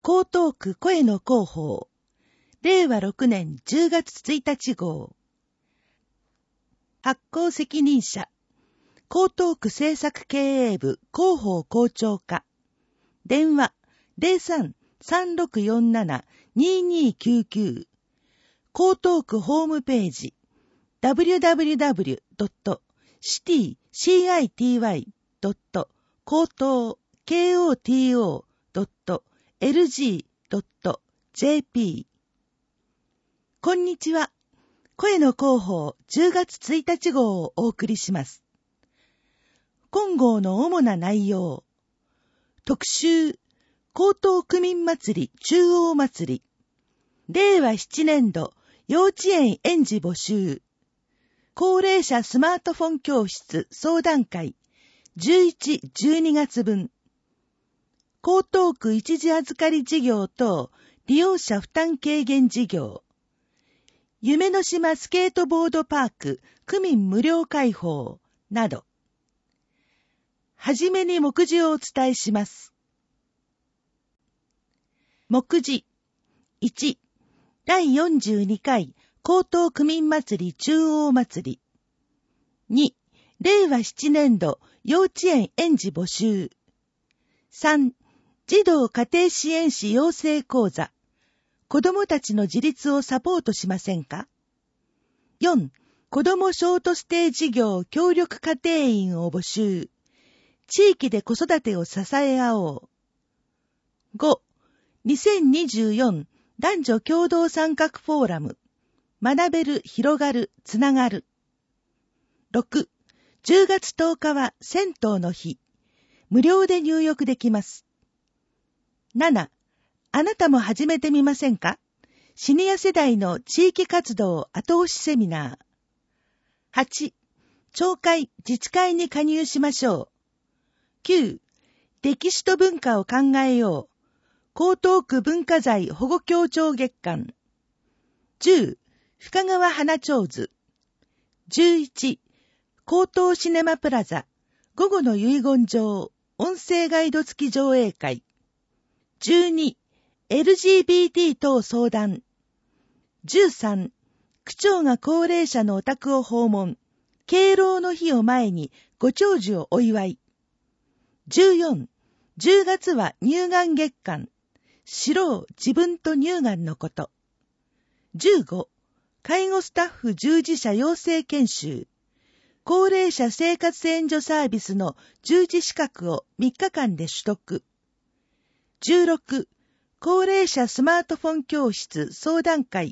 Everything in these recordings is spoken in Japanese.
江東区声の広報、令和6年10月1日号。発行責任者、江東区政策経営部広報校長課。電話03-3647-2299。江東区ホームページ www.city-koto.lg.jp。 こんにちは。声の広報10月1日号をお送りします。今号の主な内容。特集、江東区民祭り中央祭り。令和7年度幼稚園園児募集。高齢者スマートフォン教室相談会11、12月分。江東区一時預かり事業等利用者負担軽減事業。夢の島スケートボードパーク区民無料開放など。はじめに目次をお伝えします。目次1、第42回江東区民祭り中央祭り。2、令和7年度幼稚園園児募集。3、児童家庭支援士養成講座。子どもたちの自立をサポートしませんか？ 4、子どもショートステイ事業協力家庭員を募集。地域で子育てを支え合おう。5、2024男女共同参画フォーラム。学べる、広がる、つながる。6、10月10日は銭湯の日。無料で入浴できます。7、あなたも始めてみませんか？シニア世代の地域活動後押しセミナー。8、町会、自治会に加入しましょう。9、歴史と文化を考えよう。江東区文化財保護協調月間。10、深川花ちょうず。11、江東シネマプラザ、午後の遺言状、音声ガイド付き上映会。12、LGBT 等相談。13、区長が高齢者のお宅を訪問。敬老の日を前にご長寿をお祝い。14、10月は乳がん月間。知ろう自分と乳がんのこと。15、介護スタッフ従事者養成研修。高齢者生活援助サービスの従事資格を3日間で取得。16、高齢者スマートフォン教室相談会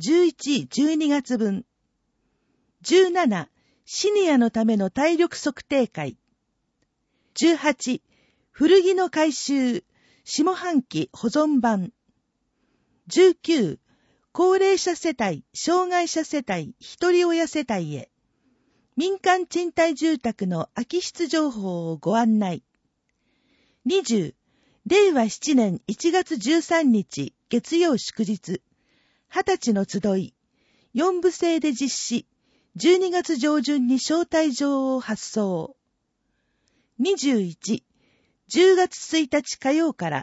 11、12月分。17、シニアのための体力測定会。18、古着の回収下半期保存版。19、高齢者世帯、障害者世帯、一人親世帯へ。民間賃貸住宅の空き室情報をご案内。20、令和7年1月13日月曜祝日、20歳の集い、4部制で実施、12月上旬に招待状を発送。21、10月1日火曜から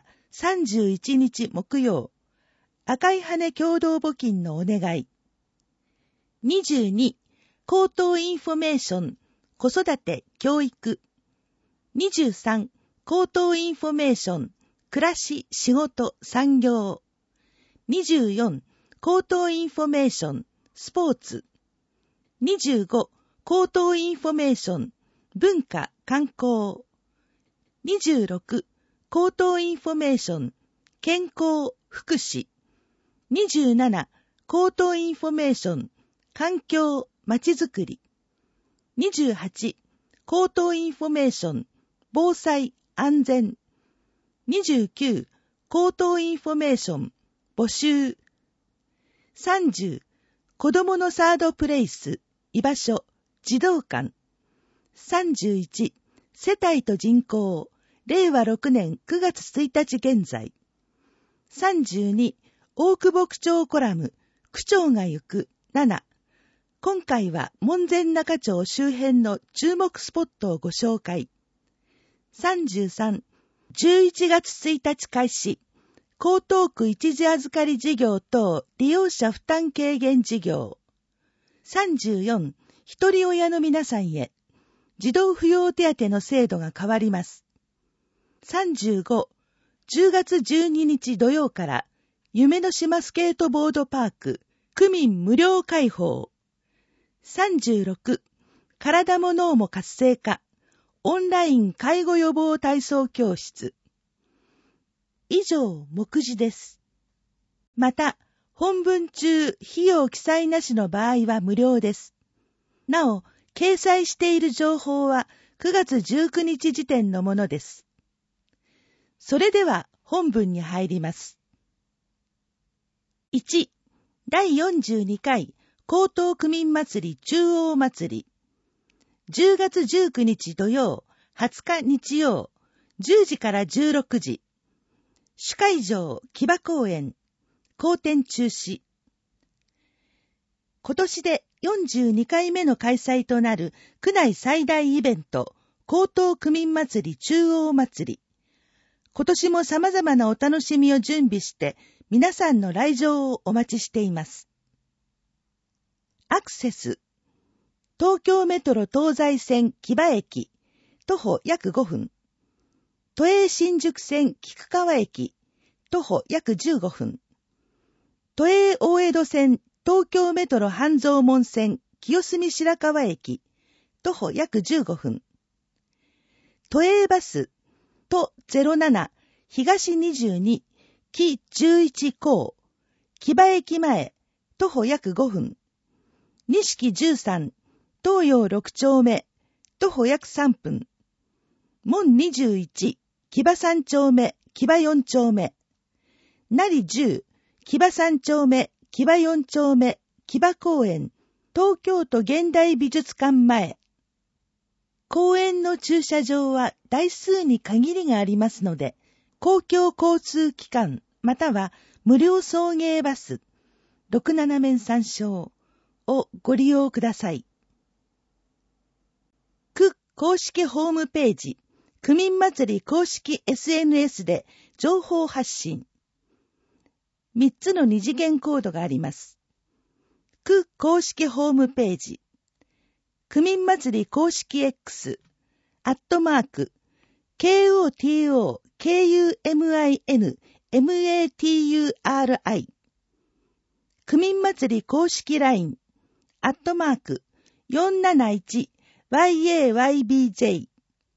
31日木曜、赤い羽共同募金のお願い。22、江東インフォメーション、子育て、教育。23、江東インフォメーション、暮らし、仕事、産業。24、江東インフォメーション、スポーツ。25、江東インフォメーション、文化、観光。26、江東インフォメーション、健康、福祉。27、江東インフォメーション、環境、まちづくり。28、江東インフォメーション、防災、安全。29、江東インフォメーション、募集。30、子どものサードプレイス、居場所、児童館。31、世帯と人口、令和6年9月1日現在。32、大久保区長コラム、区長が行く、7。今回は門前仲町周辺の注目スポットをご紹介。33、11月1日開始、 江東区一時預かり事業等利用者負担軽減事業。34、一人親の皆さんへ、児童扶養手当の制度が変わります。35、10月12日土曜から、夢の島スケートボードパーク、区民無料開放。36、体も脳も活性化、オンライン介護予防体操教室。以上、目次です。また、本文中、費用記載なしの場合は無料です。なお、掲載している情報は9月19日時点のものです。それでは本文に入ります。1、第42回江東区民祭り中央祭り。10月19日土曜、20日日曜、10時から16時。主会場、木場公園。公展中止。今年で42回目の開催となる区内最大イベント、江東区民祭り中央祭り。今年も様々なお楽しみを準備して皆さんの来場をお待ちしています。アクセス。東京メトロ東西線木場駅、徒歩約5分。都営新宿線菊川駅、徒歩約15分。都営大江戸線東京メトロ半蔵門線清澄白河駅、徒歩約15分。都営バス、都07、東22、木11高、木場駅前、徒歩約5分。錦13、東洋6丁目、徒歩約3分。門21、木場3丁目、木場4丁目。成10、木場3丁目、木場4丁目、木場公園、東京都現代美術館前。公園の駐車場は台数に限りがありますので、公共交通機関または無料送迎バス、67面参照をご利用ください。区公式ホームページ、区民祭り公式 SNS で情報発信。3つの二次元コードがあります。区公式ホームページ、区民祭り公式 X、@KOTOKUMINMATURI、区民祭り公式 LINE、@471YAYBJ。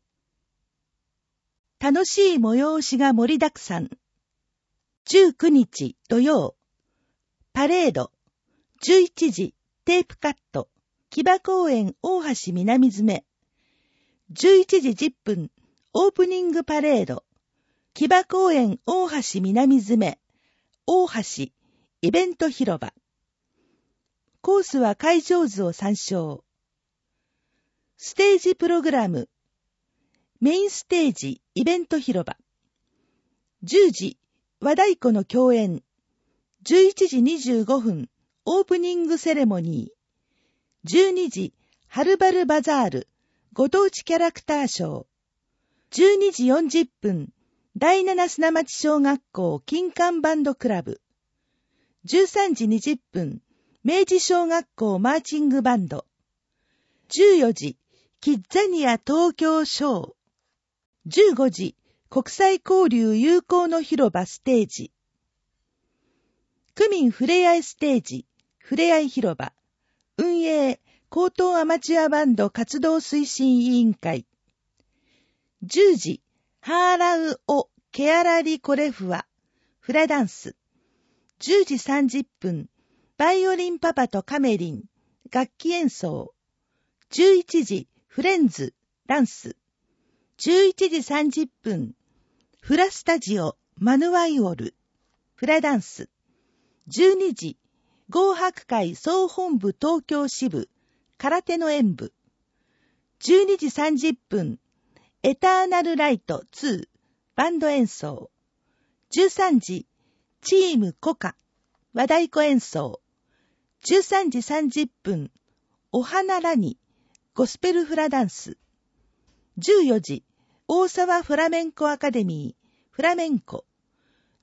楽しい催しが盛りだくさん。19日土曜、パレード、11時、テープカット、木場公園大橋南詰。11時10分、オープニングパレード、木場公園大橋南詰、大橋、イベント広場。コースは会場図を参照。ステージプログラム、メインステージ、イベント広場。10時、和太鼓の共演。11時25分、オープニングセレモニー。12時、はるばるバザール、ご当地キャラクターショー。12時40分、第七砂町小学校金管バンドクラブ。13時20分、明治小学校マーチングバンド。14時、キッザニア東京ショー。15時、国際交流友好の広場ステージ。区民ふれあいステージ、ふれあい広場。運営、高等アマチュアバンド活動推進委員会。10時、ハーラウオケアラリコレフワ、フラダンス。10時30分、バイオリンパパとカメリン、楽器演奏。11時、フレンズ、ダンス。11時30分、フラスタジオ、マヌワイオル、フラダンス。12時、合白会総本部東京支部、空手の演舞。12時30分、エターナルライト2、バンド演奏。13時、チームコカ、和太鼓演奏。13時30分、お花ラニ、ゴスペルフラダンス。14時、大沢フラメンコアカデミー、フラメンコ。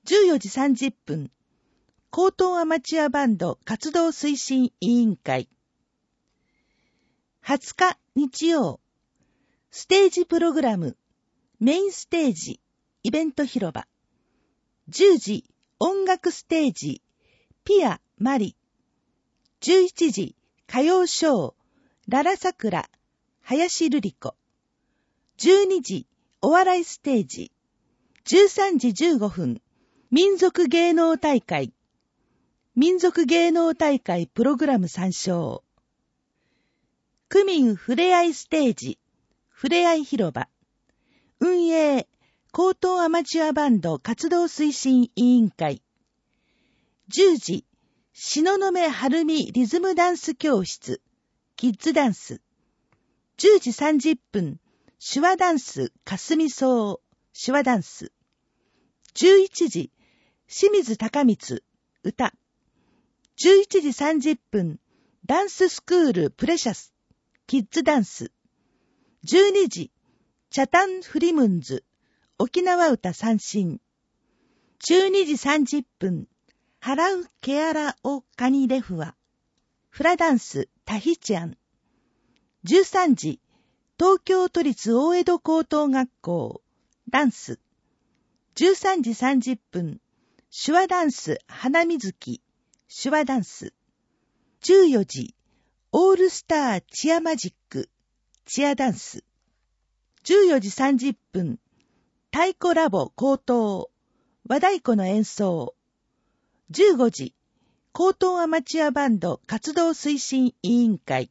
14時30分、高等アマチュアバンド活動推進委員会。20日日曜、ステージプログラム、メインステージ、イベント広場。10時、音楽ステージ、ピア・マリ。11時、歌謡ショー、ララサクラ、林瑠璃子。12時、お笑いステージ。13時15分、民族芸能大会。民族芸能大会プログラム参照。区民ふれあいステージ、ふれあい広場。運営、高等アマチュアバンド活動推進委員会。10時、東雲晴美リズムダンス教室、キッズダンス。10時30分、手話ダンス霞草、手話ダンス。11時、清水高光、歌。11時30分、ダンススクールプレシャス、キッズダンス。12時、チャタンフリムンズ、沖縄歌三振。12時30分、払うケアラオカニレフワ、フラダンスタヒチャン。13時、東京都立大江戸高等学校、ダンス。13時30分、手話ダンス花水木、手話ダンス。14時、オールスターチアマジック、チアダンス。14時30分、太鼓ラボ高等、和太鼓の演奏。15時、高等アマチュアバンド活動推進委員会。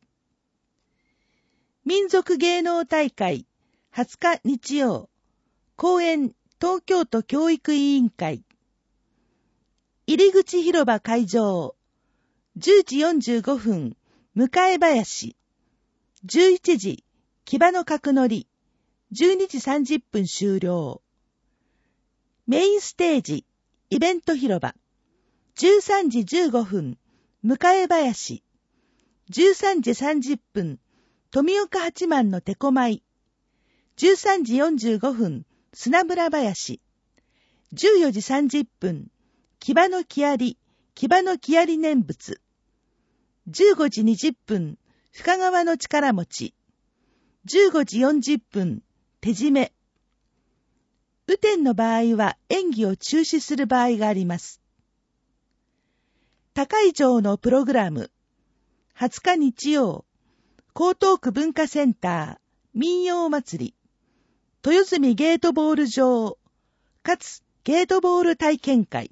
民族芸能大会、20日日曜、公演東京都教育委員会。入り口広場会場、10時45分、迎え林。11時、騎馬の角乗り。12時30分終了。メインステージ、イベント広場。13時15分、迎え林。13時30分、富岡八幡の手こ舞。13時45分、砂村林。14時30分、騎馬の木遣り念仏。15時20分、深川の力持ち。15時40分、手締め。雨天の場合は演技を中止する場合があります。高井城のプログラム。20日日曜、江東区文化センター民謡祭り。豊住ゲートボール場、かつゲートボール体験会。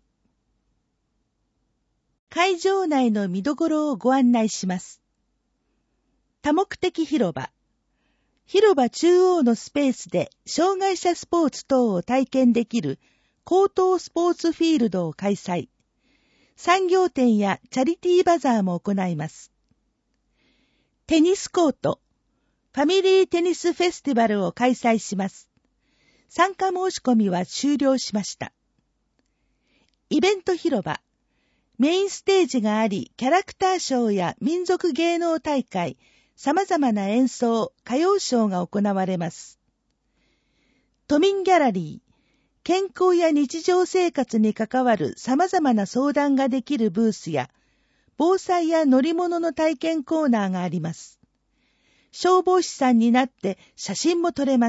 会場内の見どころをご案内します。多目的広場。広場中央のスペースで障害者スポーツ等を体験できる高等スポーツフィールドを開催。産業展やチャリティーバザーも行います。テニスコート。ファミリーテニスフェスティバルを開催します。参加申し込みは終了しました。イベント広場。メインステージがあり、キャラクターショーや民族芸能大会、様々な演奏、歌謡ショーが行われます。都民ギャラリー。健康や日常生活に関わる様々な相談ができるブースや、防災や乗り物の体験コーナーがあります。消防士さんになって写真も撮れます。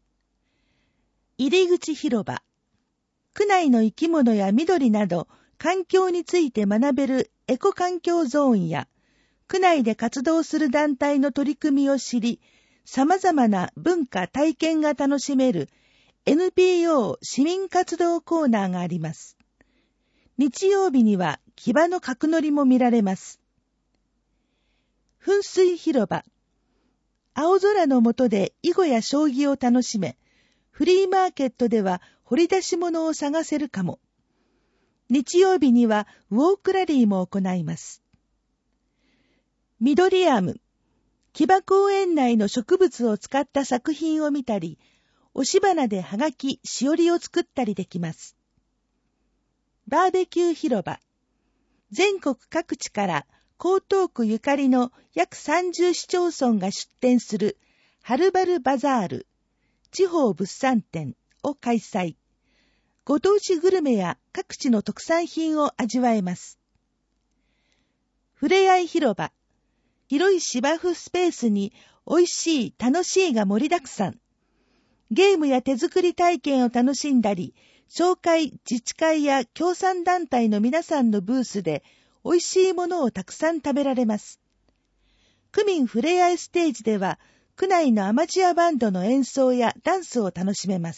入り口広場。区内の生き物や緑など、環境について学べるエコ環境ゾーンや、区内で活動する団体の取り組みを知り、様々な文化体験が楽しめる NPO 市民活動コーナーがあります。日曜日には騎馬の角乗りも見られます。噴水広場。青空の下で囲碁や将棋を楽しめ、フリーマーケットでは掘り出し物を探せるかも。日曜日にはウォークラリーも行います。緑アーム。騎馬公園内の植物を使った作品を見たり、押し花ではがき、しおりを作ったりできます。バーベキュー広場。全国各地から江東区ゆかりの約30市町村が出店するはるばるバザール、地方物産展を開催。 ご当地グルメや各地の特産品を味わえます。ふれあい広場。広い芝生スペースに美味しい楽しいが盛りだくさん。ゲームや手作り体験を楽しんだり、町会、自治会や協賛団体の皆さんのブースで美味しいものをたくさん食べられます。区民ふれあいステージでは、区内のアマチュアバンドの演奏やダンスを楽しめます。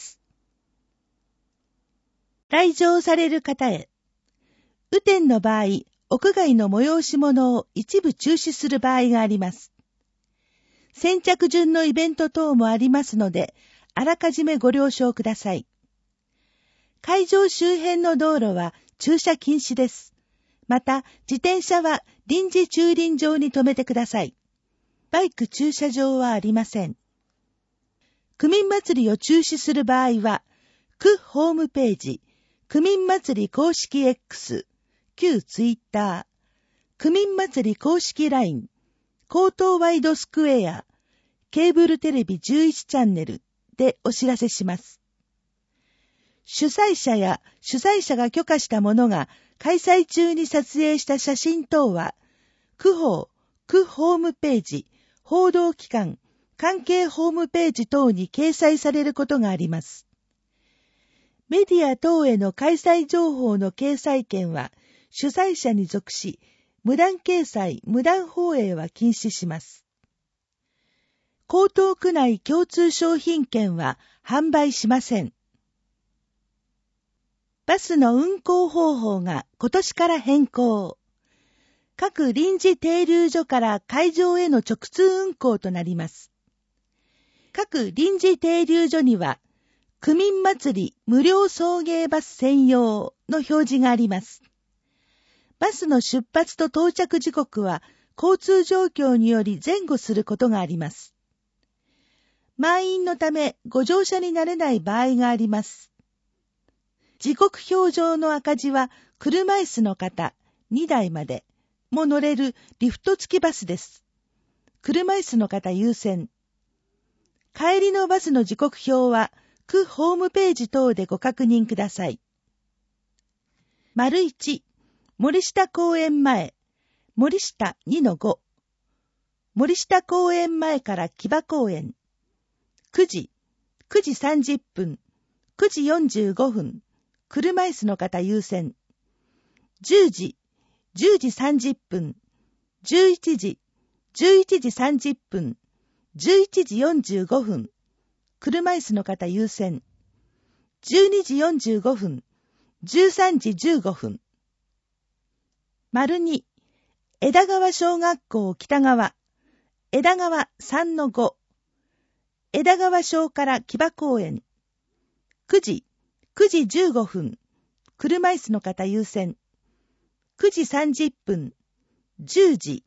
来場される方へ。雨天の場合、屋外の催し物を一部中止する場合があります。先着順のイベント等もありますので、あらかじめご了承ください。会場周辺の道路は駐車禁止です。また、自転車は臨時駐輪場に停めてください。バイク駐車場はありません。区民祭りを中止する場合は、区ホームページ、区民祭り公式 X、旧ツイッター、区民祭り公式 LINE、江東ワイドスクエア、ケーブルテレビ11チャンネルでお知らせします。主催者や主催者が許可した者が開催中に撮影した写真等は、区ホームページ、報道機関、関係ホームページ等に掲載されることがあります。メディア等への開催情報の掲載権は主催者に属し、無断掲載、無断放映は禁止します。江東区内共通商品券は販売しません。バスの運行方法が今年から変更。各臨時停留所から会場への直通運行となります。各臨時停留所には、区民祭り無料送迎バス専用の表示があります。バスの出発と到着時刻は交通状況により前後することがあります。満員のためご乗車になれない場合があります。時刻表上の赤字は車椅子の方2台までも乗れるリフト付きバスです。車椅子の方優先。帰りのバスの時刻表は区ホームページ等でご確認ください。1、森下公園前、森下 2-5、森下公園前から木場公園、9時30分、9時45分、車椅子の方優先、10時30分、11時30分、11時45分、車椅子の方優先、12時45分、13時15分。2、枝川小学校北側、枝川 3-5、枝川小から木場公園、9時15分、車椅子の方優先、9時30分、10時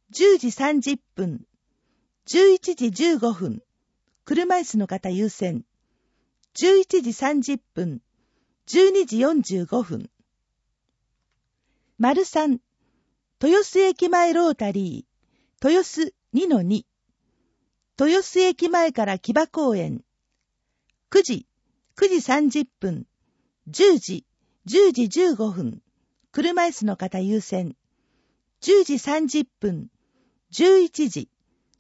30分、11時15分、車椅子の方優先、11時30分、12時45分。3、豊洲駅前ロータリー、豊洲 2-2、豊洲駅前から木場公園、9時30分、10時15分、車椅子の方優先、10時30分、11時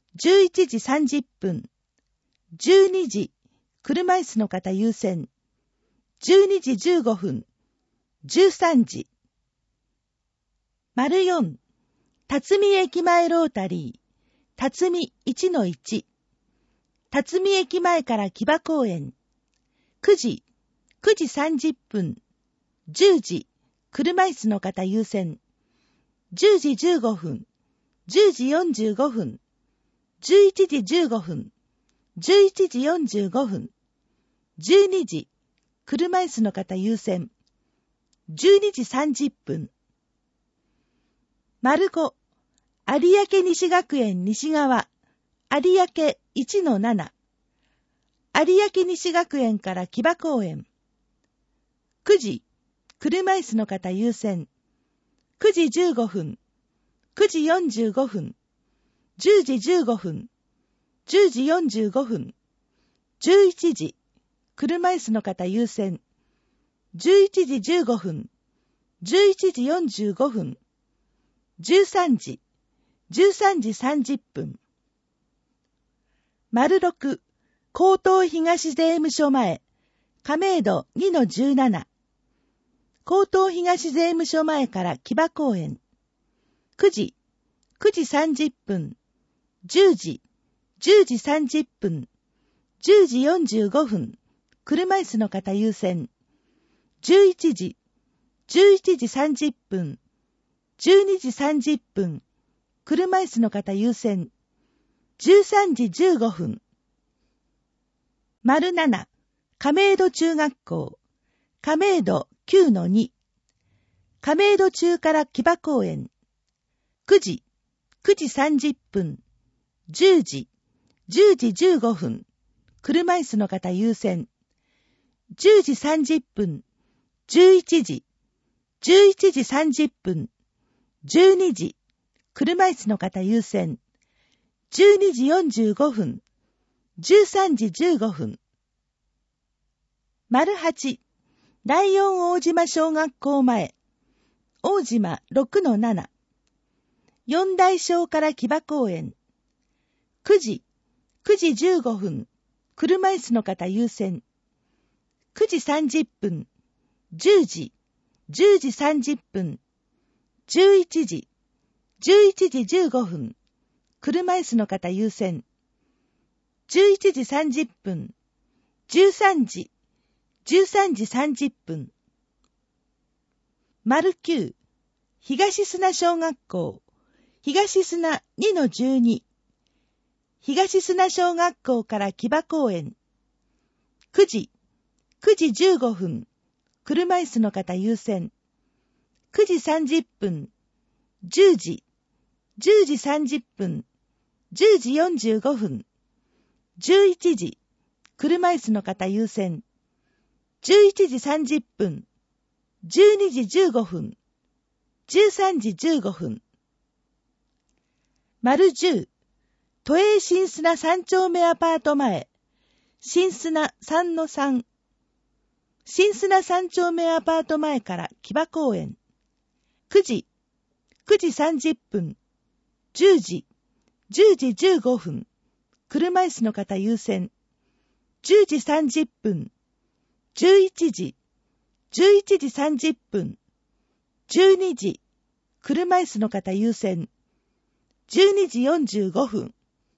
30分、12時、車椅子の方優先、12時15分、13時。4、辰巳駅前ロータリー、辰巳 1-1、辰巳駅前から木場公園、9時30分、10時、車椅子の方優先、10時15分、10時45分、11時15分、11時45分、12時、車椅子の方優先、12時30分。5、有明西学園西側、有明 1-7、有明西学園から木場公園、9時、車椅子の方優先、9時15分、9時45分、10時15分、10時45分、11時、車椅子の方優先、 11時15分、11時45分、13時、13時30分。丸6、江東東税務署前、亀戸 2-17。江東東税務署前から木場公園。9時、9時30分、10時、10時30分、10時45分、車椅子の方優先。11時、11時30分、12時30分、車椅子の方優先。13時15分。丸7、亀戸中学校。亀戸 9-2。亀戸中から木場公園。9時、9時30分、10時、10時15分、車椅子の方優先。10時30分、11時、11時30分、12時、車椅子の方優先。12時45分、13時15分。丸8、第四大島小学校前、大島 6-7。四大小から木場公園。9時、9時15分、車椅子の方優先。9時30分、10時、10時30分、11時、11時15分、車椅子の方優先。11時30分、13時、13時30分。丸9、東砂小学校。東砂 2-12。東砂小学校から木場公園。9時、9時15分、車椅子の方優先。9時30分、10時、10時30分、10時45分、11時、車椅子の方優先。11時30分、12時15分、13時15分。丸10、都営新砂3丁目アパート前、新砂 3-3。新砂3丁目アパート前から木場公園。9時、9時30分、10時、10時15分、車椅子の方優先。10時30分、11時、11時30分、12時、車椅子の方優先。12時45分。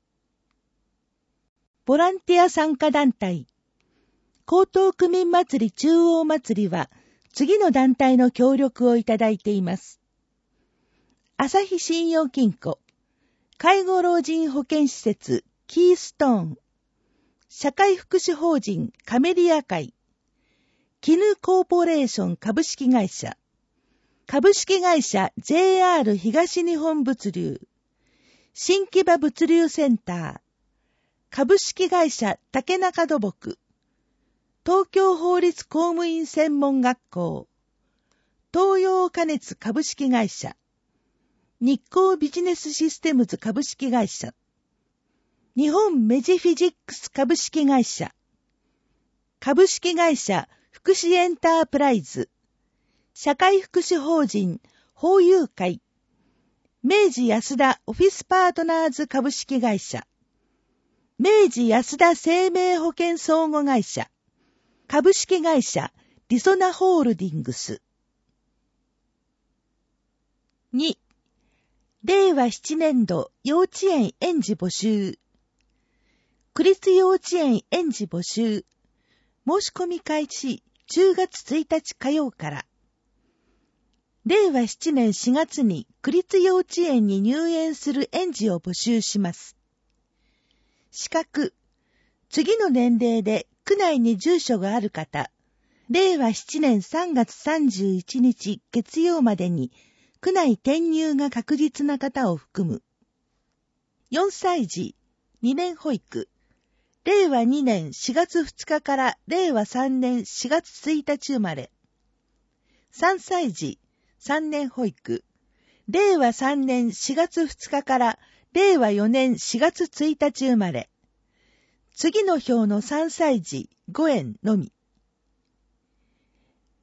ボランティア参加団体。江東区民祭り中央祭りは、次の団体の協力をいただいています。朝日信用金庫、介護老人保健施設、キーストーン、社会福祉法人カメリア会、絹コーポレーション株式会社、株式会社 JR 東日本物流、新木場物流センター、株式会社竹中土木、東京法律公務員専門学校、東洋加熱株式会社、日光ビジネスシステムズ株式会社、日本メジフィジックス株式会社、株式会社福祉エンタープライズ、社会福祉法人法友会、明治安田オフィスパートナーズ株式会社、明治安田生命保険相互会社、株式会社りそなホールディングス。2、令和7年度幼稚園園児募集。区立幼稚園園児募集。申し込み開始10月1日火曜から。令和7年4月に区立幼稚園に入園する園児を募集します。資格、次の年齢で区内に住所がある方、令和7年3月31日月曜までに区内転入が確実な方を含む。4歳児、2年保育、令和2年4月2日から令和3年4月1日生まれ。3歳児、3年保育、令和3年4月2日から令和4年4月1日生まれ。次の表の3歳児5園のみ。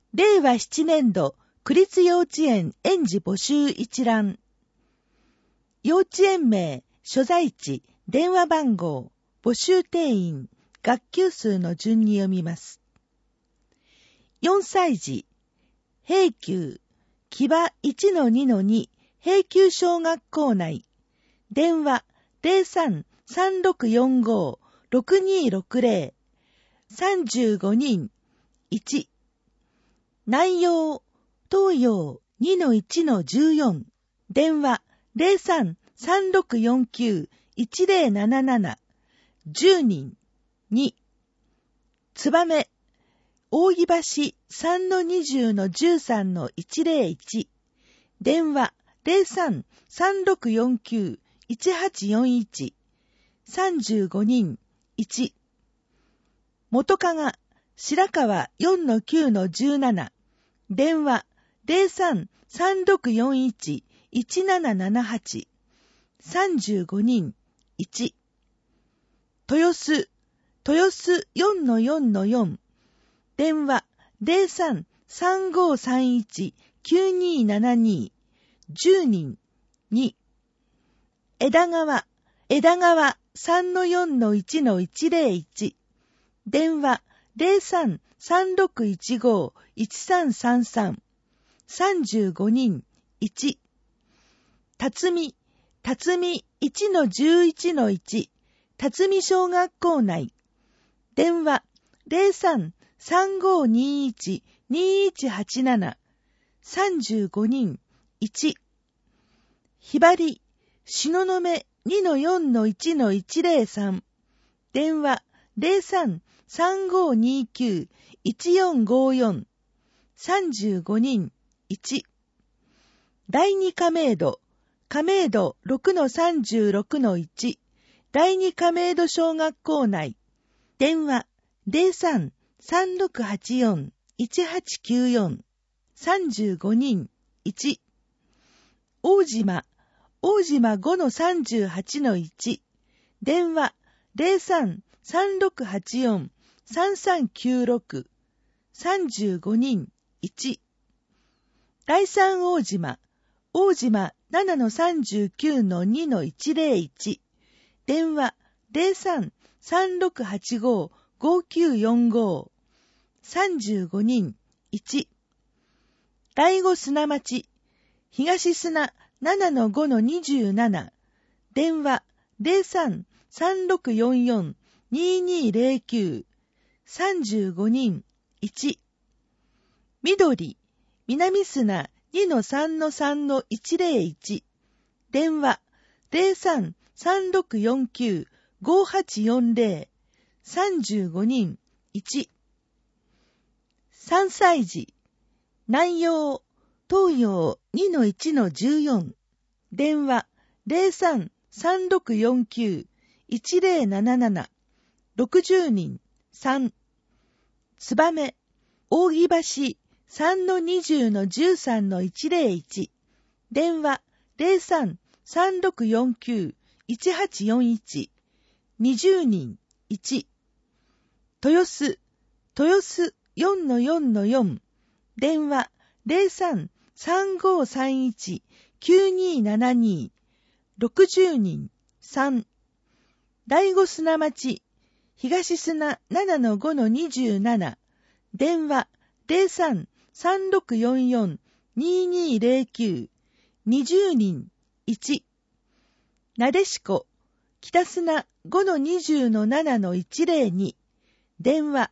令和7年度区立幼稚園園児募集一覧。幼稚園名、所在地、電話番号、募集定員、学級数の順に読みます。4歳児、平丘、木場 1-2-2 平丘小学校内。電話03-3645-6260。35人。1。南陽、東洋 2-1-14。電話03-3649-1077。10人。2。燕、扇橋 3-20-13-101。電話03-3649-1841。35人。1。元加賀、白川 4-9-17。電話03-3641-1778。35人。1。豊洲 4-4-4。電話03-3531-9272。10人。2。枝川 3-4-1-101。電話03-3615-1333。35人。1。辰巳 1-11-1。辰巳小学校内。電話03-3521-2187。35人。1。ひばり、東雲 2-4-1-103。電話03-3529-1454。35人。1。第二亀戸 6-36-1。第二亀戸小学校内。電話03-3684-1894。35人。1。大島 5-38-1。電話03-3684-3396。35人。1。第三大島 7-39-2-101。電話03-3685-5945。35人。1。第五砂町、東砂 7-5-27。電話03-3644-2209。35人。1。緑、南砂 2-3-3-101。電話03-3649-5840。35人。1。3歳児、南陽、東洋 2-1-14。電話03-3649-1077。60人。3。燕、扇橋 3-20-13-101。電話03-3649-1841。20人。1。豊洲 4-4-4。電話03-3531-9272。60人。3。第五砂町、東砂 7-5-27。電話03-3644-2209。20人。1。なでしこ、北砂 5-20-7-102。電話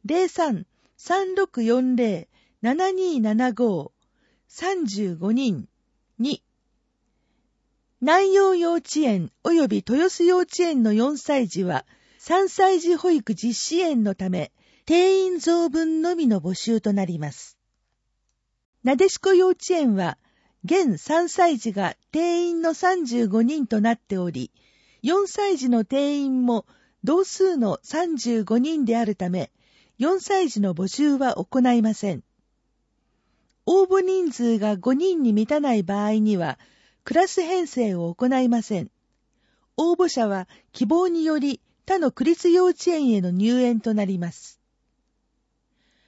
03-3640-7275。35人。2。南陽幼稚園及び豊洲幼稚園の4歳児は、3歳児保育実施園のため、定員増分のみの募集となります。なでしこ幼稚園は、現3歳児が定員の35人となっており、4歳児の定員も同数の35人であるため、4歳児の募集は行いません。応募人数が5人に満たない場合には、クラス編成を行いません。応募者は希望により他の区立幼稚園への入園となります。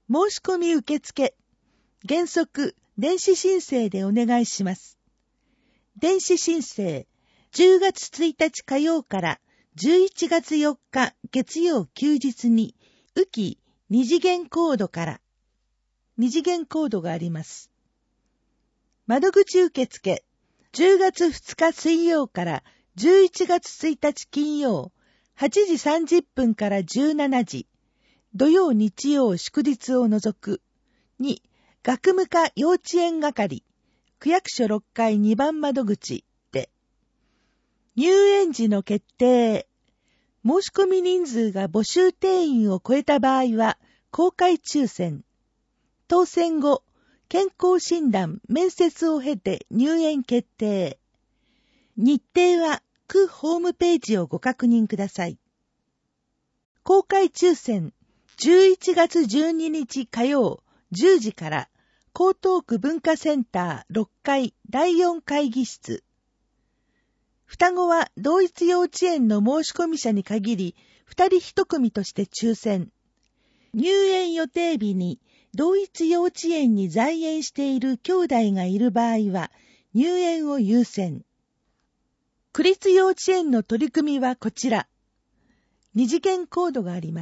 申し込み受付。原則、電子申請でお願いします。電子申請、10月1日火曜から11月4日月曜休日に、雨季2次元コードから2次元コードがあります。窓口受付、10月2日水曜から11月1日金曜、8時30分から17時、土曜日曜祝日を除く。2、学務課幼稚園係、区役所6階2番窓口で。入園時の決定。申し込み人数が募集定員を超えた場合は、公開抽選。当選後、健康診断、面接を経て入園決定。日程は区ホームページをご確認ください。公開抽選、11月12日火曜10時から、江東区文化センター6階第4会議室。双子は同一幼稚園の申し込み者に限り、2人1組として抽選。入園予定日に同一幼稚園に在園している兄弟がいる場合は、入園を優先。区立幼稚園の取り組みはこちら。2次元コードがあります。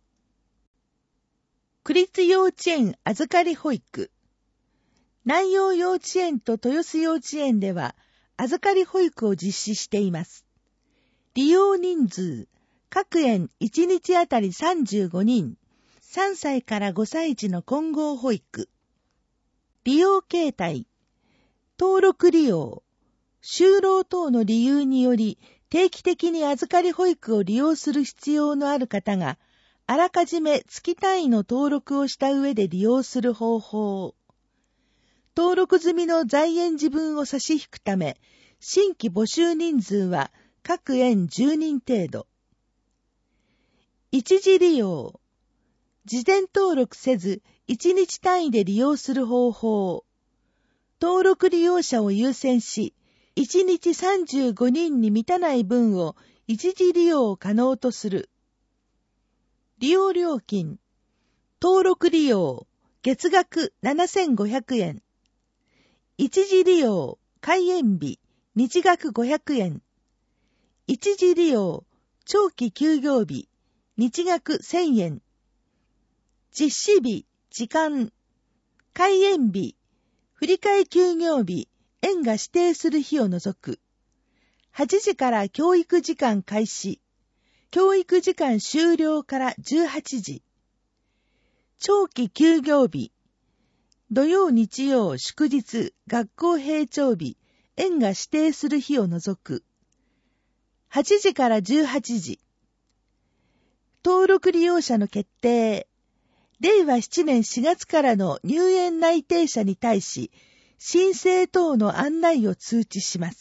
区立幼稚園預かり保育。南陽幼稚園と豊洲幼稚園では預かり保育を実施しています。利用人数、各園1日あたり35人、3歳から5歳児の混合保育。利用形態、登録利用、就労等の理由により定期的に預かり保育を利用する必要のある方が、あらかじめ月単位の登録をした上で利用する方法。登録済みの在園児分を差し引くため、新規募集人数は各園10人程度。一時利用。事前登録せず、1日単位で利用する方法。登録利用者を優先し、1日35人に満たない分を一時利用可能とする。利用料金。登録利用、月額7500円。一時利用、開園日、日額500円。一時利用、長期休業日、日額1000円。実施日、時間。開園日、振替休業日、園が指定する日を除く。8時から教育時間開始。教育時間終了から18時。長期休業日。土曜日曜祝日学校閉庁日、園が指定する日を除く。8時から18時。登録利用者の決定。令和7年4月からの入園内定者に対し、申請等の案内を通知します。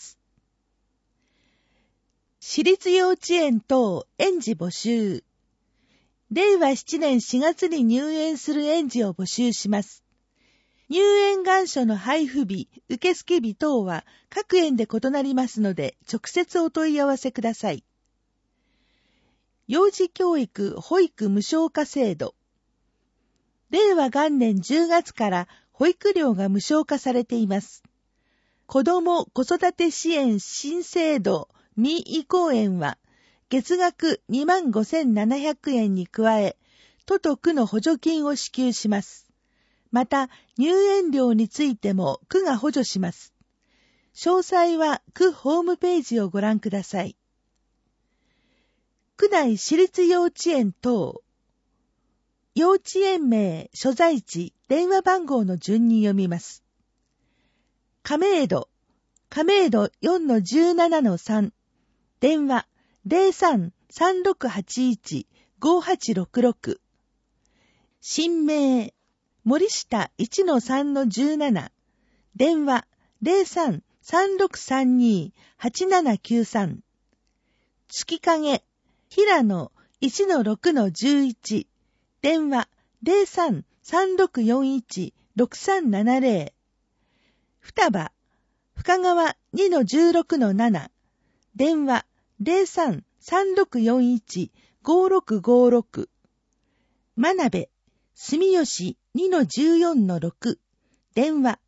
私立幼稚園等園児募集。令和7年4月に入園する園児を募集します。入園願書の配布日、受付日等は各園で異なりますので、直接お問い合わせください。幼児教育保育無償化制度。令和元年10月から保育料が無償化されています。子ども子育て支援新制度未移行園は、月額25,700円に加え、都と区の補助金を支給します。また、入園料についても区が補助します。詳細は区ホームページをご覧ください。区内私立幼稚園等。幼稚園名、所在地、電話番号の順に読みます。亀戸 4-17-3。電話 03-3681-5866。新名、森下 1-3-17。電話 03-3632-8793。月影、平野 1-6-11。電話 03-3641-6370。双葉、深川 2-16-7。電話 03-3641-5656。真鍋、 住吉 2-14-6、電話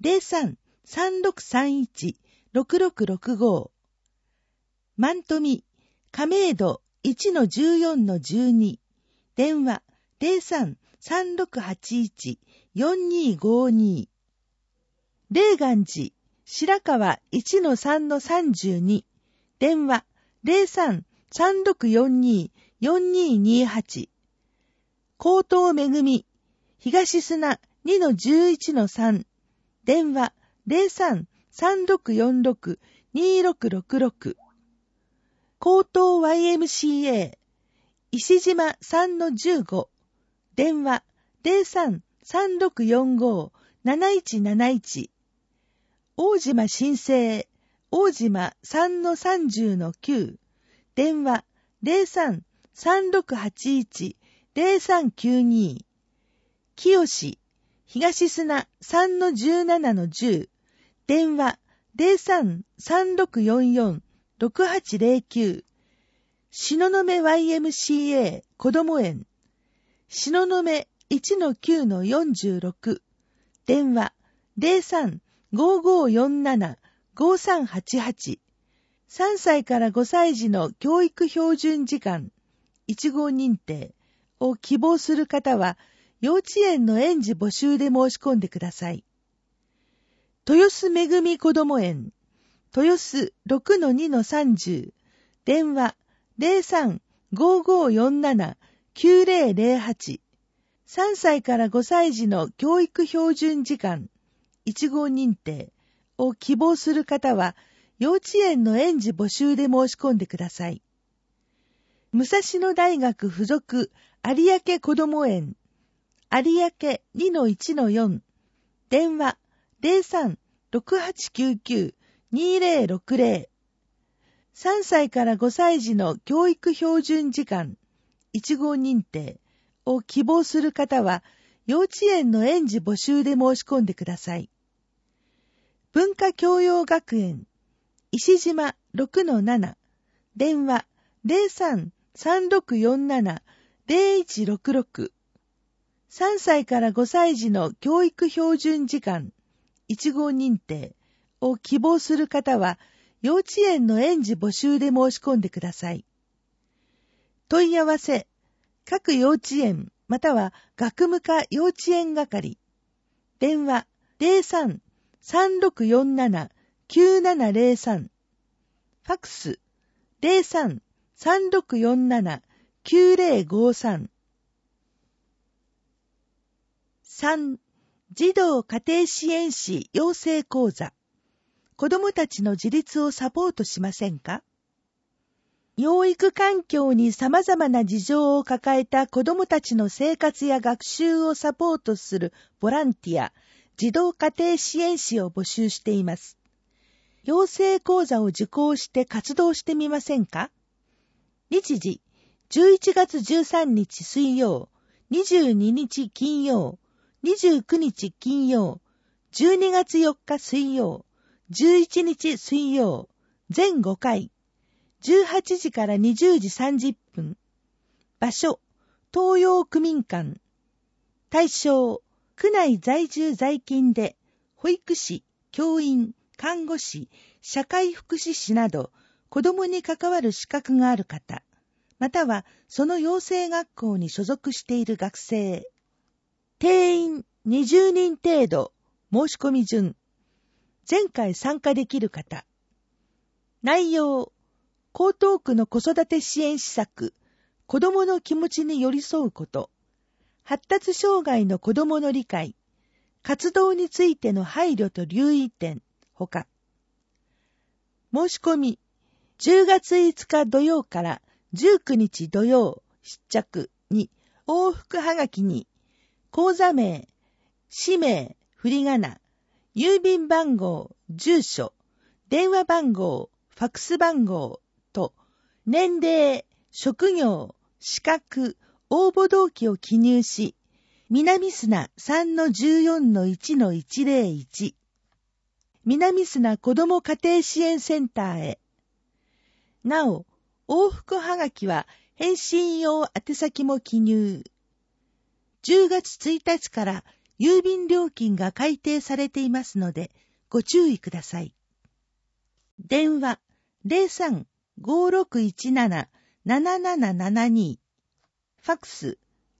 03-3631-6665。万富、亀戸 1-14-12、電話 03-3681-4252。霊岩寺、白川 1-3-32、電話 03-3642-4228。高等めぐみ、東砂 2-11-3、電話 03-3646-2666。高等 YMCA、石島 3-15、電話 03-3645-7171。大島新生、大島 3-30-9、電話 03-3681-0392。清志、東砂 3-17-10、電話 03-3644-6809。東雲 YMCA 子ども園、東雲 1-9-46、電話 03-5547-5388。3歳から5歳児の教育標準時間1号認定を希望する方は、幼稚園の園児募集で申し込んでください。豊洲めぐみ子ども園、豊洲 6-2-30、電話 03-5547-9008。3歳から5歳児の教育標準時間1号認定を希望する方は、幼稚園の園児募集で申し込んでください。武蔵野大学附属有明子ども園、有明 2-1-4、電話 03-6899-2060。3歳から5歳児の教育標準時間1号認定を希望する方は、幼稚園の園児募集で申し込んでください。文化教養学園、石島 6-7、電話 03-3647-0166。3歳から5歳児の教育標準時間1号認定を希望する方は、幼稚園の園児募集で申し込んでください。問い合わせ、各幼稚園または学務課幼稚園係。電話 03-3647-9703。ファクス 03-3647-9053。3. 児童家庭支援士養成講座。子どもたちの自立をサポートしませんか？養育環境に様々な事情を抱えた子どもたちの生活や学習をサポートするボランティア、児童家庭支援士を募集しています。養成講座を受講して活動してみませんか？日時、11月13日水曜、22日金曜、29日金曜、12月4日水曜、11日水曜、全5回、18時から20時30分。場所、東洋区民館。対象、区内在住在勤で、保育士、教員、看護師、社会福祉士など、子どもに関わる資格がある方、またはその養成学校に所属している学生。定員20人程度、申し込み順。前回参加できる方。内容、江東区の子育て支援施策、子どもの気持ちに寄り添うこと、発達障害の子どもの理解、活動についての配慮と留意点、ほか。申し込み、10月5日土曜から19日土曜必着に、往復はがきに、口座名、氏名、振り仮名、郵便番号、住所、電話番号、ファクス番号と、年齢、職業、資格、応募動機を記入し、南砂 3-14-1-101、南砂子ども家庭支援センターへ。なお、往復はがきは返信用宛先も記入。 10月1日から郵便料金が改定されていますので、ご注意ください。電話03-5617-7772、ファックス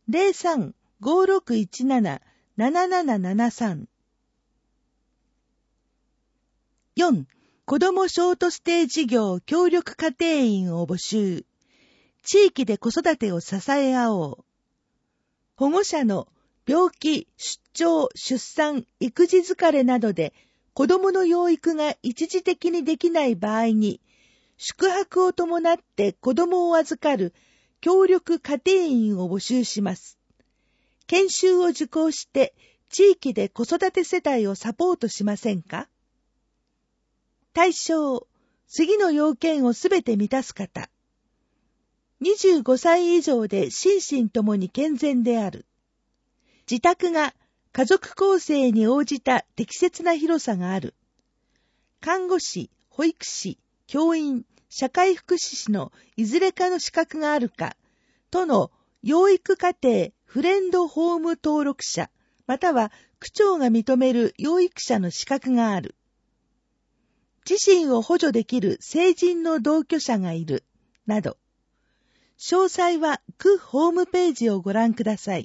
03-5617-7773。4. 子どもショートステイ事業協力家庭員を募集。地域で子育てを支え合おう。保護者の病気、出張、出産、育児疲れなどで子どもの養育が一時的にできない場合に、宿泊を伴って子どもを預かる協力家庭員を募集します。研修を受講して地域で子育て世帯をサポートしませんか？対象、次の要件をすべて満たす方。25歳以上で心身ともに健全である。自宅が家族構成に応じた適切な広さがある。看護師、保育士、教員、社会福祉士のいずれかの資格があるか、都の養育家庭フレンドホーム登録者、または区長が認める養育者の資格がある。自身を補助できる成人の同居者がいる、など。詳細は区ホームページをご覧ください。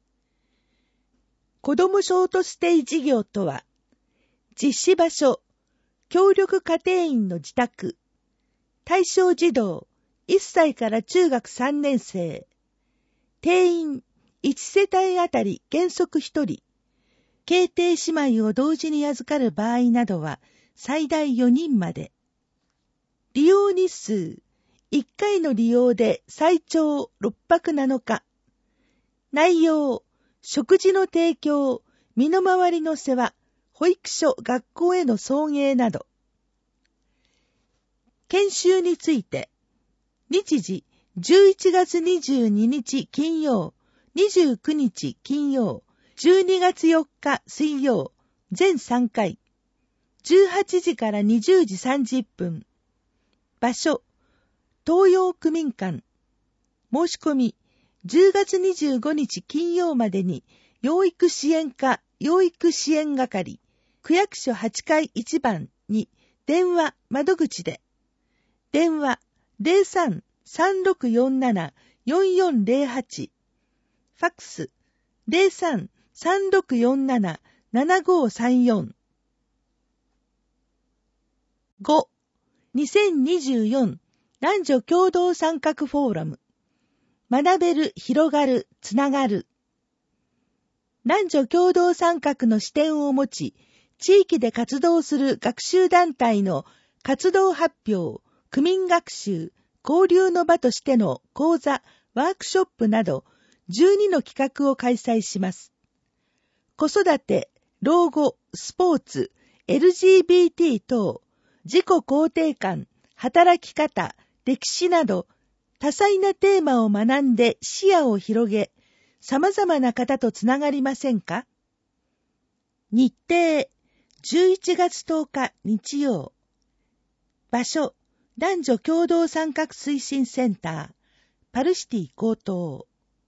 子どもショートステイ事業とは、実施場所、協力家庭員の自宅、対象児童、1歳から中学3年生、定員1世帯あたり原則1人、兄弟姉妹を同時に預かる場合などは最大4人まで。利用日数、1回の利用で最長6泊7日。内容、食事の提供、身の回りの世話、保育所、学校への送迎など。研修について、日時、11月22日金曜、29日金曜、12月4日水曜、全3回、18時から20時30分。場所、東洋区民館。申し込み、10月25日金曜までに、養育支援課、養育支援係、区役所8階1番に電話窓口で。電話03-3647-4408。ファックス03-3647-7534。5. 2024男女共同参画フォーラム。学べる、広がる、つながる。男女共同参画の視点を持ち、地域で活動する学習団体の活動発表、区民学習、交流の場としての講座、ワークショップなど12の企画を開催します。子育て、老後、スポーツ、LGBT 等、自己肯定感、働き方、歴史など多彩なテーマを学んで視野を広げ、様々な方とつながりませんか？日程、11月10日日曜。場所、男女共同参画推進センター、パルシティ江東。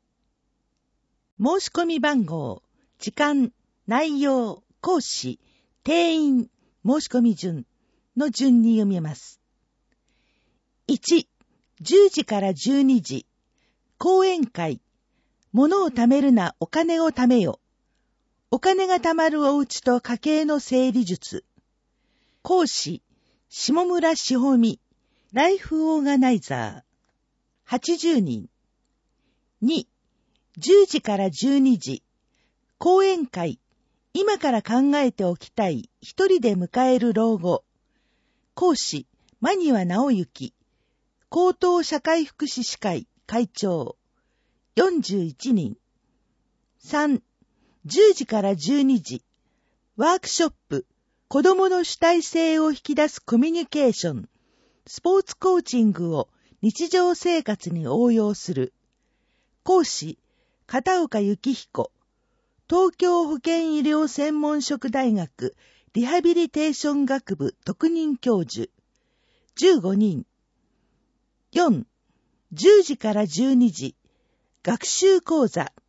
申し込み番号、時間、内容、講師、定員、申し込み順の順に読みます。1、10時から12時、講演会、物を貯めるなお金を貯めよ。お金が貯まるお家と家計の整理術。講師、下村しほみ、ライフオーガナイザー。80人。2、10時から12時、講演会、今から考えておきたい一人で迎える老後。講師、間庭直之、高等社会福祉士会会長。41人。3、10時から12時、ワークショップ、子どもの主体性を引き出すコミュニケーション、スポーツコーチングを日常生活に応用する。講師、片岡幸彦、東京保健医療専門職大学リハビリテーション学部特任教授。15人。4、10時から12時、学習講座、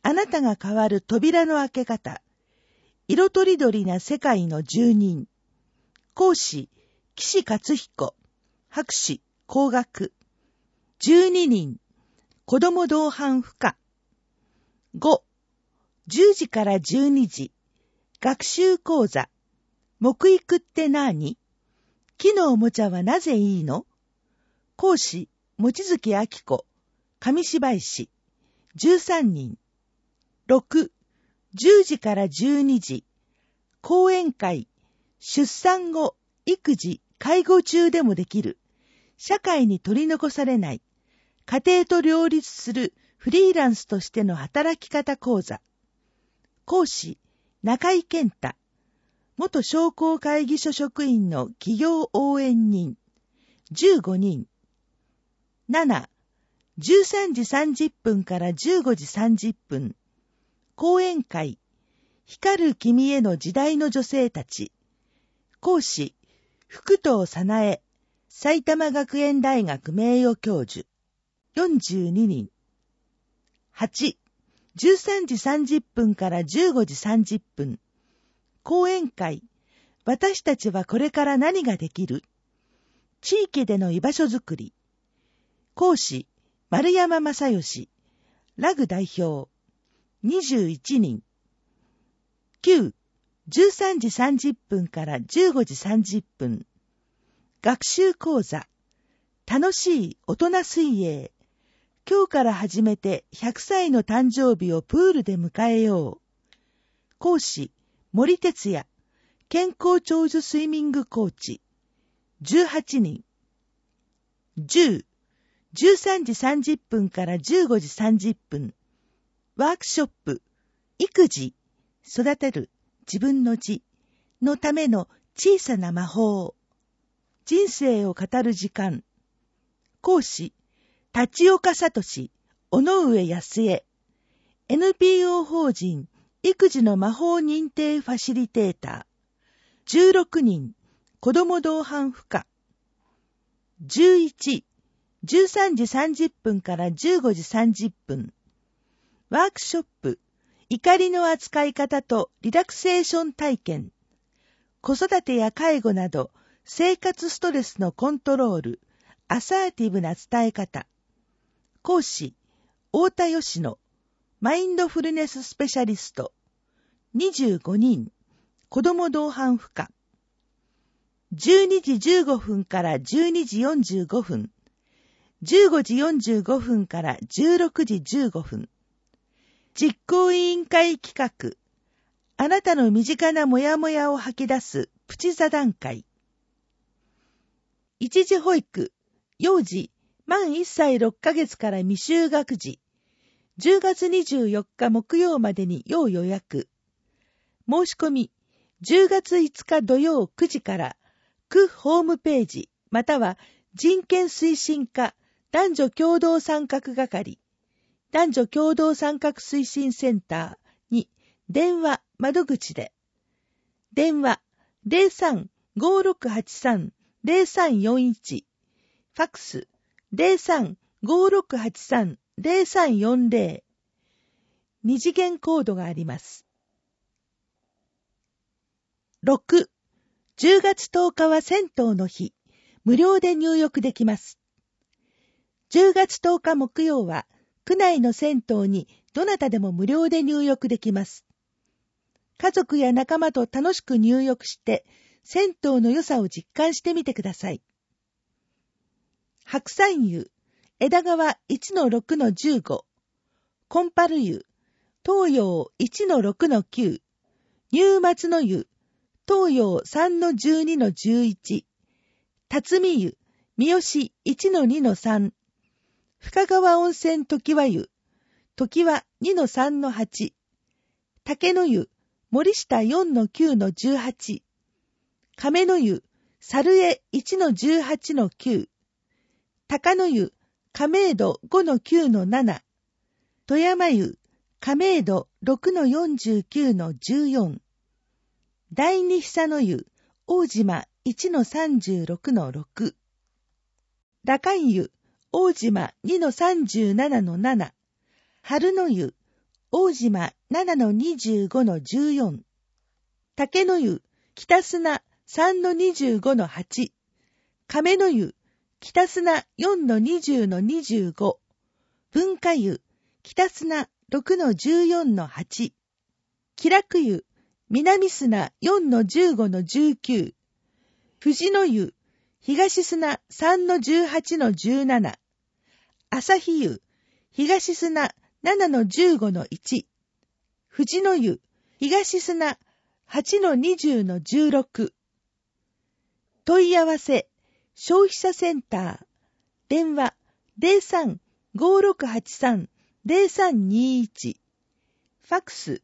あなたが変わる扉の開け方。色とりどりな世界の住人。講師、岸勝彦。博士、工学。12人。子供同伴不可。5、10時から12時。学習講座。木育って何？木のおもちゃはなぜいいの？講師、望月明子。紙芝居師。13人。6、10時から12時。講演会。出産後、育児、介護中でもできる。社会に取り残されない。家庭と両立するフリーランスとしての働き方講座。講師、中井健太。元商工会議所職員の企業応援人。15人。7、13時30分から15時30分。講演会。光る君への時代の女性たち。講師、福藤早苗。埼玉学園大学名誉教授。42人。8、13時30分から15時30分。講演会。私たちはこれから何ができる？地域での居場所づくり。講師、丸山正義。ラグ代表。21人。9、13時30分から15時30分。学習講座。楽しい大人水泳。今日から始めて100歳の誕生日をプールで迎えよう。講師、森哲也。健康長寿スイミングコーチ。18人。10、13時30分から15時30分。ワークショップ。育児、育てる、自分の字のための小さな魔法。人生を語る時間。講師、立岡聡、尾上康江。NPO 法人、育児の魔法認定ファシリテーター。16人、子供同伴不可。11、13時30分から15時30分。ワークショップ、怒りの扱い方とリラクセーション体験。子育てや介護など、生活ストレスのコントロール、アサーティブな伝え方。講師、太田義野、マインドフルネススペシャリスト。25人、子供同伴不可。12時15分から12時45分。15時45分から16時15分。実行委員会企画。あなたの身近なモヤモヤを吐き出すプチ座談会。一時保育、幼児、満1歳6ヶ月から未就学児。10月24日木曜までに要予約。申し込み、10月5日土曜9時から、区ホームページ、または人権推進課男女共同参画係、男女共同参画推進センターに電話窓口で。電話 03-5683-0341。ファクス 03-5683-0340。二次元コードがあります。6、10月10日は銭湯の日、無料で入浴できます。10月10日木曜は、区内の銭湯にどなたでも無料で入浴できます。家族や仲間と楽しく入浴して、銭湯の良さを実感してみてください。白山湯、枝川 1-6-15、コンパル湯、東洋 1-6-9、入松の湯、東洋 3-12-11、辰巳湯、三好 1-2-3、深川温泉常盤湯、常盤 2-3-8、竹の湯、森下 4-9-18、亀の湯、猿江 1-18-9、高野湯、亀戸 5-9-7、富山湯、亀戸 6-49-14、第二久の湯、大島 1-36-6、羅漢湯、大島 2-37-7、春の湯、 大島 7-25-14、竹の湯、北砂 3-25-8、亀の湯、北砂 4-20-25、文化湯、北砂 6-14-8、気楽湯、南砂 4-15-19、富士の湯、東砂 3-18-17、朝日湯、東砂 7-15-1、富士の湯、東砂 8-20-16。問い合わせ、消費者センター、電話 03-5683-0321、ファクス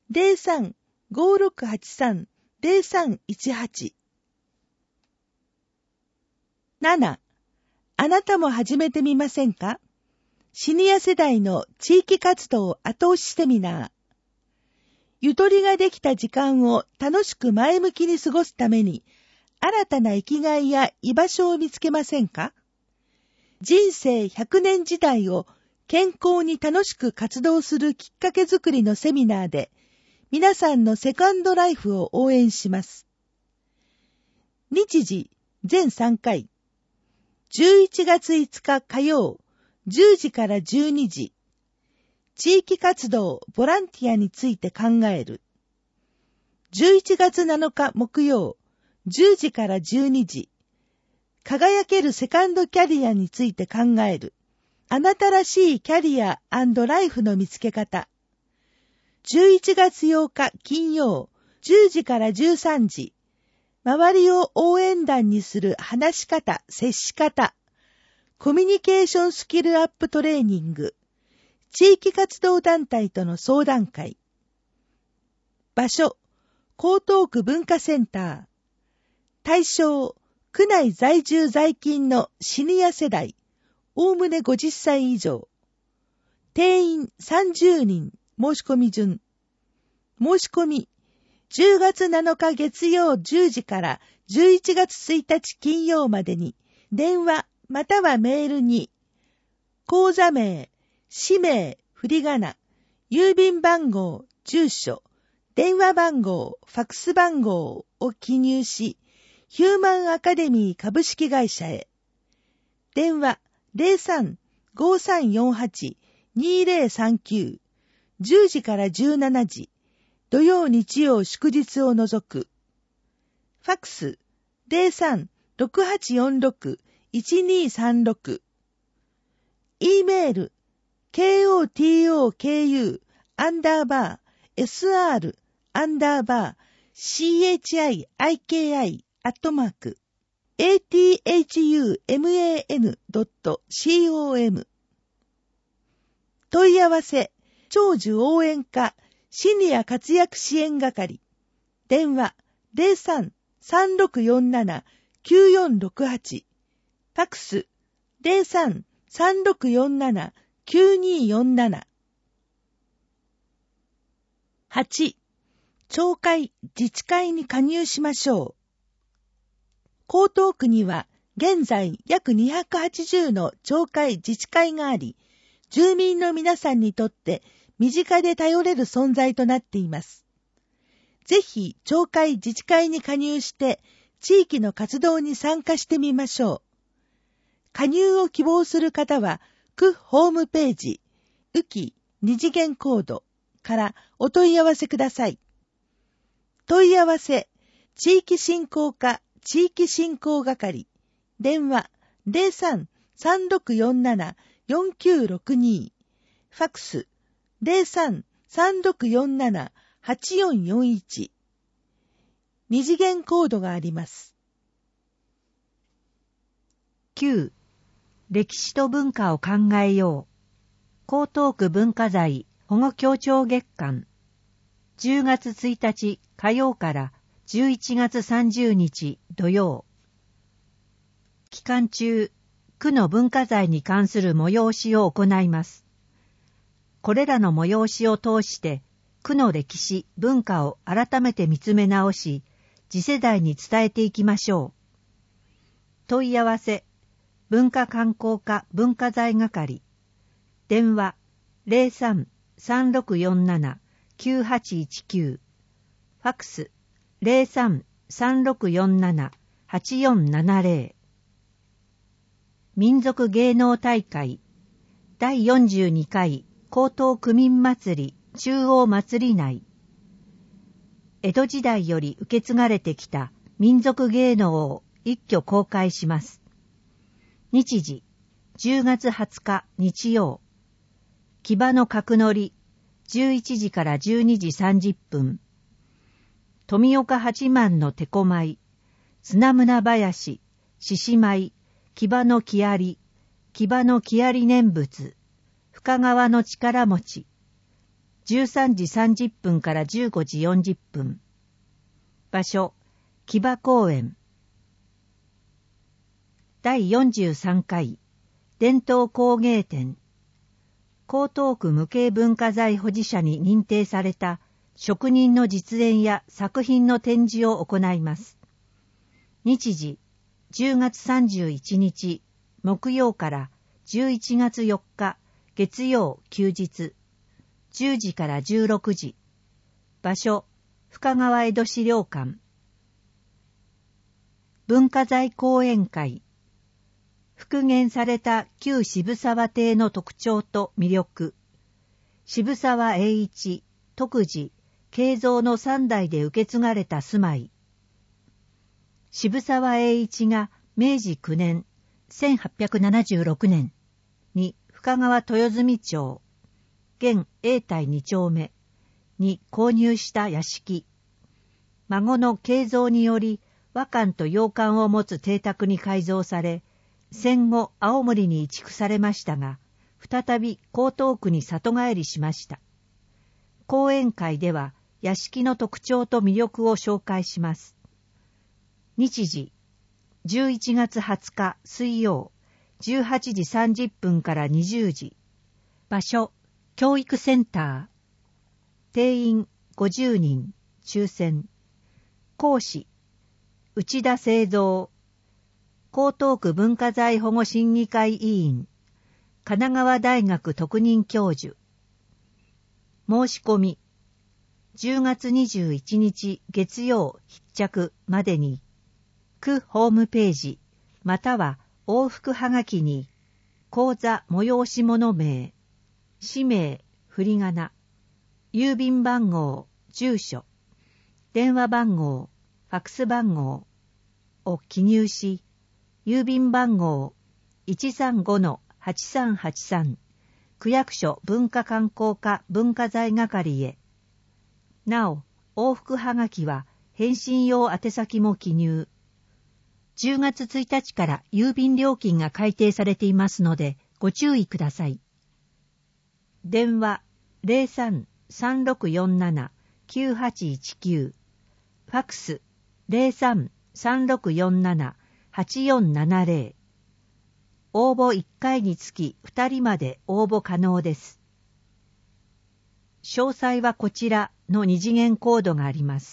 03-5683-0318。7. あなたも始めてみませんか？シニア世代の地域活動後押しセミナー。ゆとりができた時間を楽しく前向きに過ごすために、新たな生きがいや居場所を見つけませんか？人生100年時代を健康に楽しく活動するきっかけづくりのセミナーで、皆さんのセカンドライフを応援します。日時、全3回。11月5日火曜、10時から12時。地域活動、ボランティアについて考える。11月7日木曜、10時から12時。輝けるセカンドキャリアについて考える。あなたらしいキャリア&ライフの見つけ方。11月8日金曜、10時から13時。周りを応援団にする話し方、接し方。コミュニケーションスキルアップトレーニング。地域活動団体との相談会。場所、江東区文化センター。対象、区内在住在勤のシニア世代、おおむね50歳以上。定員30人、申し込み順。申し込み、10月7日月曜10時から11月1日金曜までに、電話またはメールに、口座名、氏名、振り仮名、郵便番号、住所、電話番号、ファクス番号を記入し、ヒューマンアカデミー株式会社へ。電話 03-5348-2039 10時から17時。土曜日曜祝日を除く。ファクス 03-6846-1236。E メール KOTOKU_SR_ATHUMAN.com。 問い合わせ、長寿応援課シニア活躍支援係。電話 03-3647-9468。ファクス 03-3647-9247。8. 町会、自治会に加入しましょう。江東区には現在約280の町会、自治会があり、住民の皆さんにとって身近で頼れる存在となっています。ぜひ、町会自治会に加入して、地域の活動に参加してみましょう。加入を希望する方は、区ホームページ、うき二次元コードからお問い合わせください。問い合わせ、地域振興課地域振興係、電話03-3647-4962、ファクス03-3647-8441。二次元コードがあります。 9. 歴史と文化を考えよう。江東区文化財保護協調月間。10月1日火曜から11月30日土曜。期間中、区の文化財に関する催しを行います。これらの催しを通して、区の歴史、文化を改めて見つめ直し、次世代に伝えていきましょう。問い合わせ、文化観光課文化財係。電話 03-3647-9819、ファックス 03-3647-8470。民族芸能大会第42回江東区民祭り中央祭り内。江戸時代より受け継がれてきた民族芸能を一挙公開します。日時10月20日日曜。木場の角乗り11時から12時30分。富岡八幡の手こ舞、綱宗林、獅子舞、木場の木遣り念仏、深川の力持ち、13時30分から15時40分。場所、木場公園。第43回、伝統工芸展。江東区無形文化財保持者に認定された職人の実演や作品の展示を行います。日時、10月31日木曜から11月4日月曜休日、10時から16時。場所、深川江戸資料館。文化財講演会。復元された旧渋沢邸の特徴と魅力。渋沢栄一、徳次、慶三の3代で受け継がれた住まい。渋沢栄一が明治9年、1876年に深川豊住町、現永代2丁目に購入した屋敷。孫の慶三により和館と洋館を持つ邸宅に改造され、戦後青森に移築されましたが、再び江東区に里帰りしました。講演会では屋敷の特徴と魅力を紹介します。日時、11月20日水曜、18時30分から20時。場所、教育センター。定員50人、抽選。講師、内田清三。江東区文化財保護審議会委員、神奈川大学特任教授。申し込み、10月21日月曜必着までに、区ホームページ、または往復はがきに、講座催し物名、氏名、振り仮名、郵便番号、住所、電話番号、ファックス番号を記入し、郵便番号 135-8383 区役所文化観光課文化財係へ。なお、往復はがきは返信用宛先も記入。10月1日から郵便料金が改定されていますのでご注意ください。電話 03-3647-9819、ファックス 03-3647-8470。応募1回につき2人まで応募可能です。詳細はこちらの2次元コードがあります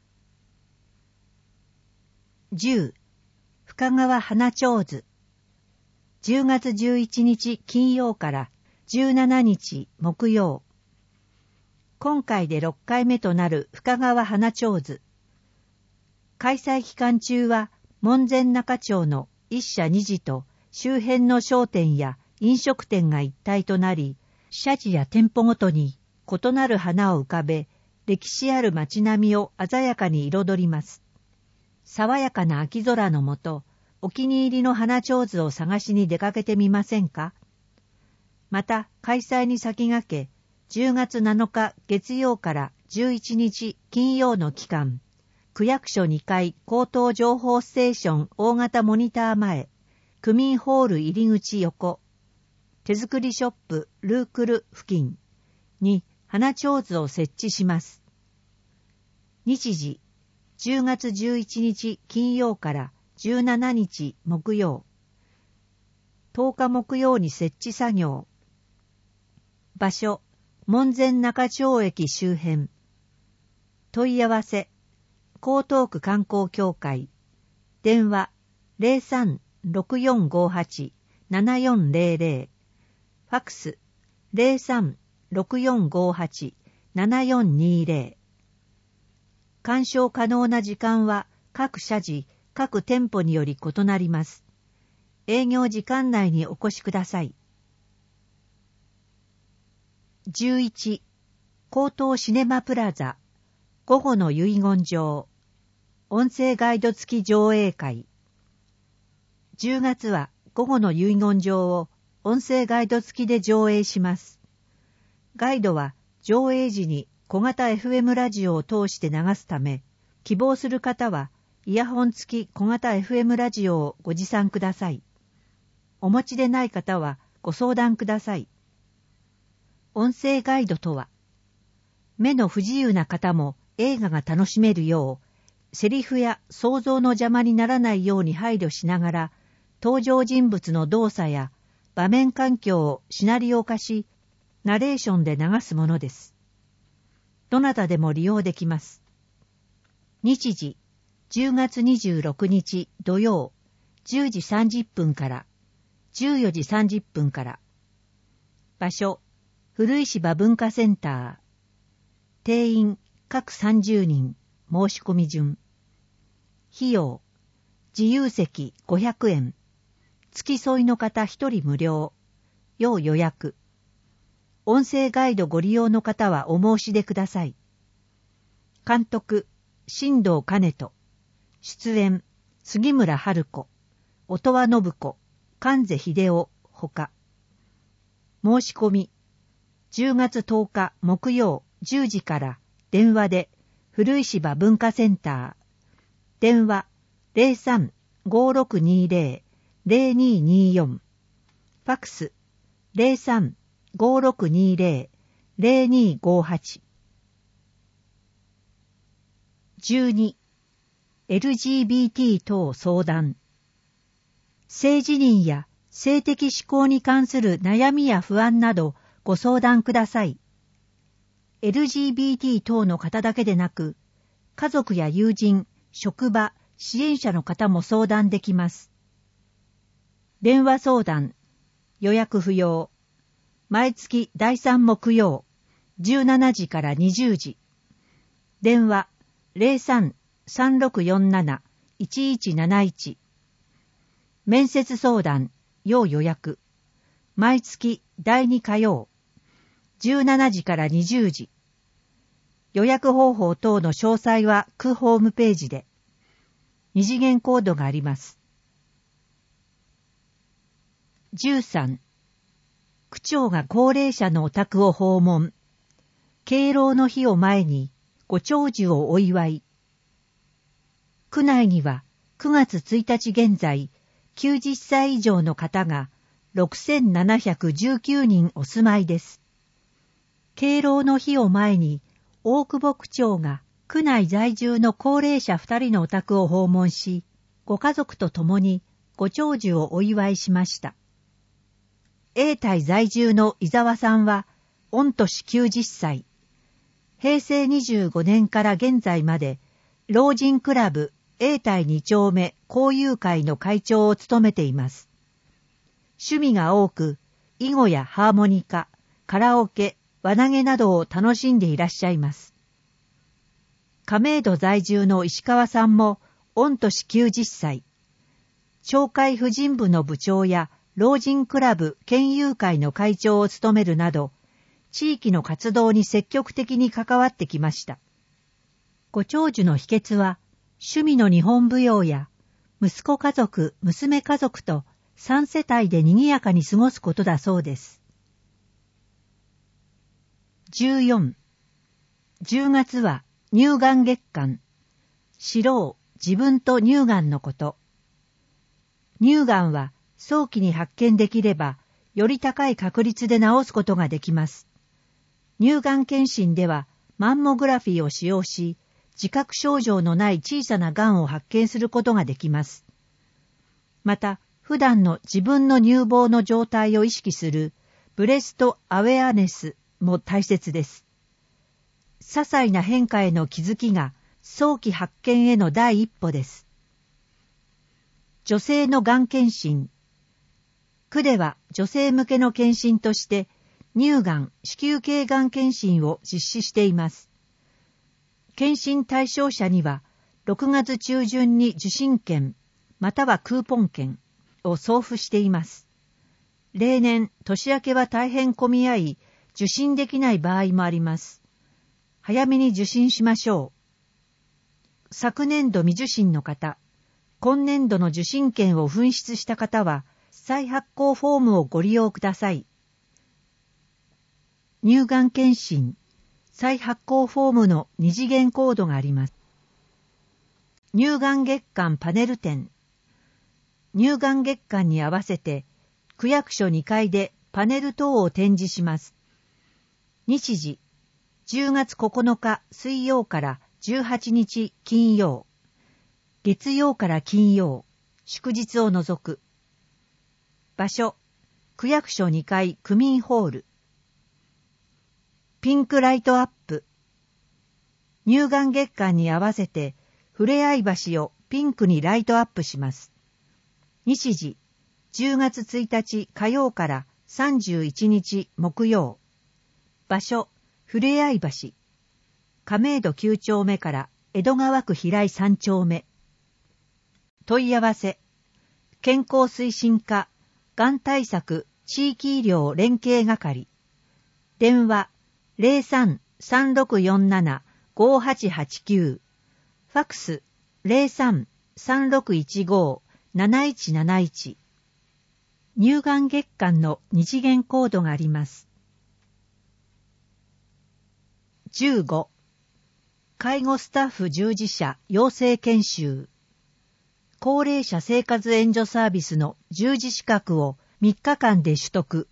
。10、深川花ちょうず。10月11日金曜から17日木曜。今回で6回目となる深川花ちょうず。開催期間中は門前仲町の一社二時と周辺の商店や飲食店が一体となり、社寺や店舗ごとに異なる花を浮かべ、歴史ある街並みを鮮やかに彩ります。爽やかな秋空のもと、お気に入りの花ちょうずを探しに出かけてみませんか？また、開催に先駆け、10月7日月曜から11日金曜の期間、区役所2階口頭情報ステーション大型モニター前、区民ホール入り口横、手作りショップルークル付近に花ちょうずを設置します。日時、10月11日金曜から17日木曜。10日木曜に設置作業。場所、門前仲町駅周辺。問い合わせ、江東区観光協会。電話、03-6458-7400。ファックス、 6458-7420。鑑賞可能な時間は各社時、各店舗により異なります。営業時間内にお越しください。11、江東シネマプラザ、午後の遺言状、音声ガイド付き上映会。10月は午後の遺言状を音声ガイド付きで上映します。ガイドは上映時に小型 FM ラジオを通して流すため、希望する方はイヤホン付き小型 FM ラジオをご持参ください。お持ちでない方はご相談ください。音声ガイドとは、目の不自由な方も映画が楽しめるよう、セリフや想像の邪魔にならないように配慮しながら、登場人物の動作や場面環境をシナリオ化し、ナレーションで流すものです。どなたでも利用できます。日時、10月26日土曜、10時30分から、14時30分から。場所、古石場文化センター。定員、各30人、申し込み順。費用、自由席500円。付き添いの方1人無料。要予約。音声ガイドご利用の方はお申し出ください。監督、新藤兼人。出演、杉村春子。音羽信子。関瀬秀夫。ほか。申し込み、10月10日木曜10時から電話で古石場文化センター。電話 03-5620-0224。ファクス 03-5620-0258。12、LGBT 等相談。性自認や性的指向に関する悩みや不安などご相談ください。LGBT 等の方だけでなく、家族や友人、職場、支援者の方も相談できます。電話相談、予約不要。毎月第3木曜、17時から20時。電話03-3647-1171。面接相談、要予約。毎月第2火曜、17時から20時。予約方法等の詳細は区ホームページで。2次元コードがあります。13、区長が高齢者のお宅を訪問。敬老の日を前にご長寿をお祝い。区内には9月1日現在、90歳以上の方が6719人お住まいです。敬老の日を前に、大久保区長が区内在住の高齢者2人のお宅を訪問し、ご家族と共にご長寿をお祝いしました。永代在住の伊沢さんは、御年90歳。平成25年から現在まで、老人クラブ永代2丁目交友会の会長を務めています。趣味が多く、囲碁やハーモニカ、カラオケ、輪投げなどを楽しんでいらっしゃいます。亀戸在住の石川さんも、御年90歳。町会婦人部の部長や老人クラブ県友会の会長を務めるなど、地域の活動に積極的に関わってきました。ご長寿の秘訣は、趣味の日本舞踊や、息子家族、娘家族と3世帯で賑やかに過ごすことだそうです。14、10月は乳がん月間。知ろう、自分と乳がんのこと。乳がんは早期に発見できれば、より高い確率で治すことができます。乳がん検診では、マンモグラフィーを使用し、自覚症状のない小さながんを発見することができます。また、普段の自分の乳房の状態を意識するブレストアウェアネスも大切です。些細な変化への気づきが早期発見への第一歩です。女性のがん検診。区では女性向けの検診として乳がん、子宮頸がん検診を実施しています。検診対象者には、6月中旬に受診券、またはクーポン券を送付しています。例年、年明けは大変混み合い、受診できない場合もあります。早めに受診しましょう。昨年度未受診の方、今年度の受診券を紛失した方は、再発行フォームをご利用ください。乳がん検診、再発行フォームの2次元コードがあります。乳がん月間パネル展。乳がん月間に合わせて、区役所2階でパネル等を展示します。日時、10月9日水曜から18日金曜、月曜から金曜、祝日を除く。場所、区役所2階区民ホール。ピンクライトアップ。乳がん月間に合わせて、ふれあい橋をピンクにライトアップします。日時、10月1日火曜から31日木曜。場所、ふれあい橋。亀戸9丁目から江戸川区平井3丁目。問い合わせ、健康推進課、がん対策地域医療連携係。電話、03-3647-5889。ファクス、03-3615-7171。乳がん月間の2次元コードがあります。15. 介護スタッフ従事者養成研修。高齢者生活援助サービスの従事資格を3日間で取得。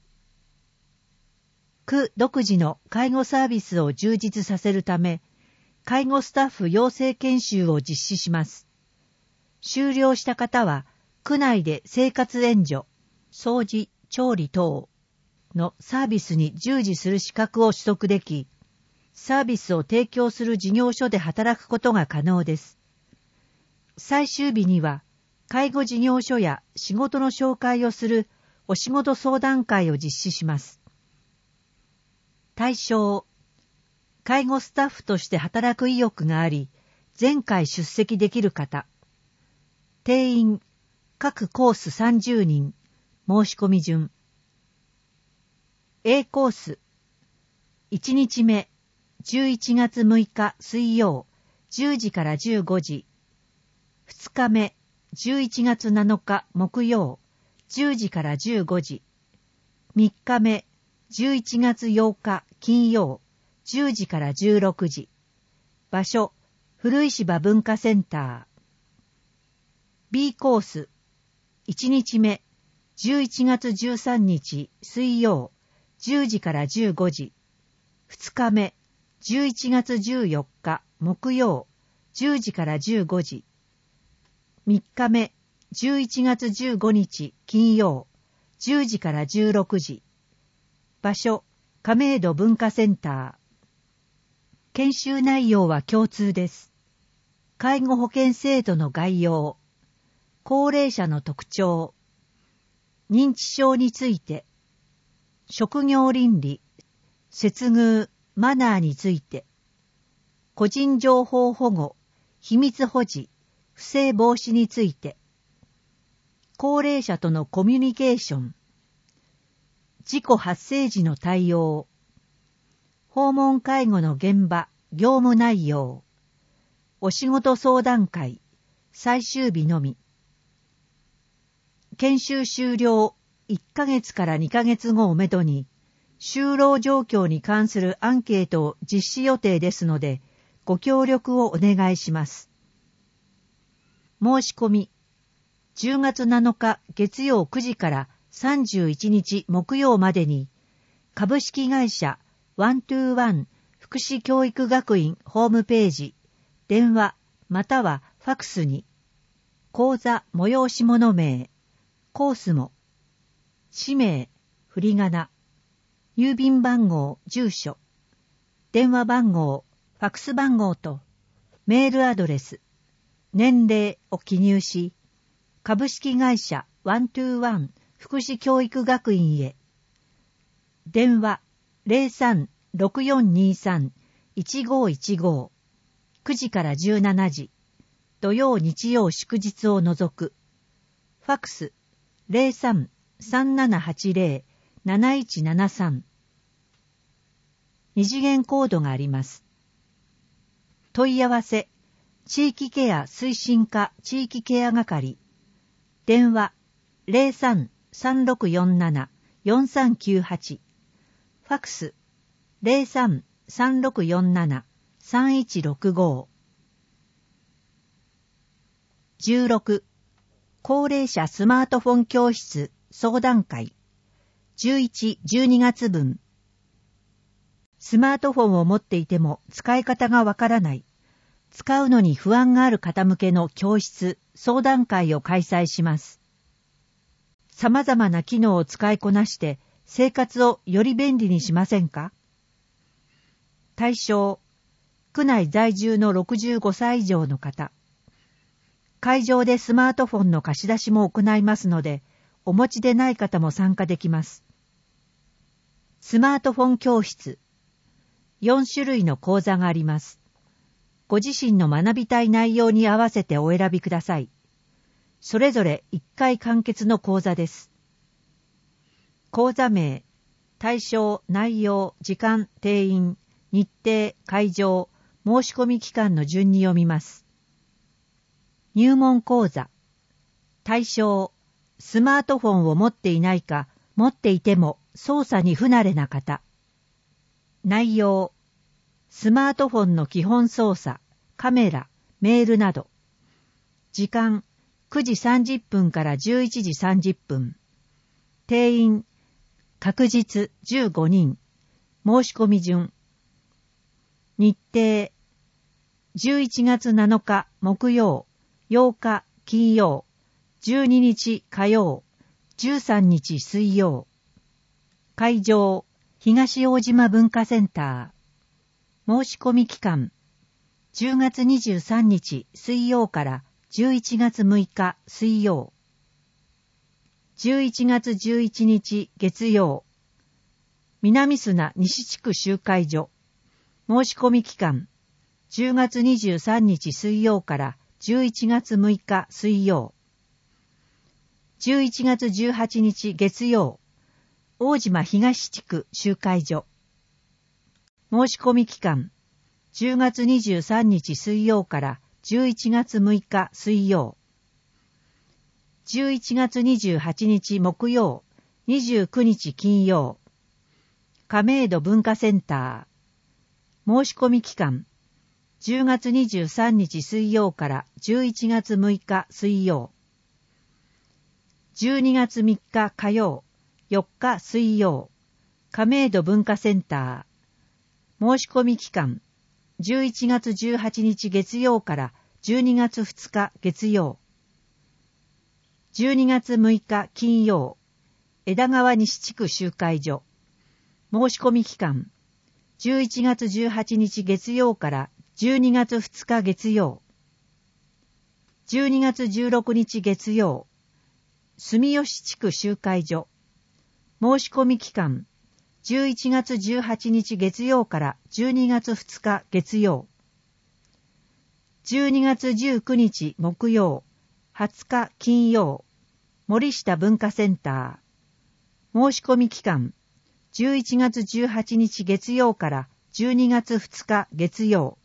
区独自の介護サービスを充実させるため、介護スタッフ養成研修を実施します。修了した方は、区内で生活援助、掃除、調理等のサービスに従事する資格を取得でき、サービスを提供する事業所で働くことが可能です。最終日には、介護事業所や仕事の紹介をするお仕事相談会を実施します。対象、介護スタッフとして働く意欲があり、前回出席できる方。定員、各コース30人、申し込み順。A コース、1日目、11月6日水曜、10時から15時。2日目、11月7日木曜、10時から15時。3日目、11月8日金曜、10時から16時。場所、古石場文化センター。B コース、1日目、11月13日水曜、10時から15時。2日目、11月14日木曜、10時から15時。3日目、11月15日金曜、10時から16時。場所、亀戸文化センター。研修内容は共通です。介護保険制度の概要、高齢者の特徴、認知症について、職業倫理、接遇、マナーについて、個人情報保護、秘密保持、不正防止について、高齢者とのコミュニケーション、事故発生時の対応、訪問介護の現場、業務内容、お仕事相談会、最終日のみ。研修終了1ヶ月から2ヶ月後をめどに、就労状況に関するアンケートを実施予定ですので、ご協力をお願いします。申し込み、10月7日月曜9時から31日木曜までに、株式会社121福祉教育学院ホームページ、電話またはファクスに、講座催し物名、コースも、氏名、振り仮名、郵便番号、住所、電話番号、ファクス番号と、メールアドレス、年齢を記入し、株式会社121福祉教育学院へ。電話 03-6423-1515 9時から17時、土曜日曜祝日を除く。ファクス 03-3780-7173 二次元コードがあります。問い合わせ、地域ケア推進課地域ケア係。電話03-3647-4398。ファクス03-3647-3165。16. 高齢者スマートフォン教室相談会。11、12月分。スマートフォンを持っていても使い方がわからない。使うのに不安がある方向けの教室、相談会を開催します。様々な機能を使いこなして生活をより便利にしませんか？対象、区内在住の65歳以上の方。会場でスマートフォンの貸し出しも行いますので、お持ちでない方も参加できます。スマートフォン教室。4種類の講座があります。ご自身の学びたい内容に合わせてお選びください。それぞれ1回完結の講座です。講座名、対象、内容、時間、定員、日程、会場、申し込み期間の順に読みます。入門講座。対象、スマートフォンを持っていないか、持っていても操作に不慣れな方。内容、スマートフォンの基本操作、カメラ、メールなど。時間、9時30分から11時30分。定員、確実15人。申し込み順。日程、11月7日木曜、8日金曜、12日火曜、13日水曜。会場、東大島文化センター。申し込み期間、10月23日水曜から11月6日水曜。11月11日月曜。南砂西地区集会所。申し込み期間、10月23日水曜から11月6日水曜。11月18日月曜。大島東地区集会所。申し込み期間、10月23日水曜から11月6日水曜。11月28日木曜、29日金曜。亀戸文化センター。申し込み期間、10月23日水曜から11月6日水曜。12月3日火曜、4日水曜。亀戸文化センター。申し込み期間、11月18日月曜から12月2日月曜。12月6日金曜。枝川西地区集会所。申し込み期間、11月18日月曜から12月2日月曜。12月16日月曜。住吉地区集会所。申し込み期間、11月18日月曜から12月2日月曜。12月19日木曜、20日金曜。森下文化センター。申し込み期間、11月18日月曜から12月2日月曜。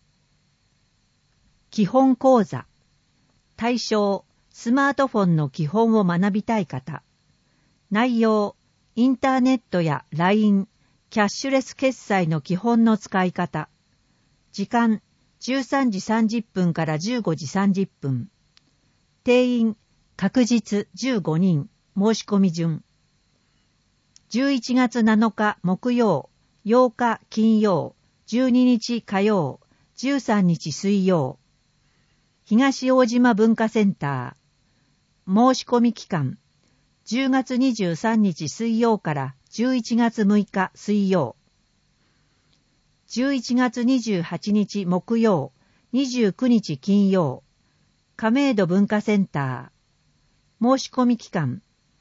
基本講座。対象、スマートフォンの基本を学びたい方。内容、インターネットや LINE、キャッシュレス決済の基本の使い方。時間、13時30分から15時30分。定員、確実15人。申し込み順。11月7日木曜、8日金曜、12日火曜、13日水曜。東大島文化センター。申し込み期間、10月23日水曜から11月6日水曜。11月28日木曜、29日金曜。亀戸文化センター。申し込み期間、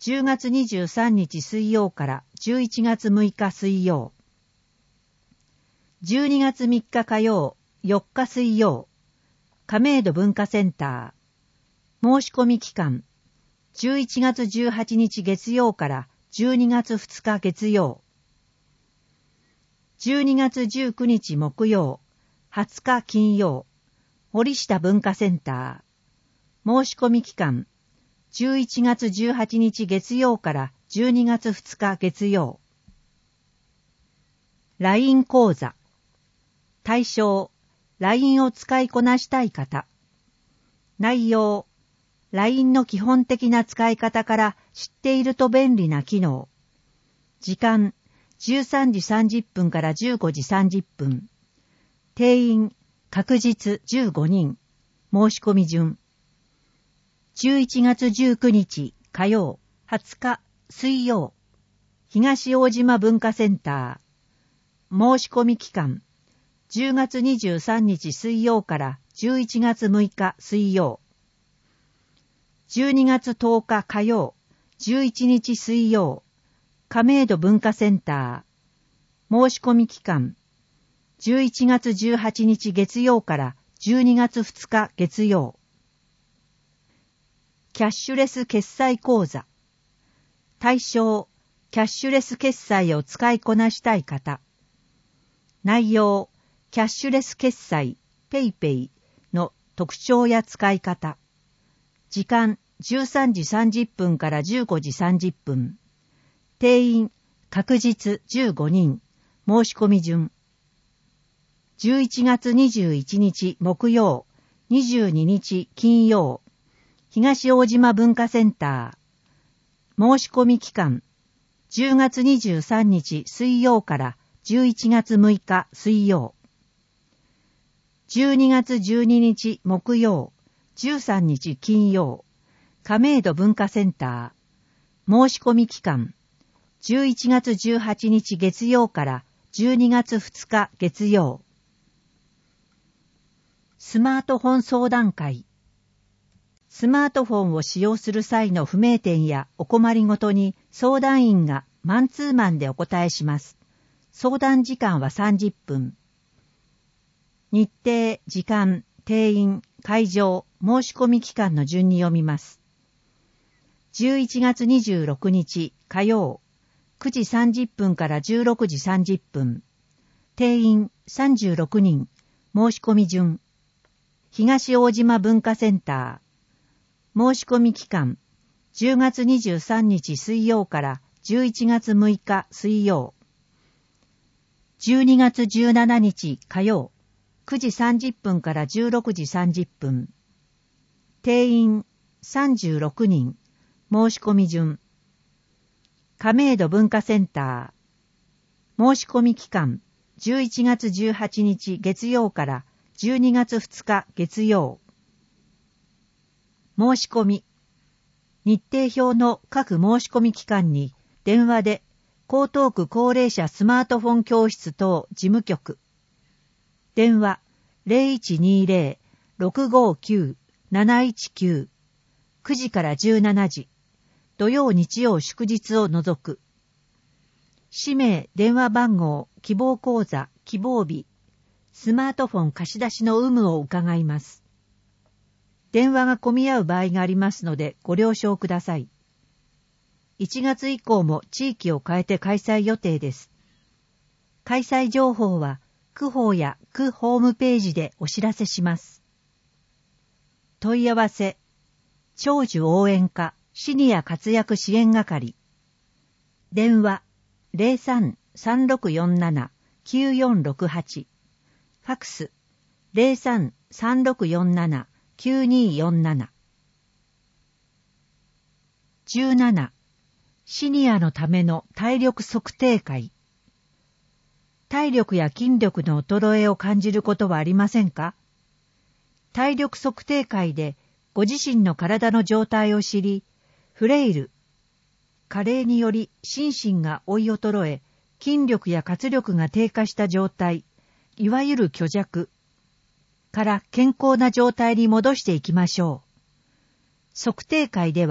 10月23日水曜から11月6日水曜。12月3日火曜、4日水曜。亀戸文化センター。申し込み期間。11月18日月曜から12月2日月曜。12月19日木曜、20日金曜。森下文化センター。申し込み期間。11月18日月曜から12月2日月曜。LINE 講座。対象、LINE を使いこなしたい方。内容、LINE の基本的な使い方から知っていると便利な機能。時間、13時30分から15時30分。定員、確実15人。申し込み順。11月19日火曜、20日水曜。東大島文化センター。申し込み期間。10月23日水曜から11月6日水曜。12月10日火曜、11日水曜。亀戸文化センター。申し込み期間。11月18日月曜から12月2日月曜。キャッシュレス決済口座。対象、キャッシュレス決済を使いこなしたい方。内容、キャッシュレス決済、PayPay の特徴や使い方。時間、13時30分から15時30分。定員、確実15人。申し込み順。11月21日木曜、22日金曜。東大島文化センター。申し込み期間。10月23日水曜から11月6日水曜。12月12日木曜、13日金曜。亀戸文化センター。申し込み期間。11月18日月曜から12月2日月曜。スマートフォン相談会。スマートフォンを使用する際の不明点やお困りごとに相談員がマンツーマンでお答えします。相談時間は30分。日程、時間、定員、会場、申し込み期間の順に読みます。11月26日火曜、9時30分から16時30分。定員36人。申し込み順。東大島文化センター。申し込み期間。10月23日水曜から11月6日水曜。12月17日火曜。9時30分から16時30分。定員36人。申し込み順。亀戸文化センター。申し込み期間。11月18日月曜から12月2日月曜。申し込み。日程表の各申し込み期間に電話で江東区高齢者スマートフォン教室等事務局。電話 0120-659-719 9時から17時。土曜日曜祝日を除く。氏名、電話番号、希望口座、希望日。スマートフォン貸し出しの有無を伺います。電話が混み合う場合がありますのでご了承ください。1月以降も地域を変えて開催予定です。開催情報は区法や区ホームページでお知らせします。問い合わせ、長寿応援課シニア活躍支援係。電話03-3647-9468。ファクス03-3647-9247。17. シニアのための体力測定会。体力や筋力の衰えを感じることはありませんか？体力測定会でご自身の体の状態を知り、フレイル、加齢により心身が追い衰え、筋力や活力が低下した状態、いわゆる虚弱から健康な状態に戻していきましょう。測定会では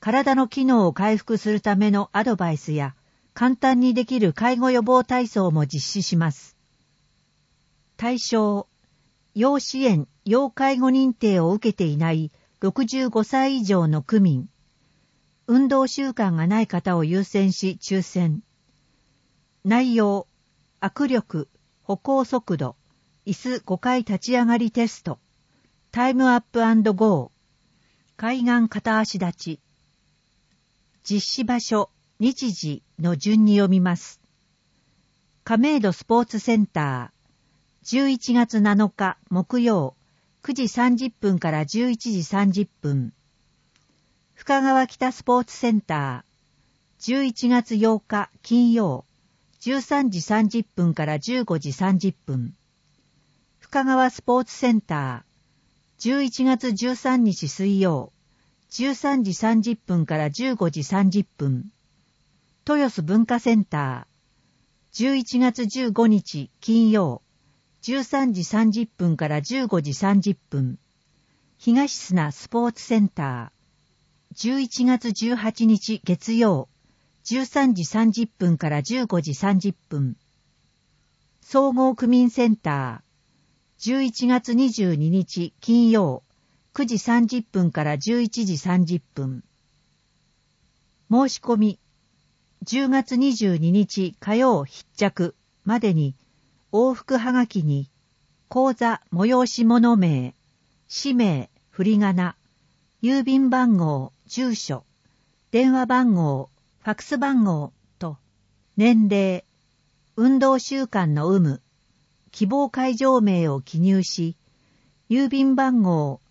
体の機能を回復するためのアドバイスや、簡単にできる介護予防体操も実施します。対象、要支援・要介護認定を受けていない65歳以上の区民、運動習慣がない方を優先し抽選。内容、握力、歩行速度、椅子5回立ち上がりテスト、タイムアップ&ゴー、海岸片足立ち。実施場所、日時の順に読みます。亀戸スポーツセンター、11月7日木曜、9時30分から11時30分。深川北スポーツセンター、11月8日金曜、13時30分から15時30分。深川スポーツセンター、11月13日水曜、13時30分から15時30分。豊洲文化センター、11月15日金曜、13時30分から15時30分。東砂スポーツセンター、11月18日月曜、13時30分から15時30分。総合区民センター、11月22日金曜、9時30分から11時30分。申し込み、10月22日火曜必着までに、往復はがきに、口座催し物名、氏名、振り仮名、郵便番号、住所、電話番号、ファクス番号と、年齢、運動習慣の有無、希望会場名を記入し、郵便番号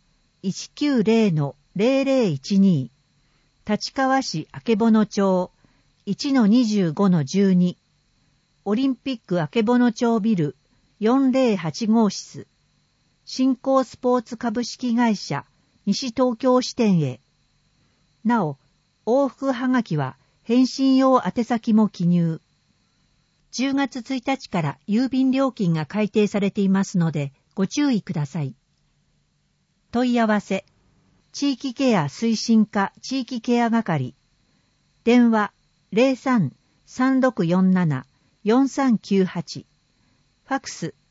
190-0012、立川市曙町 1-25-12、オリンピック曙町ビル408号室、新興スポーツ株式会社西東京支店へ。なお、往復はがきは返信用宛先も記入。10月1日から郵便料金が改定されていますのでご注意ください。問い合わせ、地域ケア推進課地域ケア係、電話 03-3647-4398、ファクス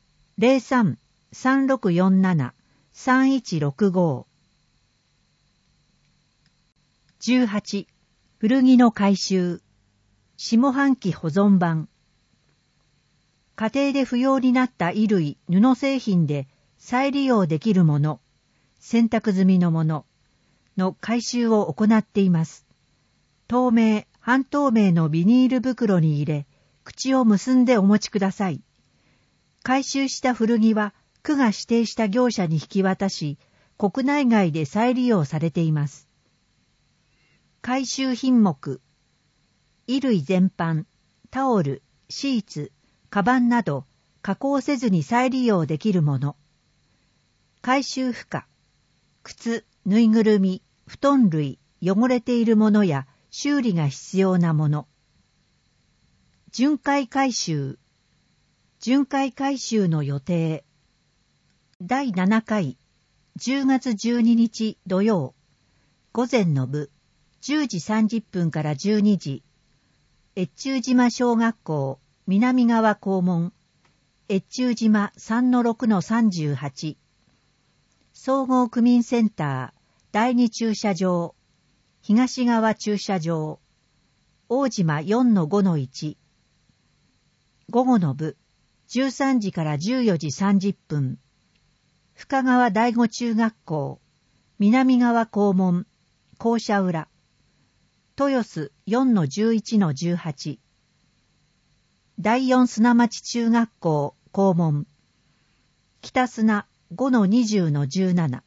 03-3647-3165。18、古着の回収、下半期保存版。家庭で不要になった衣類、布製品で再利用できるもの、洗濯済みのものの回収を行っています。透明、半透明のビニール袋に入れ、口を結んでお持ちください。回収した古着は区が指定した業者に引き渡し、国内外で再利用されています。回収品目、衣類全般、タオル、シーツ、カバンなど加工せずに再利用できるもの。回収負荷、靴、ぬいぐるみ、布団類、汚れているものや修理が必要なもの。巡回回収、巡回回収の予定。第7回、10月12日土曜、午前の部、10時30分から12時、越中島小学校、南側校門、越中島 3-6-38、総合区民センター、第2駐車場、東側駐車場、大島 4-5-1、午後の部、13時から14時30分、深川第5中学校、南側校門、校舎裏、豊洲 4-11-18、第4砂町中学校校門、北砂 5-20-17。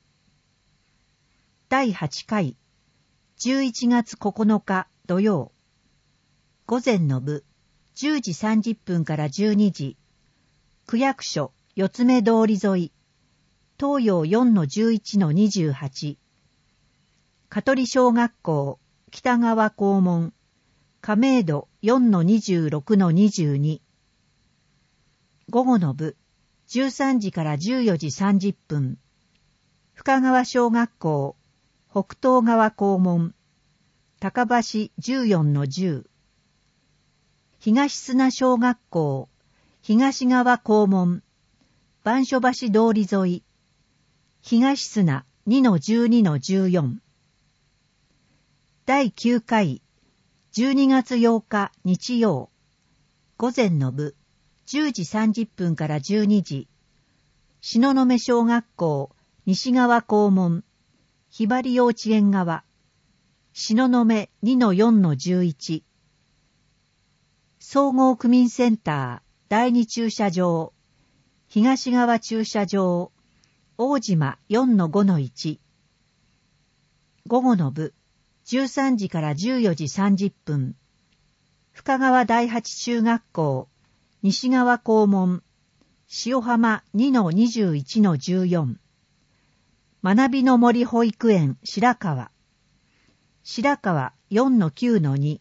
第8回、11月9日土曜、午前の部、10時30分から12時、区役所四つ目通り沿い、東洋 4-11-28、香取小学校北側校門、亀戸 4-26-22。午後の部、13時から14時30分。深川小学校、北東側校門、 高橋14-10。東砂小学校、東側校門、番所橋通り沿い、東砂 2-12-14。第9回、12月8日日曜、午前の部、10時30分から12時、東雲小学校、西側校門、ひばり幼稚園側、東雲 2-4-11、総合区民センター、第2駐車場、東側駐車場、大島 4-5-1。午後の部、13時から14時30分、深川第8中学校、西側校門、塩浜 2-21-14。学びの森保育園白川、白川 4-9-2。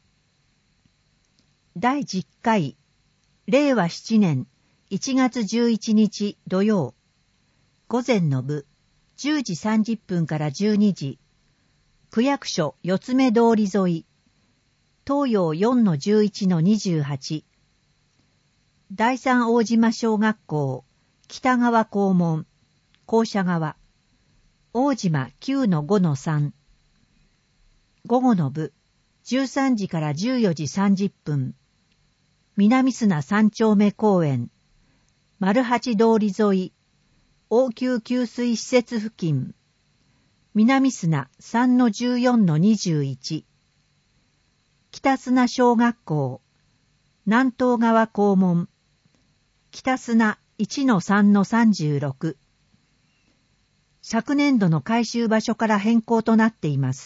第10回、令和7年1月11日土曜、午前の部、10時30分から12時、区役所四つ目通り沿い、東洋 4-11-28、第三大島小学校、北側校門、校舎側、大島 9-5-3。午後の部、13時から14時30分、南砂三丁目公園、丸八通り沿い、応急給水施設付近、南砂 3-14-21。北砂小学校、南東側校門、北砂 1-3-36。昨年度の改修場所から変更となっています。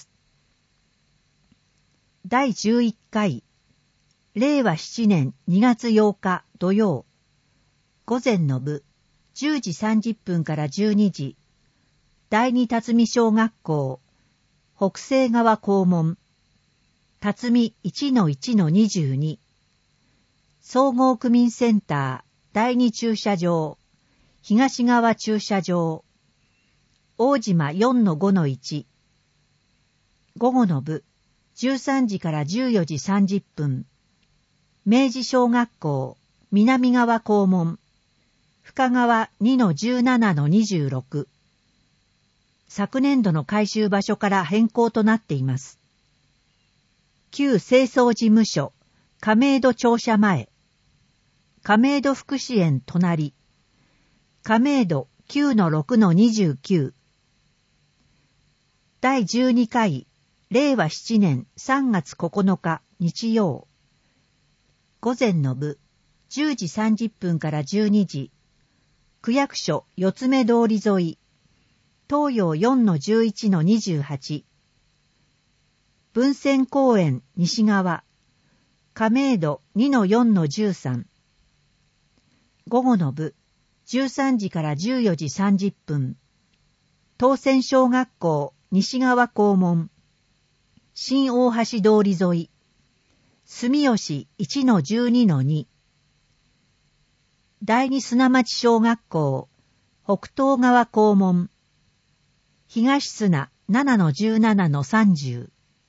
第11回、令和7年2月8日土曜、午前の部、10時30分から12時、第二辰巳小学校、北西側校門、辰巳 1-1-22、総合区民センター、第二駐車場、東側駐車場、大島 4-5-1。午後の部、13時から14時30分、明治小学校、南側校門、深川 2-17-26。昨年度の改修場所から変更となっています。旧清掃事務所、亀戸庁舎前、亀戸福祉園隣、亀戸 9-6-29。第12回、令和7年3月9日日曜、午前の部、10時30分から12時、区役所四つ目通り沿い、東洋 4-11-28。文泉公園西側、亀戸 2-4-13。午後の部、13時から14時30分、東泉小学校西側校門、新大橋通り沿い、住吉 1-12-2。第二砂町小学校、北東側校門、東砂 7-17-30。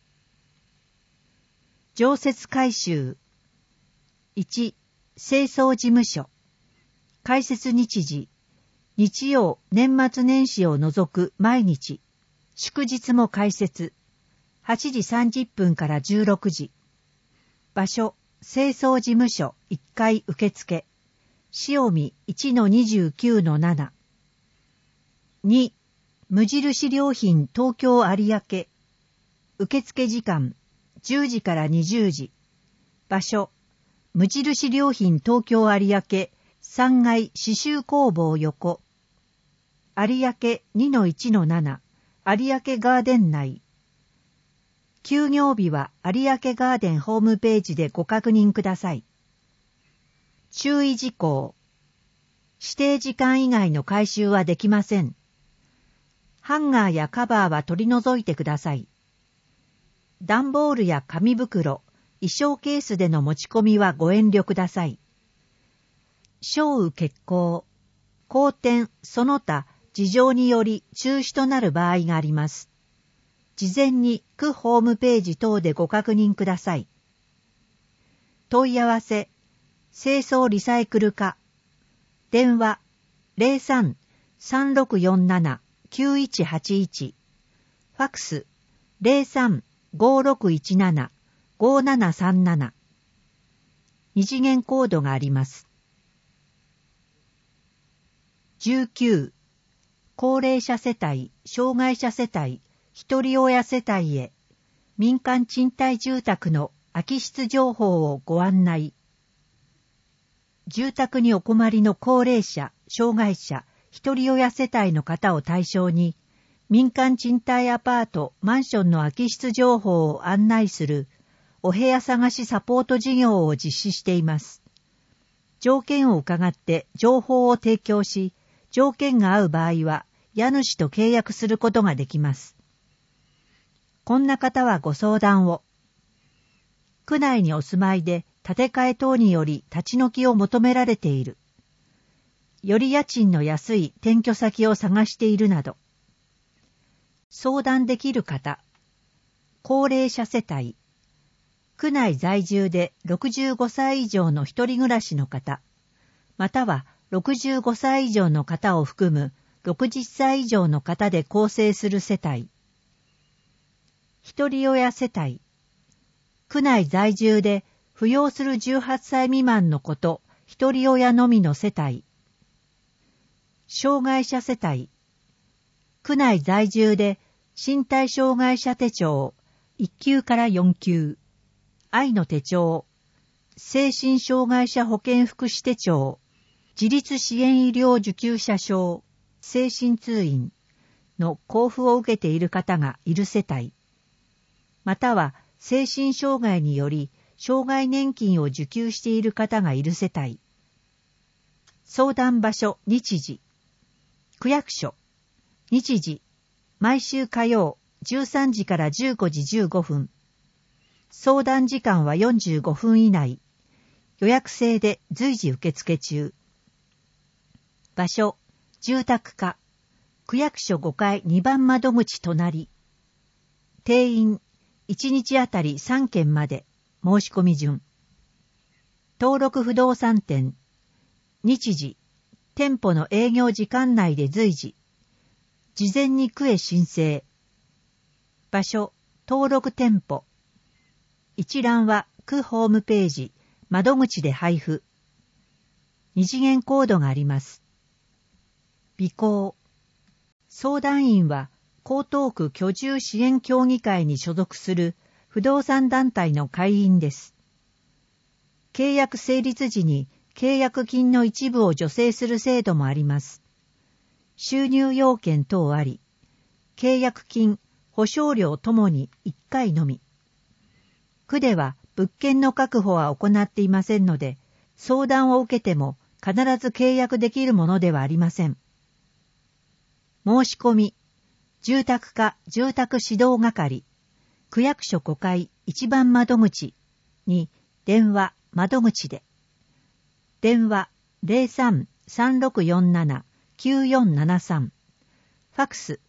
常設改修。1、清掃事務所。開設日時、日曜、年末年始を除く毎日、祝日も開設。8時30分から16時。場所、清掃事務所1階受付。塩見 1-29-7。2、無印良品東京有明。受付時間、10時から20時。場所、無印良品東京有明3階刺繍工房横。有明 2-1-7。有明ガーデン内。休業日は有明ガーデンホームページでご確認ください。注意事項。指定時間以外の回収はできません。ハンガーやカバーは取り除いてください。段ボールや紙袋、衣装ケースでの持ち込みはご遠慮ください。小雨欠航、荒天、その他事情により中止となる場合があります。 事前に区ホームページ等でご確認ください。問い合わせ、清掃リサイクル課、電話03-3647-9181、ファクス03-5617-5737、二次元コードがあります。19、高齢者世帯、障害者世帯、一人親世帯へ、民間賃貸住宅の空き室情報をご案内。住宅にお困りの高齢者、障害者、一人親世帯の方を対象に、民間賃貸アパート、マンションの空き室情報を案内する、お部屋探しサポート事業を実施しています。条件を伺って情報を提供し、条件が合う場合は、家主と契約することができます。こんな方はご相談を。区内にお住まいで建て替え等により立ち退きを求められている。より家賃の安い転居先を探しているなど。相談できる方。高齢者世帯。区内在住で65歳以上の一人暮らしの方。または65歳以上の方を含む60歳以上の方で構成する世帯。一人親世帯。区内在住で扶養する18歳未満の子と一人親のみの世帯。障害者世帯。区内在住で身体障害者手帳1級から4級、愛の手帳、精神障害者保健福祉手帳、自立支援医療受給者証、精神通院の交付を受けている方がいる世帯。または精神障害により障害年金を受給している方がいる世帯。相談場所日時。区役所。日時。毎週火曜13時から15時15分。相談時間は45分以内。予約制で随時受付中。場所。住宅課。区役所5階2番窓口隣。定員。1日あたり3件まで。申し込み順。登録不動産店。日時。店舗の営業時間内で随時。事前に区へ申請。場所。登録店舗。一覧は区ホームページ、窓口で配布。二次元コードがあります。備考。相談員は、江東区居住支援協議会に所属する不動産団体の会員です。契約成立時に契約金の一部を助成する制度もあります。収入要件等あり、契約金、保証料ともに1回のみ。区では物件の確保は行っていませんので、相談を受けても必ず契約できるものではありません。申し込み。住宅課住宅指導係、区役所5階1番窓口に電話窓口で。電話03-3647-9473、ファクス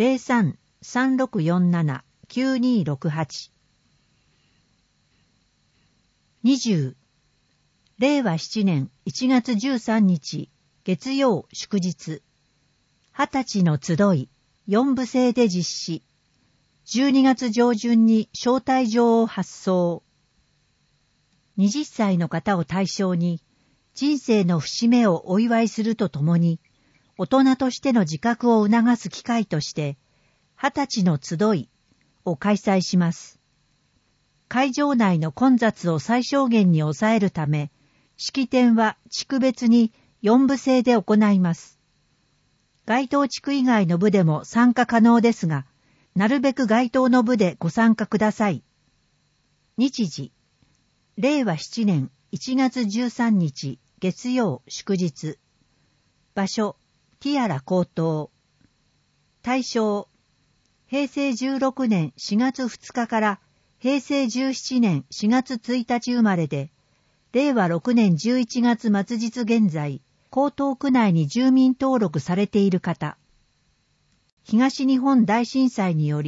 03-3647-9268。20、令和7年1月13日月曜祝日、20歳の集い4部制で実施。12月上旬に招待状を発送。20歳の方を対象に、人生の節目をお祝いするとともに、大人としての自覚を促す機会として、20歳の集いを開催します。会場内の混雑を最小限に抑えるため、式典は地区別に4部制で行います。該当地区以外の部でも参加可能ですが、なるべく該当の部でご参加ください。日時、令和7年1月13日月曜祝日。場所、ティアラ高等。対象、平成16年4月2日から平成17年4月1日生まれで、令和6年11月末日現在、江東区内に住民登録されている方。東日本大震災により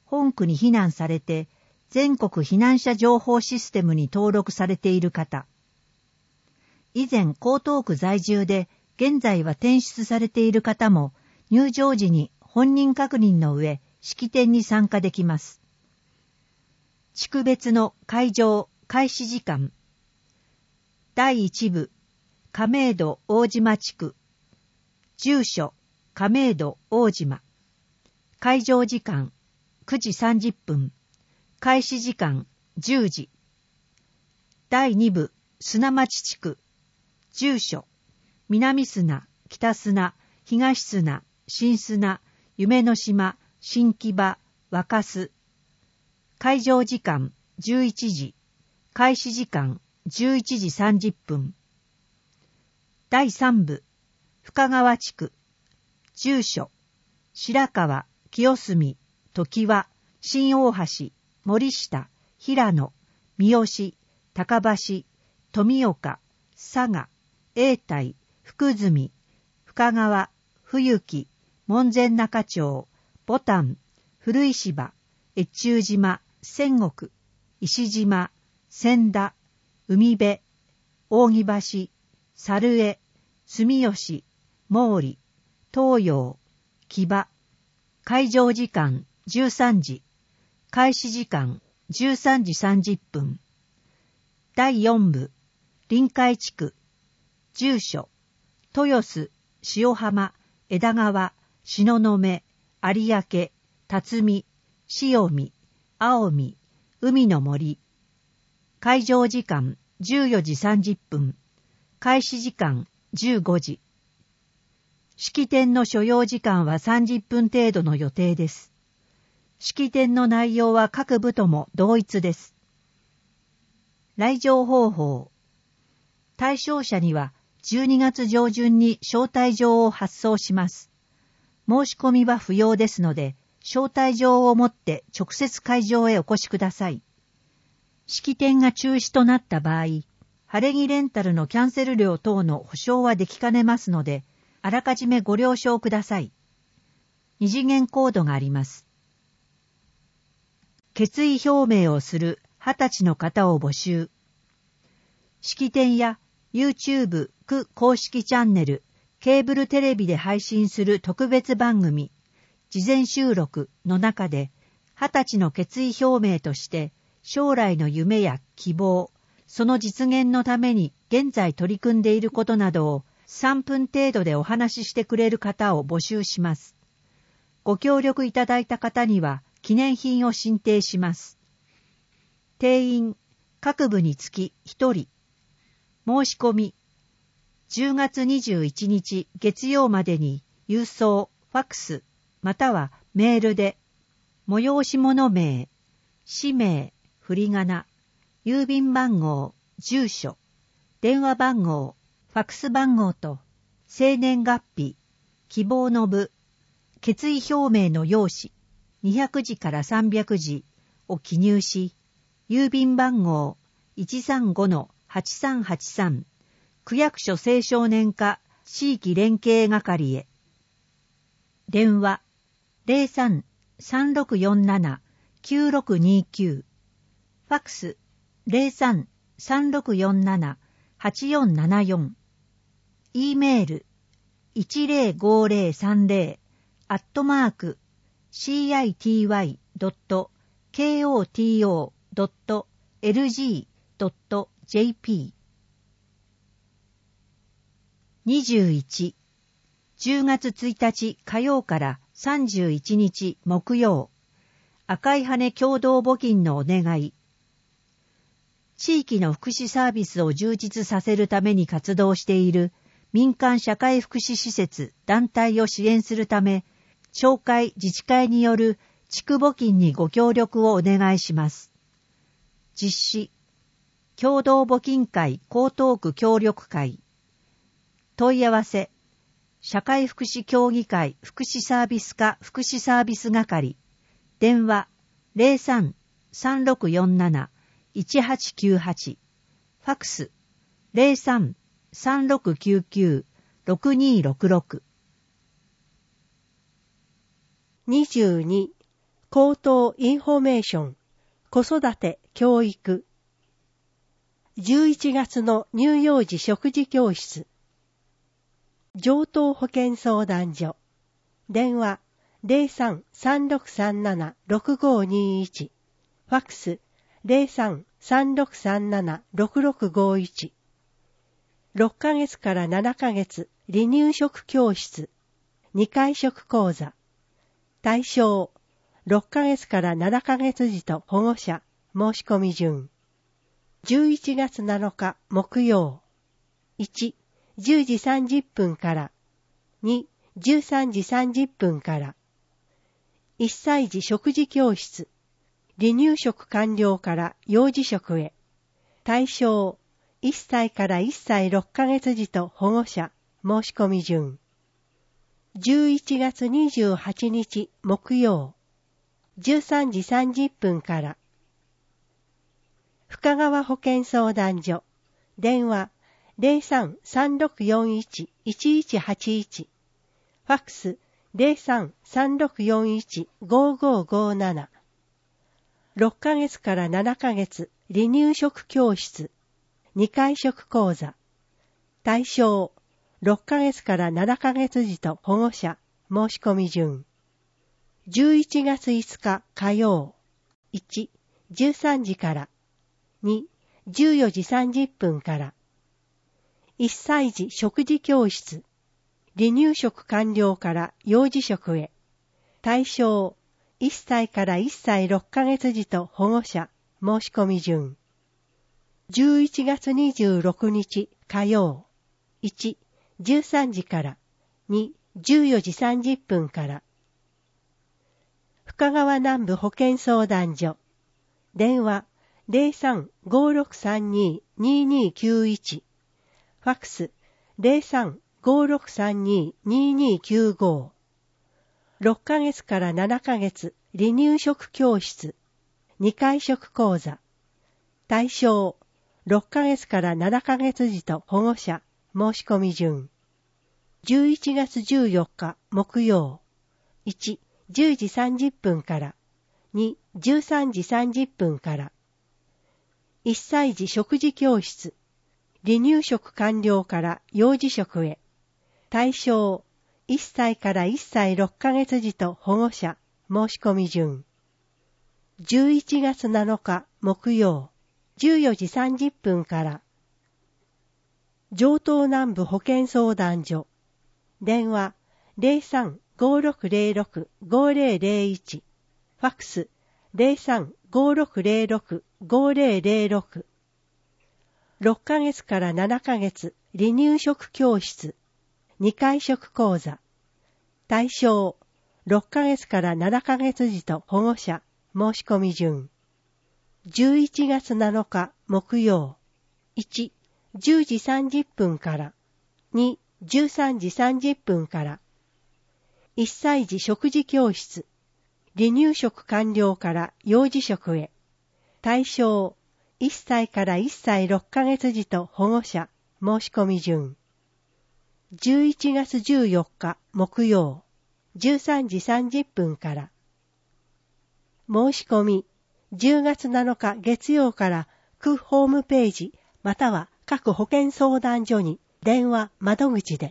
本区に避難されて、全国避難者情報システムに登録されている方。以前、江東区在住で、現在は転出されている方も、入場時に本人確認の上、式典に参加できます。地区別の会場、開始時間。第1部、亀戸大島地区。住所、亀戸大島。会場時間、9時30分。開始時間、10時。第2部、砂町地区。住所、南砂、北砂、東砂、新砂、夢の島、新木場、若洲。会場時間、11時。開始時間、11時30分。第3部、深川地区。住所、白川、清澄、常盤、新大橋、森下、平野、三好、高橋、富岡、佐賀、永代、福住、深川、冬木、門前仲町、牡丹、古石場、越中島、仙石、石島、千田、海辺、扇橋、猿江、住吉、毛利、東洋、木場。会場時間13時。開始時間13時30分。第4部、臨海地区。住所、豊洲、塩浜、枝川、東雲、有明、辰巳、塩見、青海、海の森。会場時間14時30分。開始時間15時。式典の所要時間は30分程度の予定です。式典の内容は各部とも同一です。来場方法。対象者には12月上旬に招待状を発送します。申し込みは不要ですので、招待状を持って直接会場へお越しください。式典が中止となった場合、晴れ着レンタルのキャンセル料等の保証はできかねますので、あらかじめご了承ください。二次元コードがあります。決意表明をする20歳の方を募集。式典や YouTube 区公式チャンネル、ケーブルテレビで配信する特別番組、事前収録の中で、20歳の決意表明として、将来の夢や希望、その実現のために現在取り組んでいることなどを3分程度でお話ししてくれる方を募集します。ご協力いただいた方には記念品を進呈します。定員、各部につき1人。申し込み、10月21日月曜までに郵送、ファックス、またはメールで、催し物名、氏名、振り仮名、郵便番号、住所、電話番号、ファックス番号と、生年月日、希望の部、決意表明の用紙、200字から300字を記入し、郵便番号 135-8383、区役所青少年課地域連携係へ。電話 03-3647-9629、ファックス 03-3647-8474、E メール 105030@city.koto.lg.jp。 21、10月1日火曜から31日木曜、赤い羽共同募金のお願い。地域の福祉サービスを充実させるために活動している民間社会福祉施設団体を支援するため、町会自治会による地区募金にご協力をお願いします。実施、共同募金会江東区協力会。問い合わせ、社会福祉協議会福祉サービス課福祉サービス係。電話 03-3647-1898。ファックス 03-3699-6266。22、 高等インフォメーション、子育て、教育。11月の乳幼児食事教室。上等保健相談所。電話 03-3637-6521。ファックス 03-3637-6651。6ヶ月から7ヶ月離乳食教室。2回食講座。対象6ヶ月から7ヶ月児と保護者。申し込み順。11月7日木曜。1、10時30分から。2、13時30分から。1歳児食事教室。離乳食完了から幼児食へ。対象、1歳から1歳6ヶ月児と保護者。申し込み順。11月28日木曜。13時30分から。深川保健相談所。電話 03-3641-1181。ファックス 03-3641-5557。6ヶ月から7ヶ月離乳食教室。2回食講座。対象6ヶ月から7ヶ月児と保護者。申し込み順。11月5日火曜。1、13時から。2、14時30分から。1歳児食事教室。離乳食完了から幼児食へ。対象、1歳から1歳6ヶ月児と保護者。申し込み順。11月26日火曜。1、13時から。2、14時30分から。深川南部保健相談所。電話03-5632-2291。ファックス 03-5632-2295。6ヶ月から7ヶ月離乳食教室。2回食講座。対象、6ヶ月から7ヶ月児と保護者。申し込み順。11月14日木曜。1、10時30分から。2、13時30分から。1歳児食事教室。離乳食完了から幼児食へ。対象、1歳から1歳6ヶ月児と保護者。申し込み順。11月7日木曜。14時30分から。上東南部保健相談所。電話03-5606-5001。ファックス03-5606-5006。6ヶ月から7ヶ月離乳食教室。2回食講座。対象、6ヶ月から7ヶ月児と保護者。申し込み順。11月7日木曜。1、10時30分から。2、13時30分から。1歳児食事教室。離乳食完了から幼児食へ。対象、1歳から1歳6ヶ月児と保護者。申し込み順。11月14日木曜。13時30分から。申し込み、10月7日月曜から区ホームページまたは各保健相談所に電話窓口で。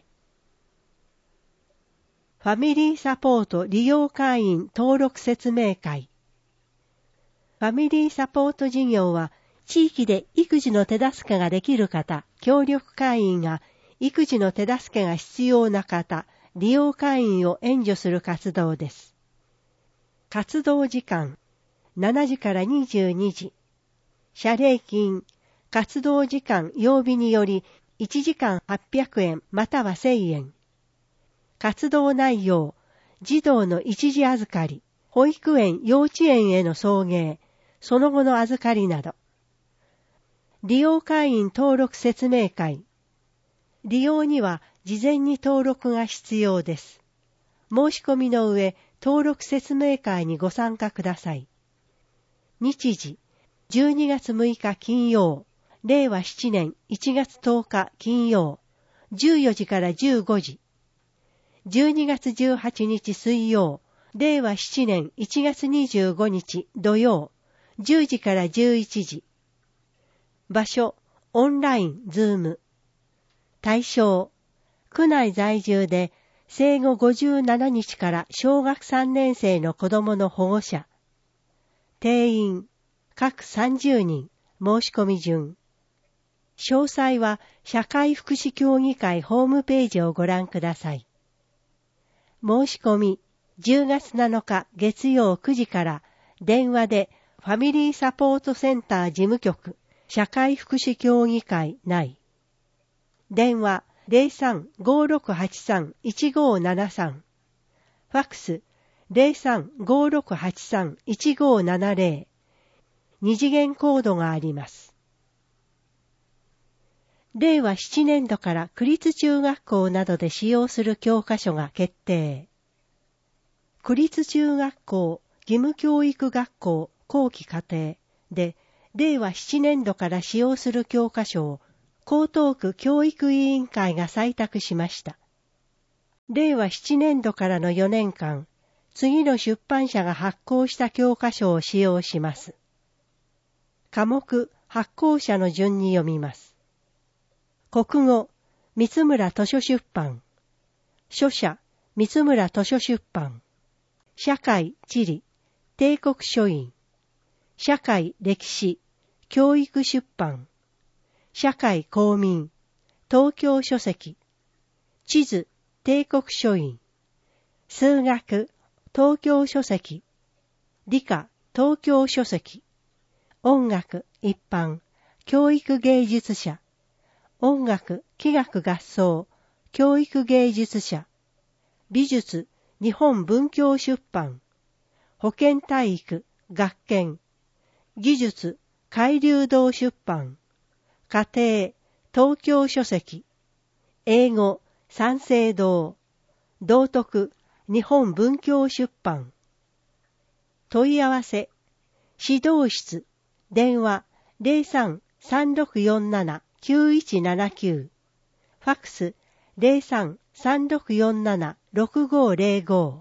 ファミリーサポート利用会員登録説明会。ファミリーサポート事業は地域で育児の手助けができる方、協力会員が育児の手助けが必要な方、利用会員を援助する活動です。活動時間、7時から22時。謝礼金、活動時間曜日により1時間800円または1000円。活動内容、児童の一時預かり、保育園・幼稚園への送迎、その後の預かりなど。利用会員登録説明会。利用には事前に登録が必要です。申し込みの上、登録説明会にご参加ください。日時、12月6日金曜、令和7年1月10日金曜、14時から15時。12月18日水曜、 令和7年1月25日土曜、10時から11時。場所、オンライン、ズーム。対象、区内在住で生後57日から小学3年生の子供の保護者。定員、各30人、申し込み順。詳細は社会福祉協議会ホームページをご覧ください。申し込み、10月7日月曜9時から電話でファミリーサポートセンター事務局社会福祉協議会内。電話 03-5683-1573。ファックス 03-5683-1570。二次元コードがあります。令和7年度から区立中学校などで使用する教科書が決定。区立中学校、義務教育学校、後期課程で、令和7年度から使用する教科書を江東区教育委員会が採択しました。令和7年度からの4年間、次の出版社が発行した教科書を使用します。科目、発行者の順に読みます。国語、三村図書出版。書者、三村図書出版。社会、地理、帝国書院。社会、歴史、教育出版。社会、公民、東京書籍。地図、帝国書院。数学、東京書籍。理科、東京書籍。音楽、一般、教育芸術社。音楽、器楽合奏、教育芸術社。美術、日本文教出版。保健体育、学研。技術、海流堂出版。家庭、東京書籍。英語、三省堂。道徳、日本文教出版。問い合わせ、指導室、電話 03-3647-9179。ファックス 03-3647-6505。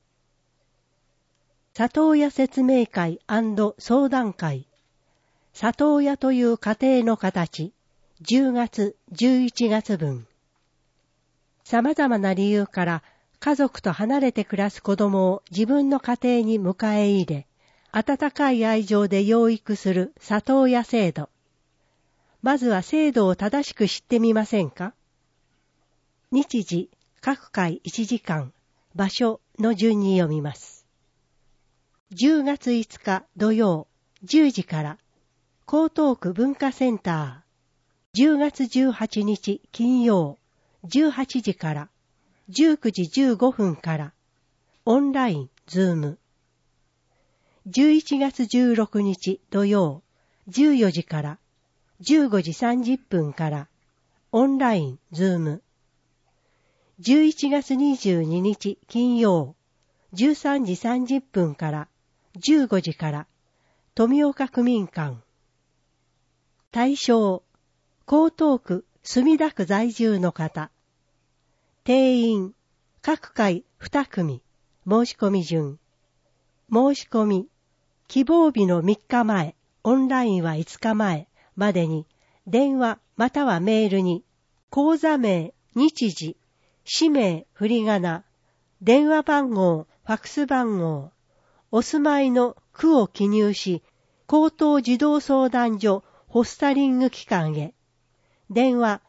里親説明会&相談会。里親という家庭の形。10月、11月分。様々な理由から家族と離れて暮らす子供を自分の家庭に迎え入れ、温かい愛情で養育する里親制度。まずは制度を正しく知ってみませんか？日時、各回1時間、場所の順に読みます。10月5日土曜、10時から、江東区文化センター。10月18日金曜、18時から、19時15分から、オンライン、ズーム。11月16日土曜、14時から、15時30分から、オンライン、ズーム。11月22日金曜、13時30分から、15時から、富岡区民館。対象、江東区墨田区在住の方。定員、各回2組、申し込み順。申し込み、希望日の3日前、オンラインは5日前までに、電話またはメールに、口座名、日時、氏名、振り仮名、電話番号、ファックス番号、お住まいの区を記入し、高等児童相談所ホスタリング機関へ。電話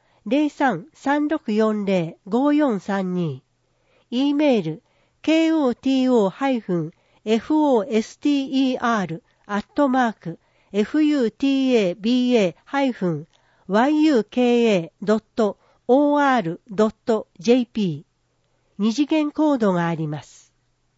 03-3640-5432。E メール koto-futa-futa-yuka.or.jp。二次元コードがあります。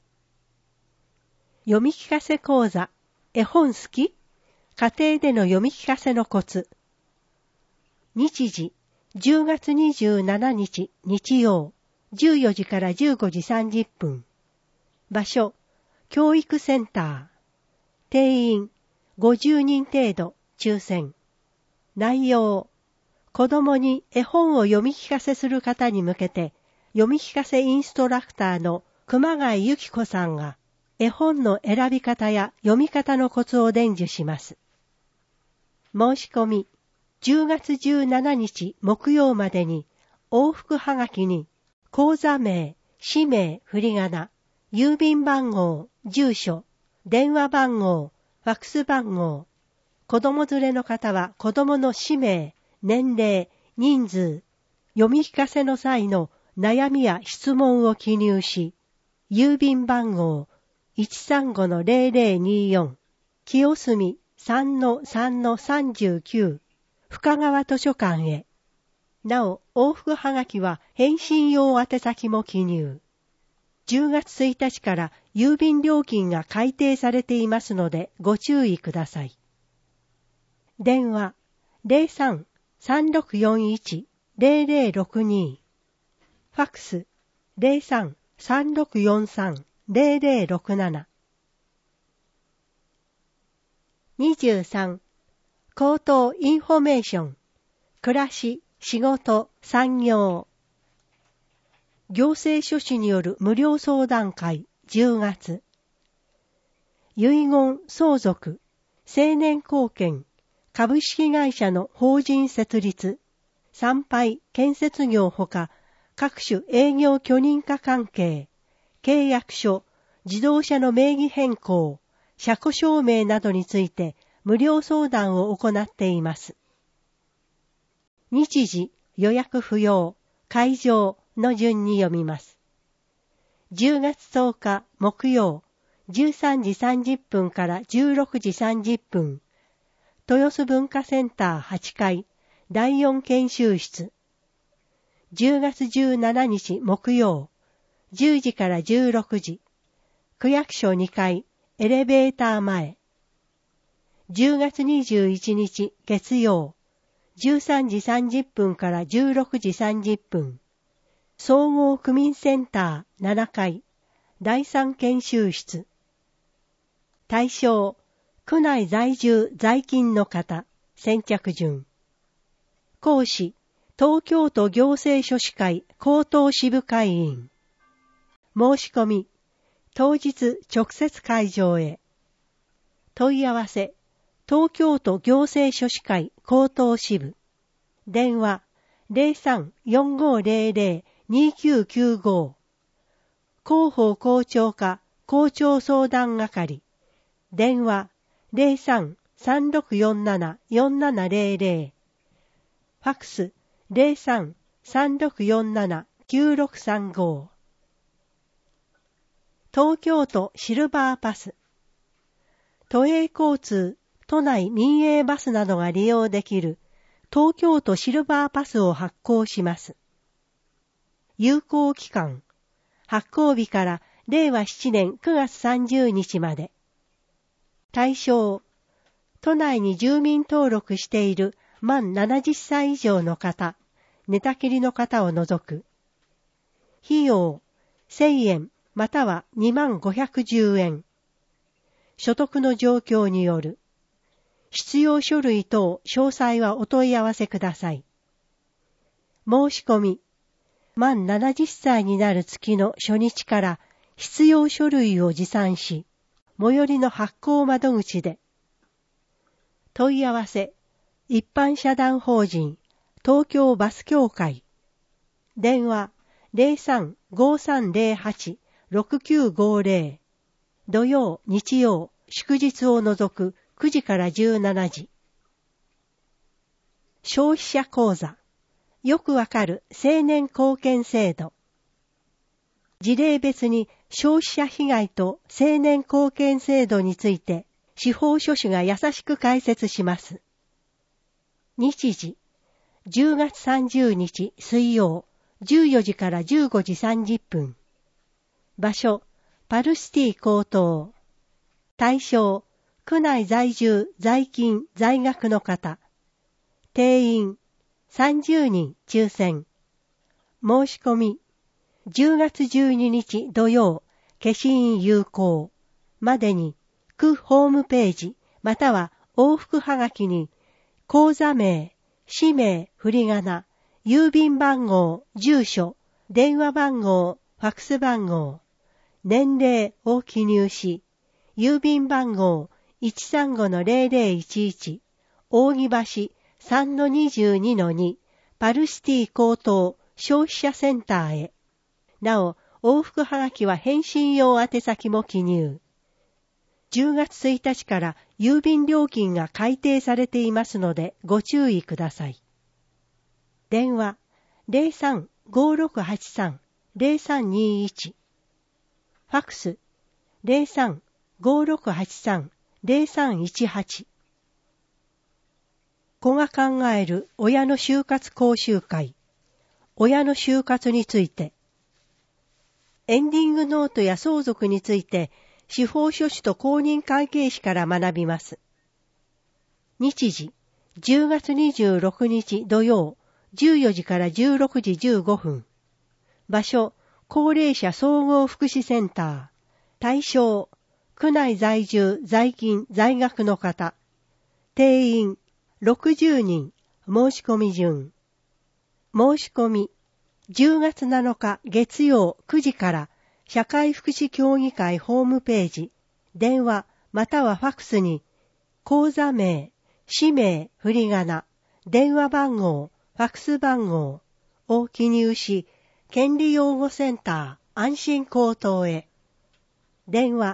読み聞かせ講座。絵本好き？家庭での読み聞かせのコツ。日時、10月27日日曜、14時から15時30分。場所、教育センター。定員、50人程度、抽選。内容、子供に絵本を読み聞かせする方に向けて、読み聞かせインストラクターの熊谷由紀子さんが絵本の選び方や読み方のコツを伝授します。申し込み、10月17日木曜までに往復はがきに口座名、氏名、振り仮名、郵便番号、住所、電話番号、ファックス番号、子供連れの方は子供の氏名、年齢、人数、読み聞かせの際の悩みや質問を記入し、郵便番号 135-0024 清澄 3-3-39 深川図書館へ。なお、往復はがきは返信用宛先も記入。10月1日から郵便料金が改定されていますのでご注意ください。電話 03-3641-0062 ファックス 03-3643-0067 23. 口頭インフォメーション暮らし、仕事、産業行政書士による無料相談会10月遺言、相続、成年後見株式会社の法人設立、参拝、建設業ほか、各種営業許認可関係、契約書、自動車の名義変更、車庫証明などについて無料相談を行っています。日時、予約不要、会場の順に読みます。10月10日木曜、13時30分から16時30分、豊洲文化センター8階第4研修室。10月17日木曜、10時から16時、区役所2階エレベーター前。10月21日月曜、13時30分から16時30分、総合区民センター7階第3研修室。対象、区内在住在勤の方、先着順。講師、東京都行政書士会高等支部会員。申し込み、当日直接会場へ。問い合わせ、東京都行政書士会高等支部。電話、03-4500-2995。広報校長課校長相談係。電話、03-3647-4700。ファックス、03-3647-9635。東京都シルバーパス。都営交通、都内民営バスなどが利用できる東京都シルバーパスを発行します。有効期間、発行日から令和7年9月30日まで。対象、都内に住民登録している満70歳以上の方、寝たきりの方を除く。費用、1000円または2510円。所得の状況による。必要書類等詳細はお問い合わせください。申し込み、満70歳になる月の初日から必要書類を持参し、最寄りの発行窓口で。問い合わせ、一般社団法人、東京バス協会。電話、03-5308-6950。土曜、日曜、祝日を除く9時から17時。消費者講座。よくわかる青年貢献制度。事例別に消費者被害と青年貢献制度について司法書士が優しく解説します。日時、10月30日水曜、14時から15時30分。場所、パルシティ高等。対象、区内在住、在勤、在学の方。定員、30人抽選。申し込み、10月12日土曜、消印有効までに、区ホームページ、または往復はがきに、口座名、氏名、振り仮名、郵便番号、住所、電話番号、ファックス番号、 年齢を記入し、郵便番号 135-0011 扇橋 3-22-2 パルシティ高等消費者センターへ。なお、往復はがきは返信用宛先も記入。10月1日から郵便料金が改定されていますのでご注意ください。電話 03-5683-0321 ファクス 03-5683-0318 子が考える親の就活講習会、親の就活について、エンディングノートや相続について司法書士と公認会計士から学びます。日時、10月26日土曜、14時から16時15分。場所、高齢者総合福祉センター。対象、区内在住、在勤、在学の方。定員、60人。申し込み順。申し込み、10月7日月曜9時から社会福祉協議会ホームページ、電話またはファクスに、口座名、氏名、振り仮名、電話番号、ファクス番号を記入し、権利擁護センター安心高等へ。電話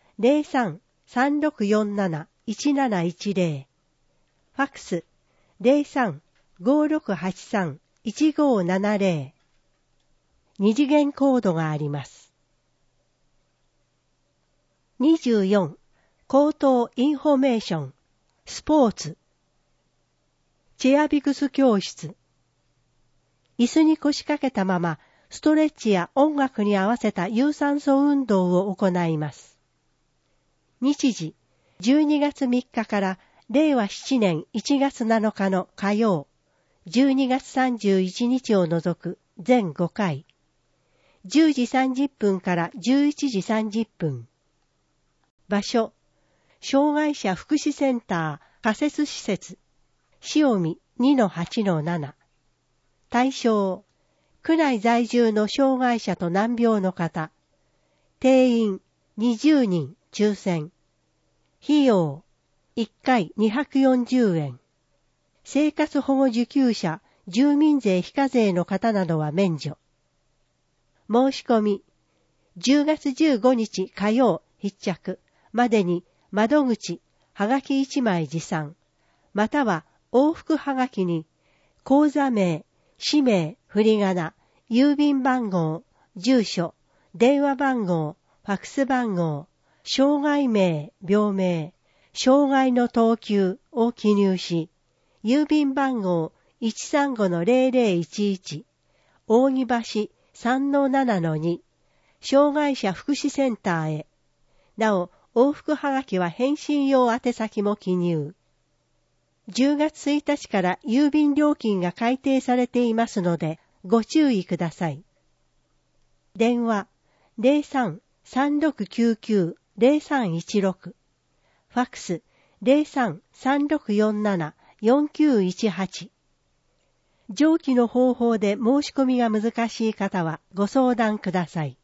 03-3647-1710 ファクス 03-5683-1570 二次元コードがあります。24. 高等インフォメーションスポーツチェアビクス教室。椅子に腰掛けたままストレッチや音楽に合わせた有酸素運動を行います。日時、12月3日から令和7年1月7日の火曜、12月31日を除く全5回、10時30分から11時30分。場所、障害者福祉センター仮設施設、塩見 2-8-7。対象、区内在住の障害者と難病の方。定員20人抽選。費用1回240円。生活保護受給者、住民税非課税の方などは免除。申し込み、10月15日火曜必着までに窓口、はがき1枚持参、または往復はがきに、口座名、氏名、振り仮名、郵便番号、住所、電話番号、ファクス番号、障害名、病名、障害の等級を記入し、郵便番号 135-0011、扇橋 3-7-2、障害者福祉センターへ。なお、往復はがきは返信用宛先も記入。10月1日から郵便料金が改定されていますので、ご注意ください。電話 03-3699-0316 ファクス 03-3647-4918 上記の方法で申し込みが難しい方はご相談ください。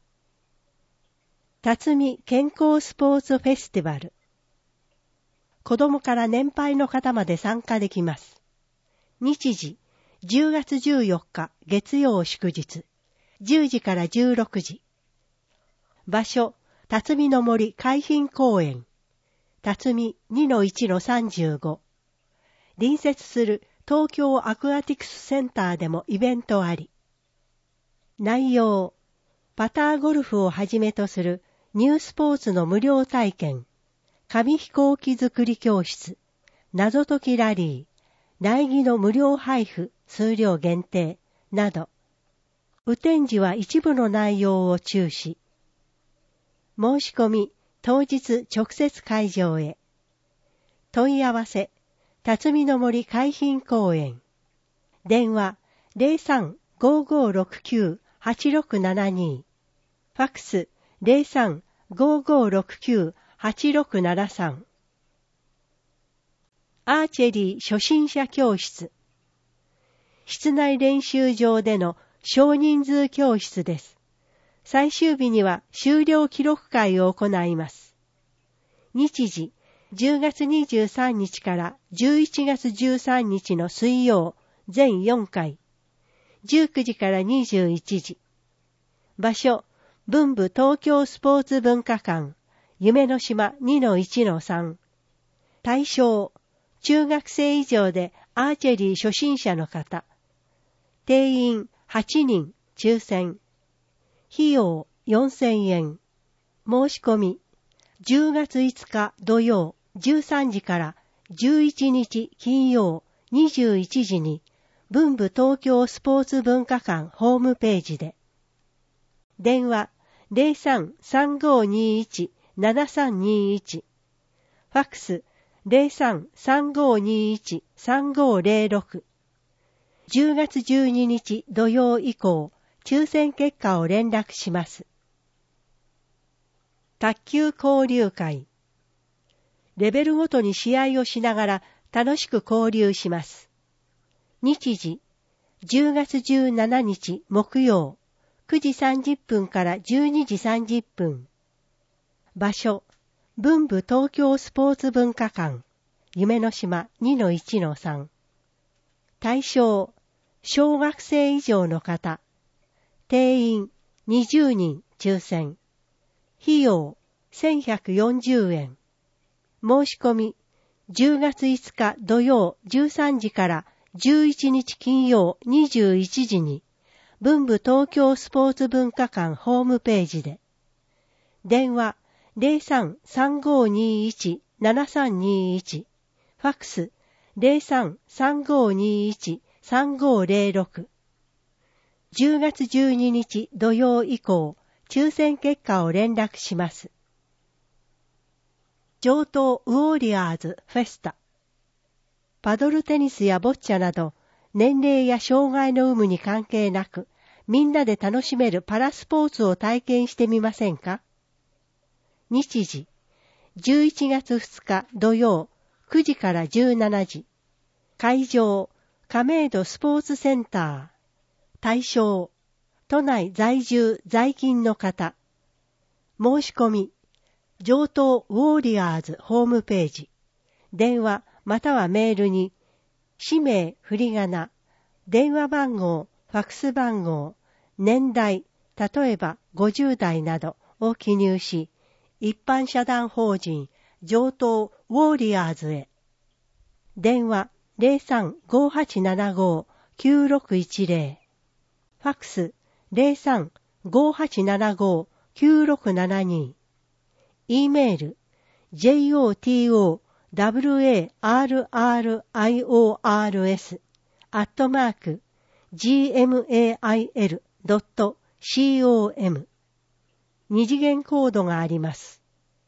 辰巳健康スポーツフェスティバル。子供から年配の方まで参加できます。日時、10月14日月曜祝日、10時から16時。場所、辰巳の森海浜公園。辰巳 2-1-35。隣接する東京アクアティクスセンターでもイベントあり。内容、パターゴルフをはじめとするニュースポーツの無料体験、紙飛行機作り教室、謎解きラリー、苗木の無料配布、数量限定、など。雨天時は一部の内容を注視。申し込み、当日直接会場へ。問い合わせ、辰巳の森海浜公園。電話、03-5569-8672。ファクス、03-5569-8673。アーチェリー初心者教室。室内練習場での少人数教室です。 最終日には終了記録会を行います。日時、10月23日から11月13日の水曜、全4回。19時から21時。場所、文部東京スポーツ文化館、夢の島 2-1-3。対象、中学生以上でアーチェリー初心者の方。定員8人、抽選。費用4000円。申し込み、10月5日土曜13時から11日金曜21時に文部東京スポーツ文化館ホームページで。電話 03-3521-7321。ファックス 03-3521-3506。10月12日土曜以降、抽選結果を連絡します。卓球交流会。レベルごとに試合をしながら楽しく交流します。日時、10月17日木曜、9時30分から12時30分。場所、文部東京スポーツ文化館、夢の島 2-1-3。対象、小学生以上の方。定員20人抽選。費用1140円。申し込み10月5日土曜13時から11日金曜21時に文部東京スポーツ文化館ホームページで。電話 03-3521-7321。ファックス 03-3521-3506。10月12日土曜以降、抽選結果を連絡します。上東ウォーリアーズフェスタ。パドルテニスやボッチャなど、年齢や障害の有無に関係なく、みんなで楽しめるパラスポーツを体験してみませんか？日時、11月2日土曜、9時から17時。会場、亀戸スポーツセンター。対象、都内在住在勤の方。申し込み、上東ウォーリアーズホームページ。電話またはメールに、氏名、振り仮名、電話番号、ファックス番号、年代、例えば50代などを記入し、一般社団法人上東ウォーリアーズへ。電話03-5875-9610。ファックス 03-5875-9672。E メール jotorwrls@gmail.com。 二次元コードがあります。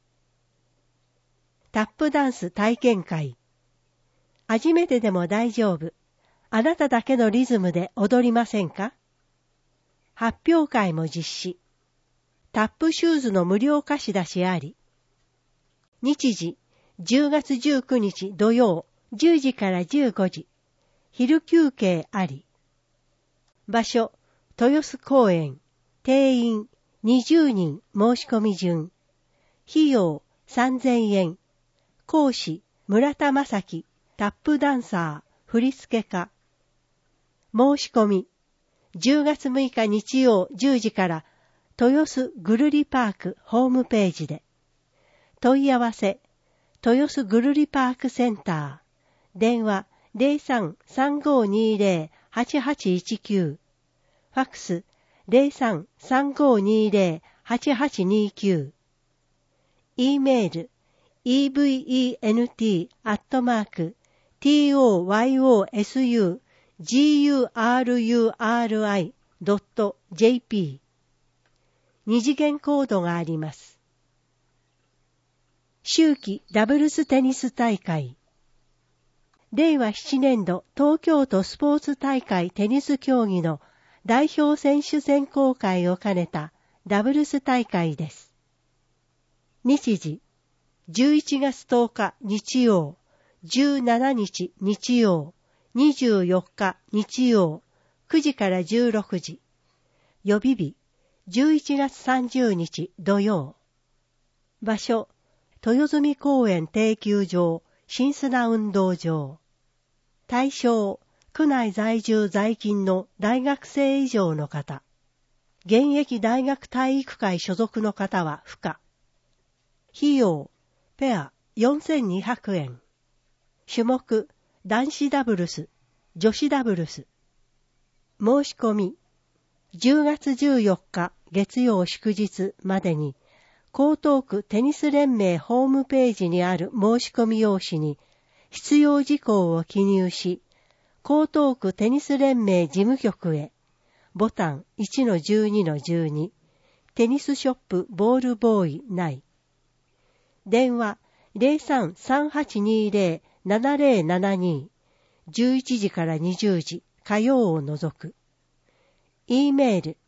タップダンス体験会。初めてでも大丈夫。あなただけのリズムで踊りませんか？発表会も実施。タップシューズの無料貸し出しあり。日時、10月19日土曜、10時から15時。昼休憩あり。場所、豊洲公園。定員、20人申し込み順。費用、3000円。講師、村田正樹、タップダンサー、振付家。申し込み、10月6日日曜10時から豊洲ぐるりパークホームページで。問い合わせ、豊洲ぐるりパークセンター。電話03-3520-8819。ファックス03-3520-8829。E メール event@toyosugururi.jp。 二次元コードがあります。秋季ダブルステニス大会。令和7年度東京都スポーツ大会テニス競技の代表選手選考会を兼ねたダブルス大会です。日時、11月10日日曜、17日日曜、24日日曜、9時から16時。予備日、 11月30日土曜。場所、豊住公園定休場、新砂運動場。対象、区内在住在勤の大学生以上の方。現役大学体育会所属の方は不可。費用、ペア4200円。種目、男子ダブルス、女子ダブルス。申し込み、10月14日月曜祝日までに、江東区テニス連盟ホームページにある申し込み用紙に必要事項を記入し、江東区テニス連盟事務局へ、ボタン 1-12-12、テニスショップボールボーイ内。電話 03-3820-7072、11時から20時、火曜を除く。E メール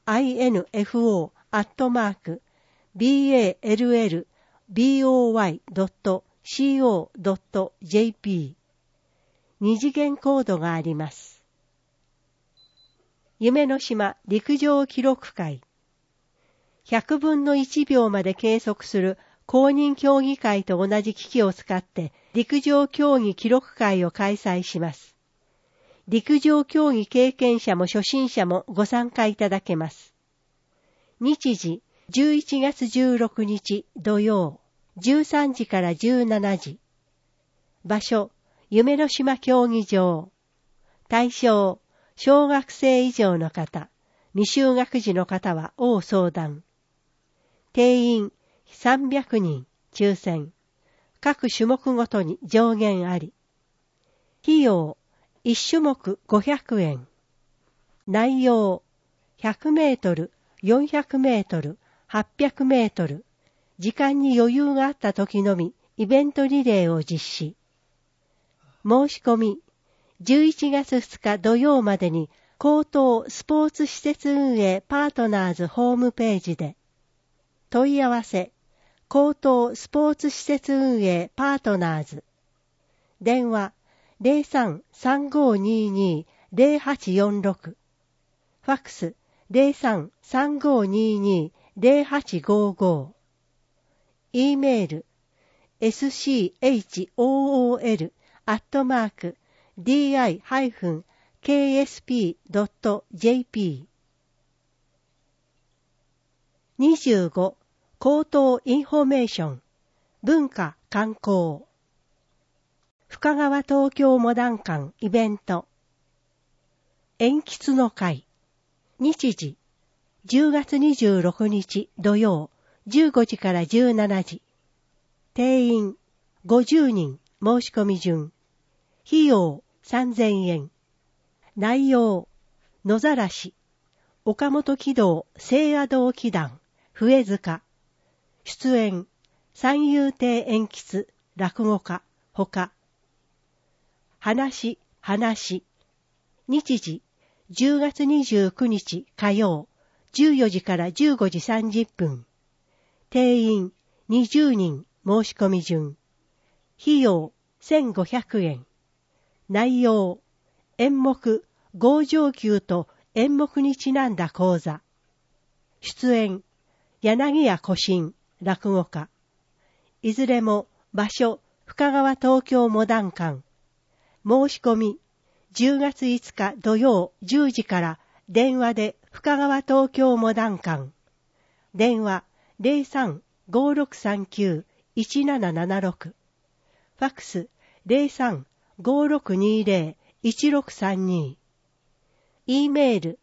info@ballboy.co.jp。 二次元コードがあります。夢の島陸上記録会。100分の1秒まで計測する公認競技会と同じ機器を使って陸上競技記録会を開催します。陸上競技経験者も初心者もご参加いただけます。日時、11月16日土曜、13時から17時。場所、夢の島競技場。対象、小学生以上の方、未就学児の方は応相談。定員300人、抽選。各種目ごとに上限あり。費用、1種目500円。内容、100メートル、400メートル、800メートル。時間に余裕があった時のみ、イベントリレーを実施。申し込み、11月2日土曜までに、江東スポーツ施設運営パートナーズホームページで。問い合わせ、江東スポーツ施設運営パートナーズ。電話、03-3522-0846。ファックス、03-3522-0855。E メール、school.di-ksp.jp。 25. 江東インフォメーション文化観光深川東京モダン館イベント鉛筆の会。日時10月26日土曜15時から17時。定員50人申し込み順。費用3000円。内容野ざらし岡本喜道聖夜堂祈願笛塚。出演三遊亭鉛筆落語家ほか。話日時10月29日火曜14時から15時30分。定員20人申し込み順。費用1500円。内容演目合上級と演目にちなんだ講座。出演柳家古神落語家。いずれも場所深川東京モダン館。申し込み10月5日土曜10時から電話で深川東京モダン館。電話 03-5639-1776。ファックス 03-5620-1632。E メール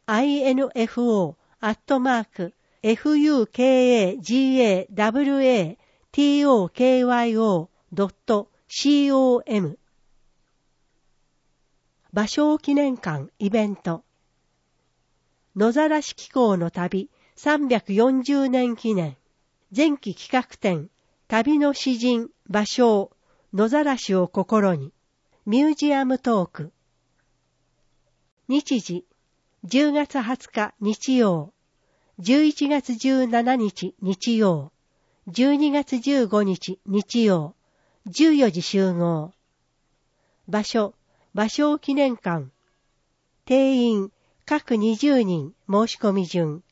info@fukagawatokyo.com。 芭蕉記念館イベント野ざらし紀行の旅340年記念前期企画展旅の詩人芭蕉野ざらしを心にミュージアムトーク。日時10月20日日曜11月17日日曜12月15日日曜14時集合。場所芭蕉記念館。定員各20人申し込み順。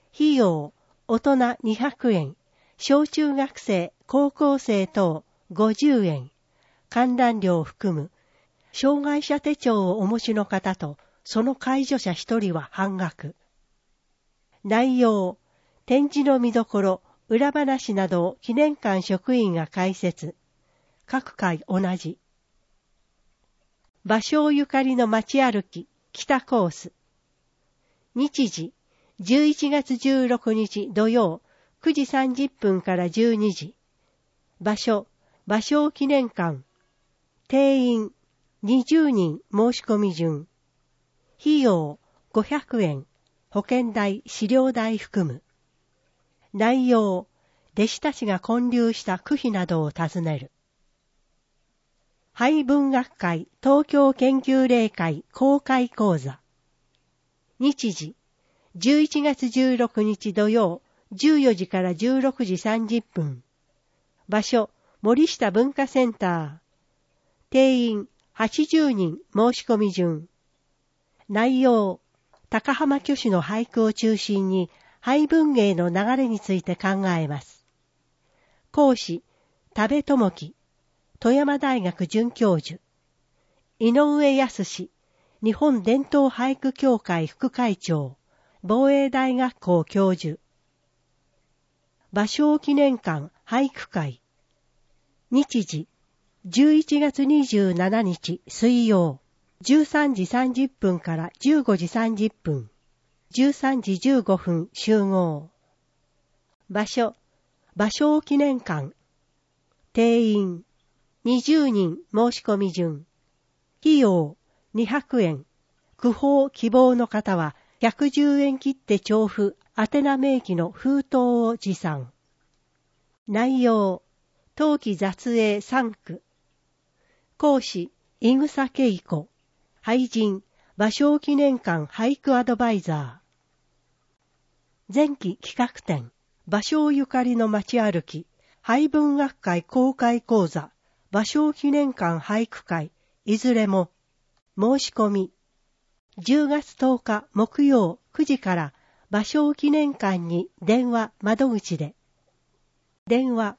費用、大人200円、小中学生、高校生等50円、観覧料を含む、障害者手帳をお持ちの方と、その介助者1人は半額。内容、展示の見どころ、裏話などを記念館職員が解説。各回同じ。芭蕉ゆかりの街歩き、北コース。日時、11月16日土曜、9時30分から12時。場所、芭蕉記念館。定員、20人申し込み順。費用、500円。保険代、資料代含む。内容、弟子たちが建立した区碑などを尋ねる。廃文学会東京研究例会公開講座。日時、11月16日土曜、14時から16時30分。場所、森下文化センター。定員、80人申し込み順。内容、高浜虚子の俳句を中心に、俳文芸の流れについて考えます。講師、多部智樹、富山大学准教授。井上康、日本伝統俳句協会副会長、防衛大学校教授。芭蕉記念館俳句会。日時、11月27日水曜、13時30分から15時30分。13時15分集合。場所、芭蕉記念館。定員、20人申し込み順。費用、200円。句報希望の方は、110円切って調布、宛名明記の封筒を持参。内容、冬季雑詠3句。講師、井草恵子。俳人、芭蕉記念館俳句アドバイザー。前期企画展、芭蕉ゆかりの街歩き、俳文学会公開講座、芭蕉記念館俳句会、いずれも、申し込み、10月10日木曜9時から芭蕉記念館に電話窓口で、電話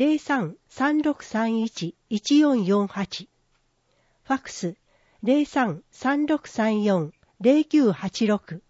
03-3631-1448、ファクス 03-3634-0986。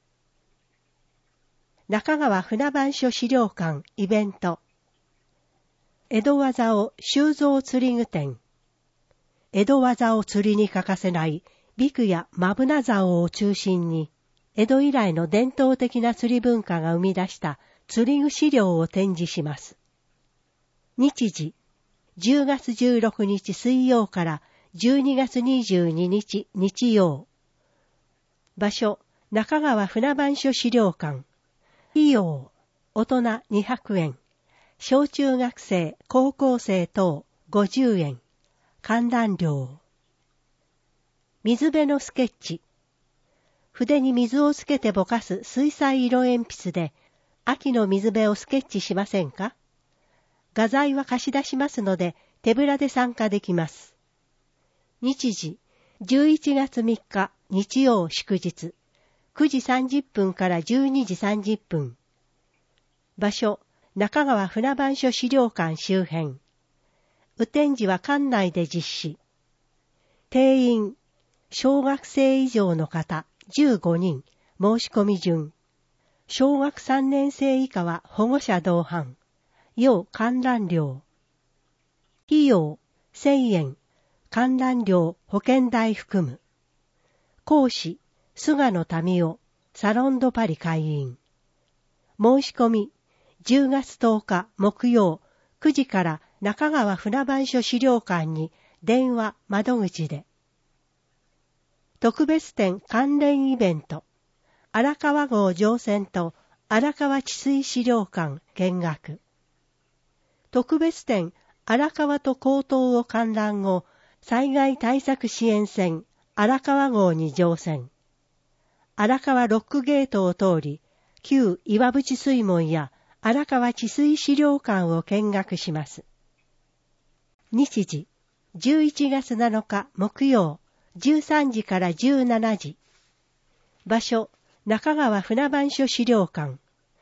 中川船番所資料館イベント。江戸技を収蔵釣り具店。江戸技を釣りに欠かせないビクやマブナ竿を中心に、江戸以来の伝統的な釣り文化が生み出した釣り具資料を展示します。日時、10月16日水曜から12月22日日曜。場所、中川船番所資料館。費用、大人200円。小中学生、高校生等50円。観覧料。水辺のスケッチ。筆に水をつけてぼかす水彩色鉛筆で、秋の水辺をスケッチしませんか？画材は貸し出しますので、手ぶらで参加できます。日時、11月3日日曜祝日、9時30分から12時30分。場所、中川船番所資料館周辺。雨天時は館内で実施。定員、小学生以上の方15人、申し込み順。小学3年生以下は保護者同伴。要観覧料。費用、1000円。観覧料、保険代含む。講師、菅野民夫、サロンドパリ会員。申し込み、10月10日木曜9時から中川船番所資料館に電話窓口で。特別展関連イベント、荒川郷乗船と荒川治水資料館見学。特別展荒川と江東を観覧後、災害対策支援船荒川号に乗船。荒川ロックゲートを通り、旧岩淵水門や荒川治水資料館を見学します。日時、11月7日木曜、13時から17時。場所、中川船番所資料館。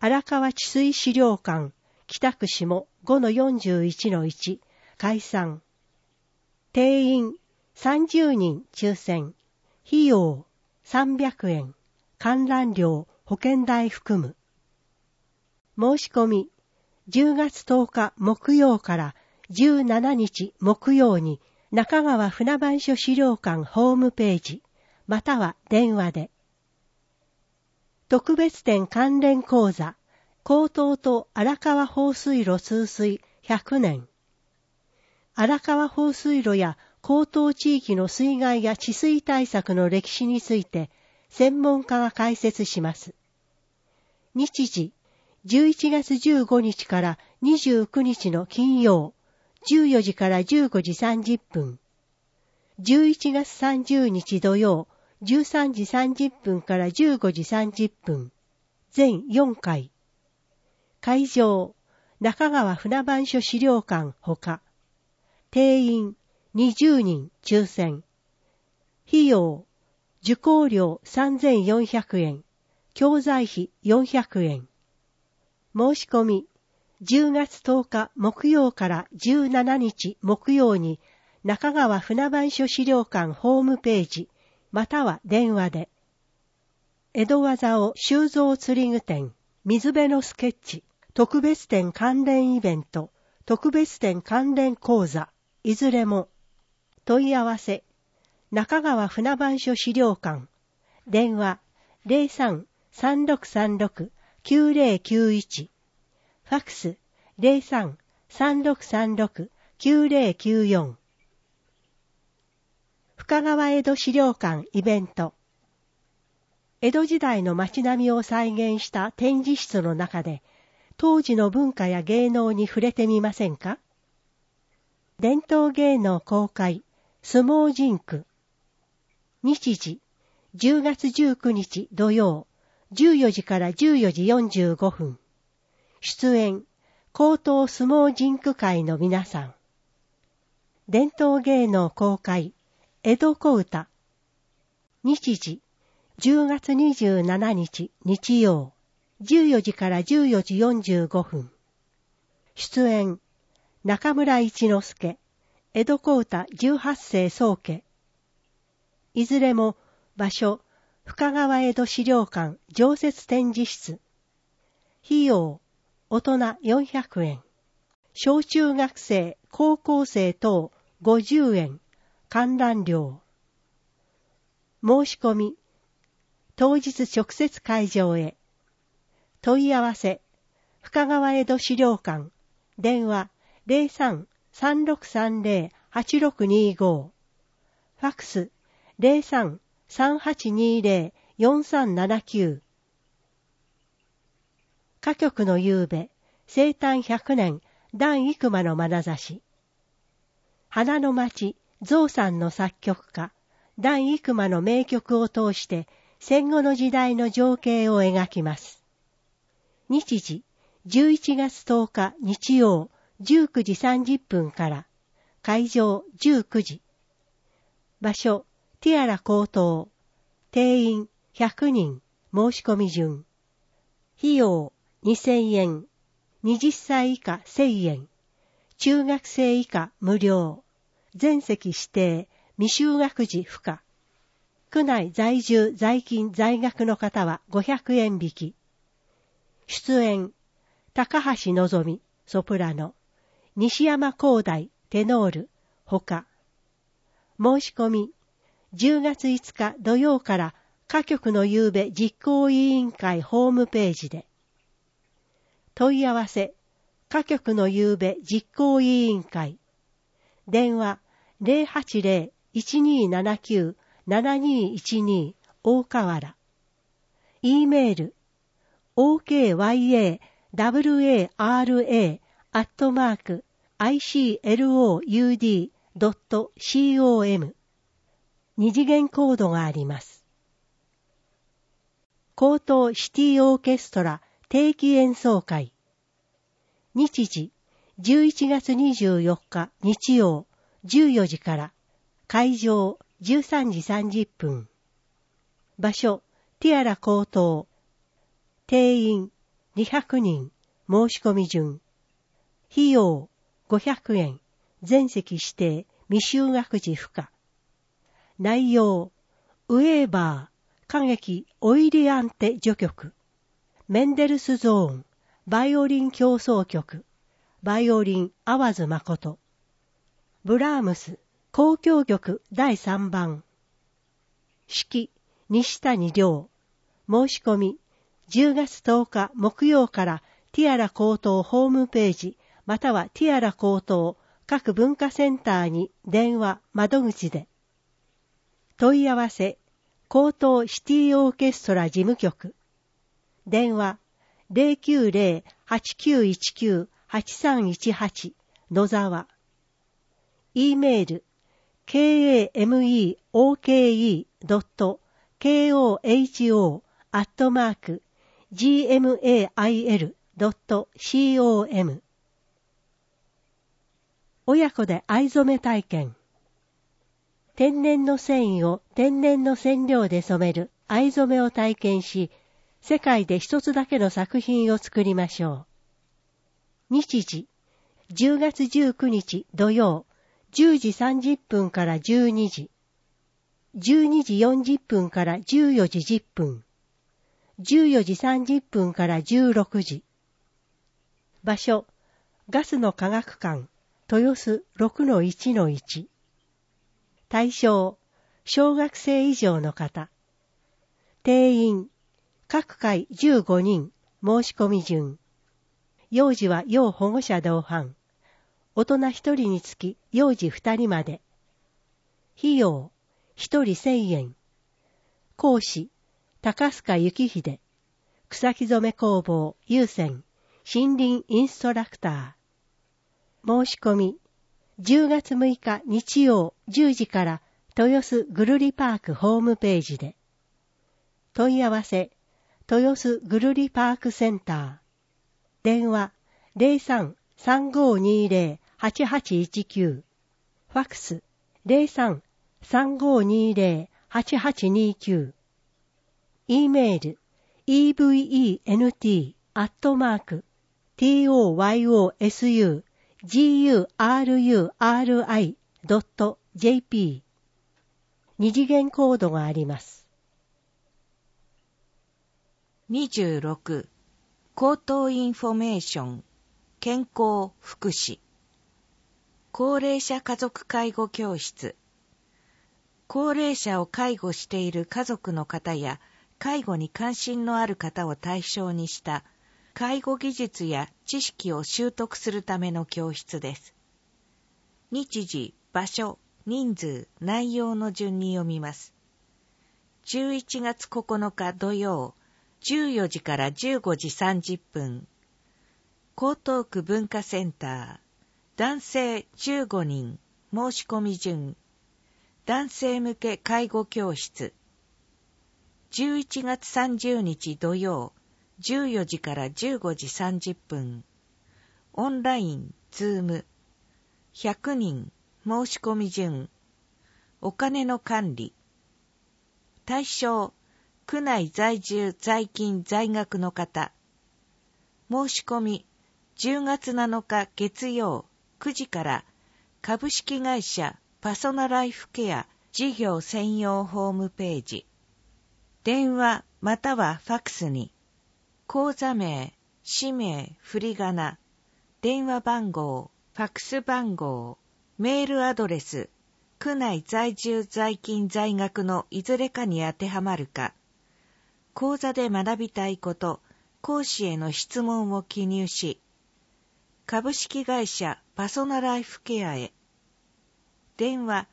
荒川治水資料館北区下 5-41-1 解散。定員30人抽選。費用300円。観覧料保険代含む。申し込み10月10日木曜から17日木曜に中川船番所資料館ホームページまたは電話で。特別展関連講座江東と荒川放水路通水100年。荒川放水路や江東地域の水害や治水対策の歴史について専門家が解説します。日時11月15日から29日の金曜14時から15時30分。11月30日土曜13時30分から15時30分。全4回。会場、中川船番所資料館ほか。定員20人抽選。費用、受講料3400円。教材費400円。申し込み、10月10日木曜から17日木曜に中川船番所資料館ホームページまたは電話で。江戸技を修造釣り具店、水辺のスケッチ、特別展関連イベント、特別展関連講座、いずれも。問い合わせ、中川船番所資料館、電話03-3636-9091、ファクス03-3636-9094。深川江戸資料館イベント。江戸時代の街並みを再現した展示室の中で、当時の文化や芸能に触れてみませんか？伝統芸能公開、相撲甚句。日時、10月19日土曜、14時から14時45分。出演、江東相撲甚句会の皆さん。伝統芸能公開、江戸小唄。日時、10月27日日曜、14時から14時45分。出演、中村一之助、江戸小唄18世宗家。いずれも場所、深川江戸資料館常設展示室。費用、大人400円。小中学生、高校生等50円。観覧料。申し込み、当日直接会場へ。問い合わせ、深川江戸資料館、電話03-3630-8625、ファクス03-3820-4379。歌曲の夕べ、生誕100年、段幾馬の眼差し。花の町、象さんの作曲家、段幾馬の名曲を通して戦後の時代の情景を描きます。日時、11月10日日曜19時30分から、会場19時。場所、ティアラ高等。定員100人、申し込み順。費用2000円。20歳以下1000円。中学生以下無料。全席指定、未就学児不可。区内在住在勤在学の方は500円引き。出演、高橋のぞみ、ソプラノ、西山光大、テノール、ほか。申し込み、10月5日土曜から歌曲の夕べ実行委員会ホームページで。問い合わせ、歌曲の夕べ実行委員会。電話080-1279-7212 大河原。E メール okyawara@icloud.com 二次元コードがあります。江東シティオーケストラ定期演奏会。日時、11月24日日曜、14時から、会場13時30分。場所、ティアラ高等。定員 200人、申し込み順。費用、500円、全席指定、未就学児不可。内容、ウェーバー、歌劇オイリアンテ序曲。メンデルスゾーン、バイオリン協奏曲。バイオリン、淡津誠。ブラームス、交響曲第3番。指揮、西谷亮。申し込み、10月10日木曜からティアラ高等ホームページ、またはティアラ高等各文化センターに電話窓口で。問い合わせ、高等シティオーケストラ事務局。電話、090-8919-8318 野沢。E メール、kameoke.gmail.com。親子で藍染め体験。天然の繊維を天然の染料で染める藍染めを体験し、世界で一つだけの作品を作りましょう。日時、10月19日土曜、10時30分から12時、12時40分から14時10分、14時30分から16時。場所、ガスの科学館、豊洲 6-1-1。対象、小学生以上の方。定員、各回15人、申し込み順。幼児は要保護者同伴。大人1人につき幼児2人まで。費用、1人1000円。講師、高須賀幸秀。草木染め工房、有線、森林インストラクター。申し込み、10月6日日曜10時から豊洲ぐるりパークホームページで。問い合わせ、豊洲ぐるりパークセンター。電話、03-3520-8819。ファックス、03-3520-8829。E メール、event@toyosugururi.jp。二次元コードがあります。 26. 口頭インフォメーション、健康福祉。高齢者家族介護教室。高齢者を介護している家族の方や介護に関心のある方を対象にした介護技術や知識を習得するための教室です。日時、場所、人数、内容の順に読みます。11月9日土曜、14時から15時30分。江東区文化センター。男性15人。申し込み順。男性向け介護教室。11月30日土曜、14時から15時30分。オンライン、ズーム。100人。申し込み順。お金の管理。対象。区内在住在勤在学の方。申し込み10月7日月曜9時から株式会社パソナライフケア事業専用ホームページ。電話またはファックスに口座名、氏名、振り仮名、電話番号、ファックス番号、メールアドレス、区内在住在勤在学のいずれかに当てはまるか、講座で学びたいこと、講師への質問を記入し、株式会社パソナライフケアへ。電話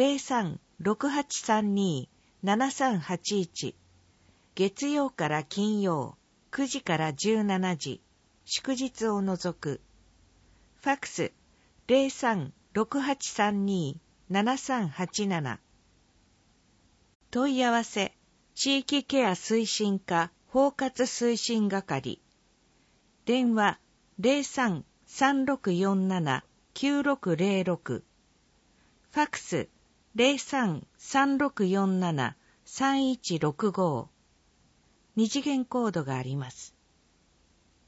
03-6832-7381。月曜から金曜、9時から17時、祝日を除く。ファックス03-6832-7387。問い合わせ、地域ケア推進課包括推進係。電話03-3647-9606。ファックス03-3647-3165。二次元コードがあります。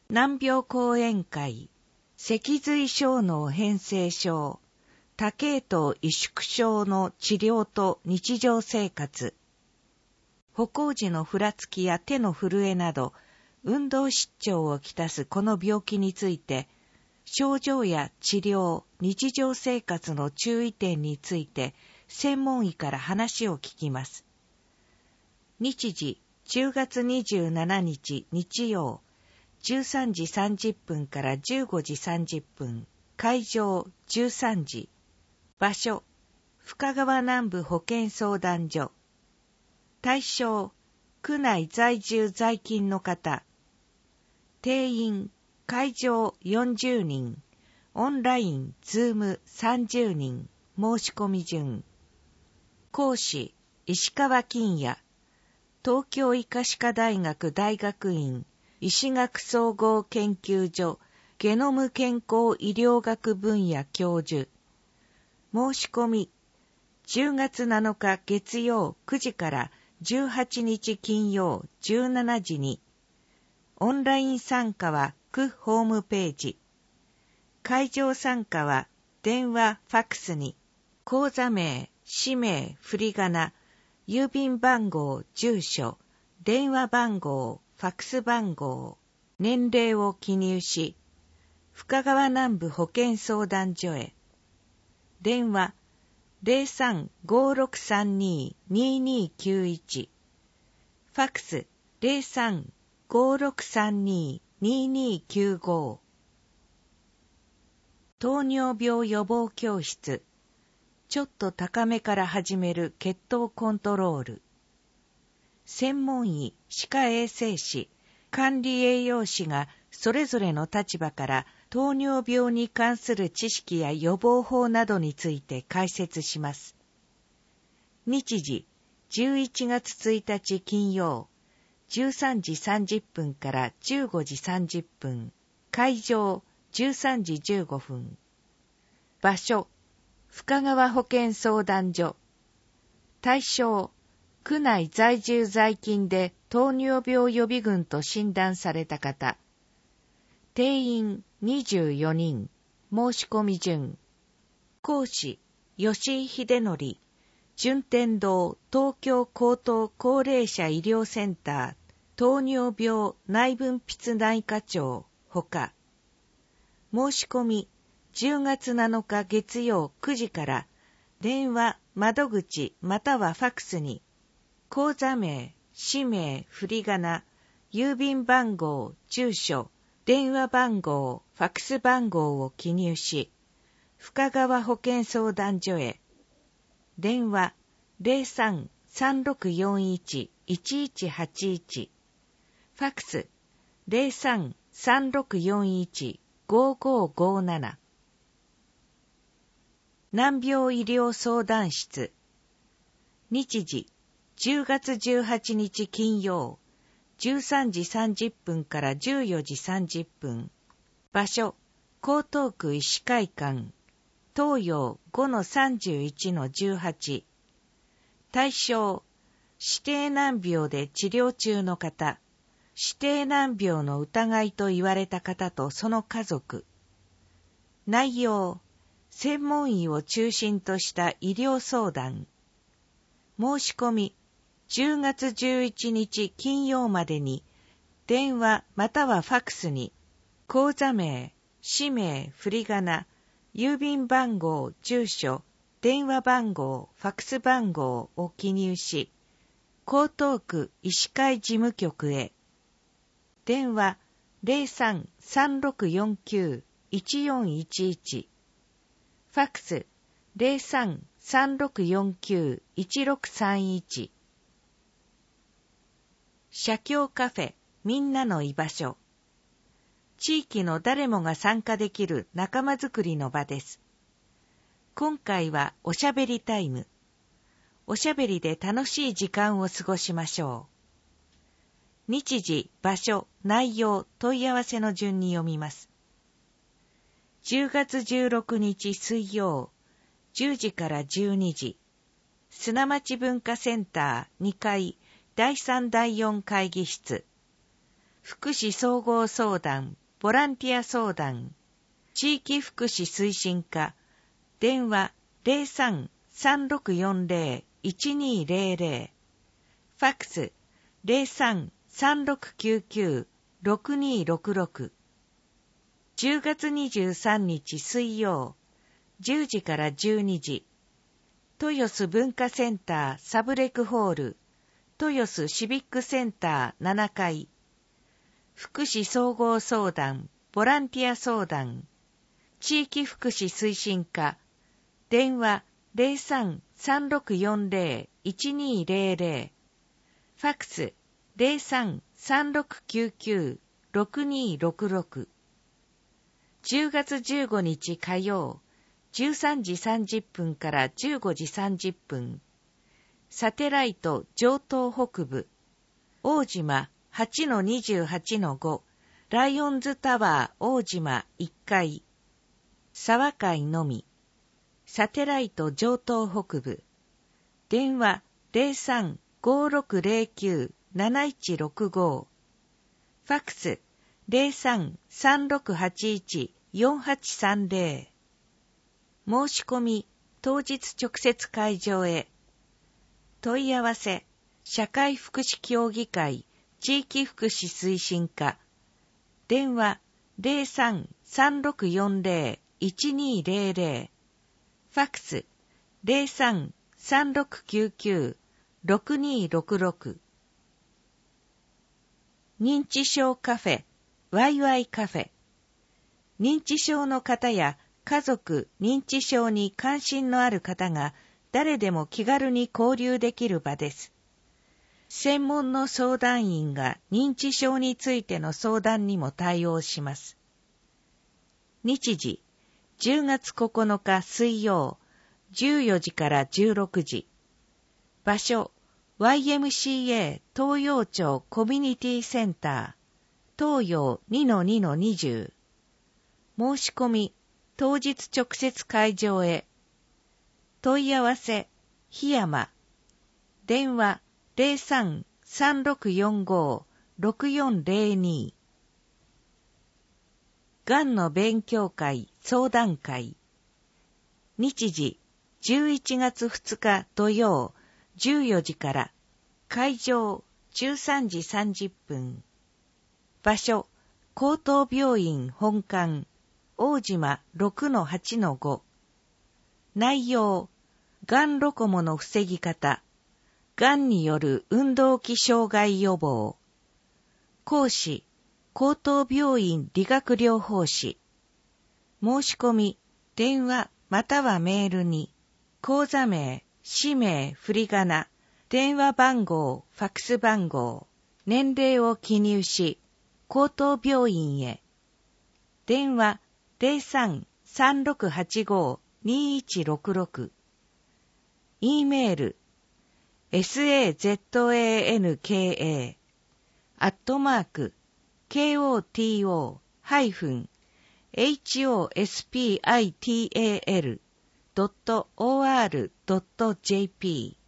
難病講演会、脊髄小脳変性症、多系統萎縮症の治療と日常生活、歩行時のふらつきや手の震えなど、運動失調をきたすこの病気について、症状や治療、日常生活の注意点について、専門医から話を聞きます。日時、10月27日日曜、13時30分から15時30分、会場13時、場所、深川南部保健相談所、対象、区内在住在勤の方、定員、会場40人、オンライン、ズーム30人、申し込み順。講師、石川金也、東京医科歯科大学大学院、医歯学総合研究所、ゲノム健康医療学分野教授。申し込み、10月7日月曜9時から18日金曜17時に、オンライン参加は区ホームページ。会場参加は電話、ファックスに、口座名、氏名、振り仮名、郵便番号、住所、電話番号、ファックス番号、年齢を記入し、深川南部保健相談所へ。電話 03-5632-2291 ファックス 03-5632-2295 糖尿病予防教室、ちょっと高めから始める血糖コントロール。専門医、歯科衛生士、管理栄養士がそれぞれの立場から糖尿病に関する知識や予防法などについて解説します。日時、11月1日金曜、13時30分から15時30分、会場13時15分。場所、深川保健相談所。対象、区内在住在勤で糖尿病予備軍と診断された方。定員24人、申し込み順。講師、吉井秀則、順天堂東京高等高齢者医療センター糖尿病内分泌内科長ほか。申し込み、10月7日月曜9時から電話、窓口またはファックスに、口座名、氏名、振り仮名、郵便番号、住所、電話番号、ファックス番号を記入し、深川保健相談所へ。電話 03-3641-1181 ファックス 03-3641-5557 難病医療相談室。日時、10月18日金曜、13時30分から14時30分。場所、江東区医師会館。東洋 5-31-18。対象、指定難病で治療中の方、指定難病の疑いと言われた方とその家族。内容、専門医を中心とした医療相談。申し込み、10月11日金曜までに、電話またはファックスに、口座名、氏名、振り仮名、郵便番号、住所、電話番号、ファックス番号を記入し、江東区医師会事務局へ。電話 03-3649-1411 ファックス 03-3649-1631 社協カフェみんなの居場所。地域の誰もが参加できる仲間づくりの場です。今回はおしゃべりタイム。おしゃべりで楽しい時間を過ごしましょう。日時、場所、内容、問い合わせの順に読みます。10月16日水曜、10時から12時、砂町文化センター2階第3第4会議室。 福祉総合相談、ボランティア相談、地域福祉推進課、電話03-3640-1200、ファックス03-3699-6266。10月23日水曜、10時から12時、豊洲文化センターサブレクホール、豊洲シビックセンター7階、福祉総合相談、ボランティア相談、地域福祉推進課、電話03-3640-1200、ファックス03-3699-6266。10月15日火曜、13時30分から15時30分、サテライト上東北部、大島 8-28-5、ライオンズタワー大島1階、沢会のみ、サテライト上東北部、電話03-5609-7165、ファックス03-3681-4830。申し込み、当日直接会場へ。問い合わせ、社会福祉協議会、地域福祉推進課。電話03-3640-1200。ファックス03-3699-6266。認知症カフェ、ワイワイカフェ。認知症の方や家族、認知症に関心のある方が誰でも気軽に交流できる場です。専門の相談員が認知症についての相談にも対応します。日時、10月9日水曜、14時から16時。場所、YMCA 東洋町コミュニティセンター、東洋 2-2-20。申し込み、当日直接会場へ。問い合わせ、檜山。電話03-3645-6402。がんの勉強会相談会。日時、11月2日土曜、14時から。会場、13時30分。場所、高等病院本館、大島 6-8-5。内容、がんロコモの防ぎ方、がんによる運動器障害予防。講師、高等病院理学療法士。申し込み、電話またはメールに、講座名、氏名、振り仮名、電話番号、ファックス番号、年齢を記入し、高等病院へ。電話03-3685-2166。E メール、SAZANKA@koto-hospital.or.jp。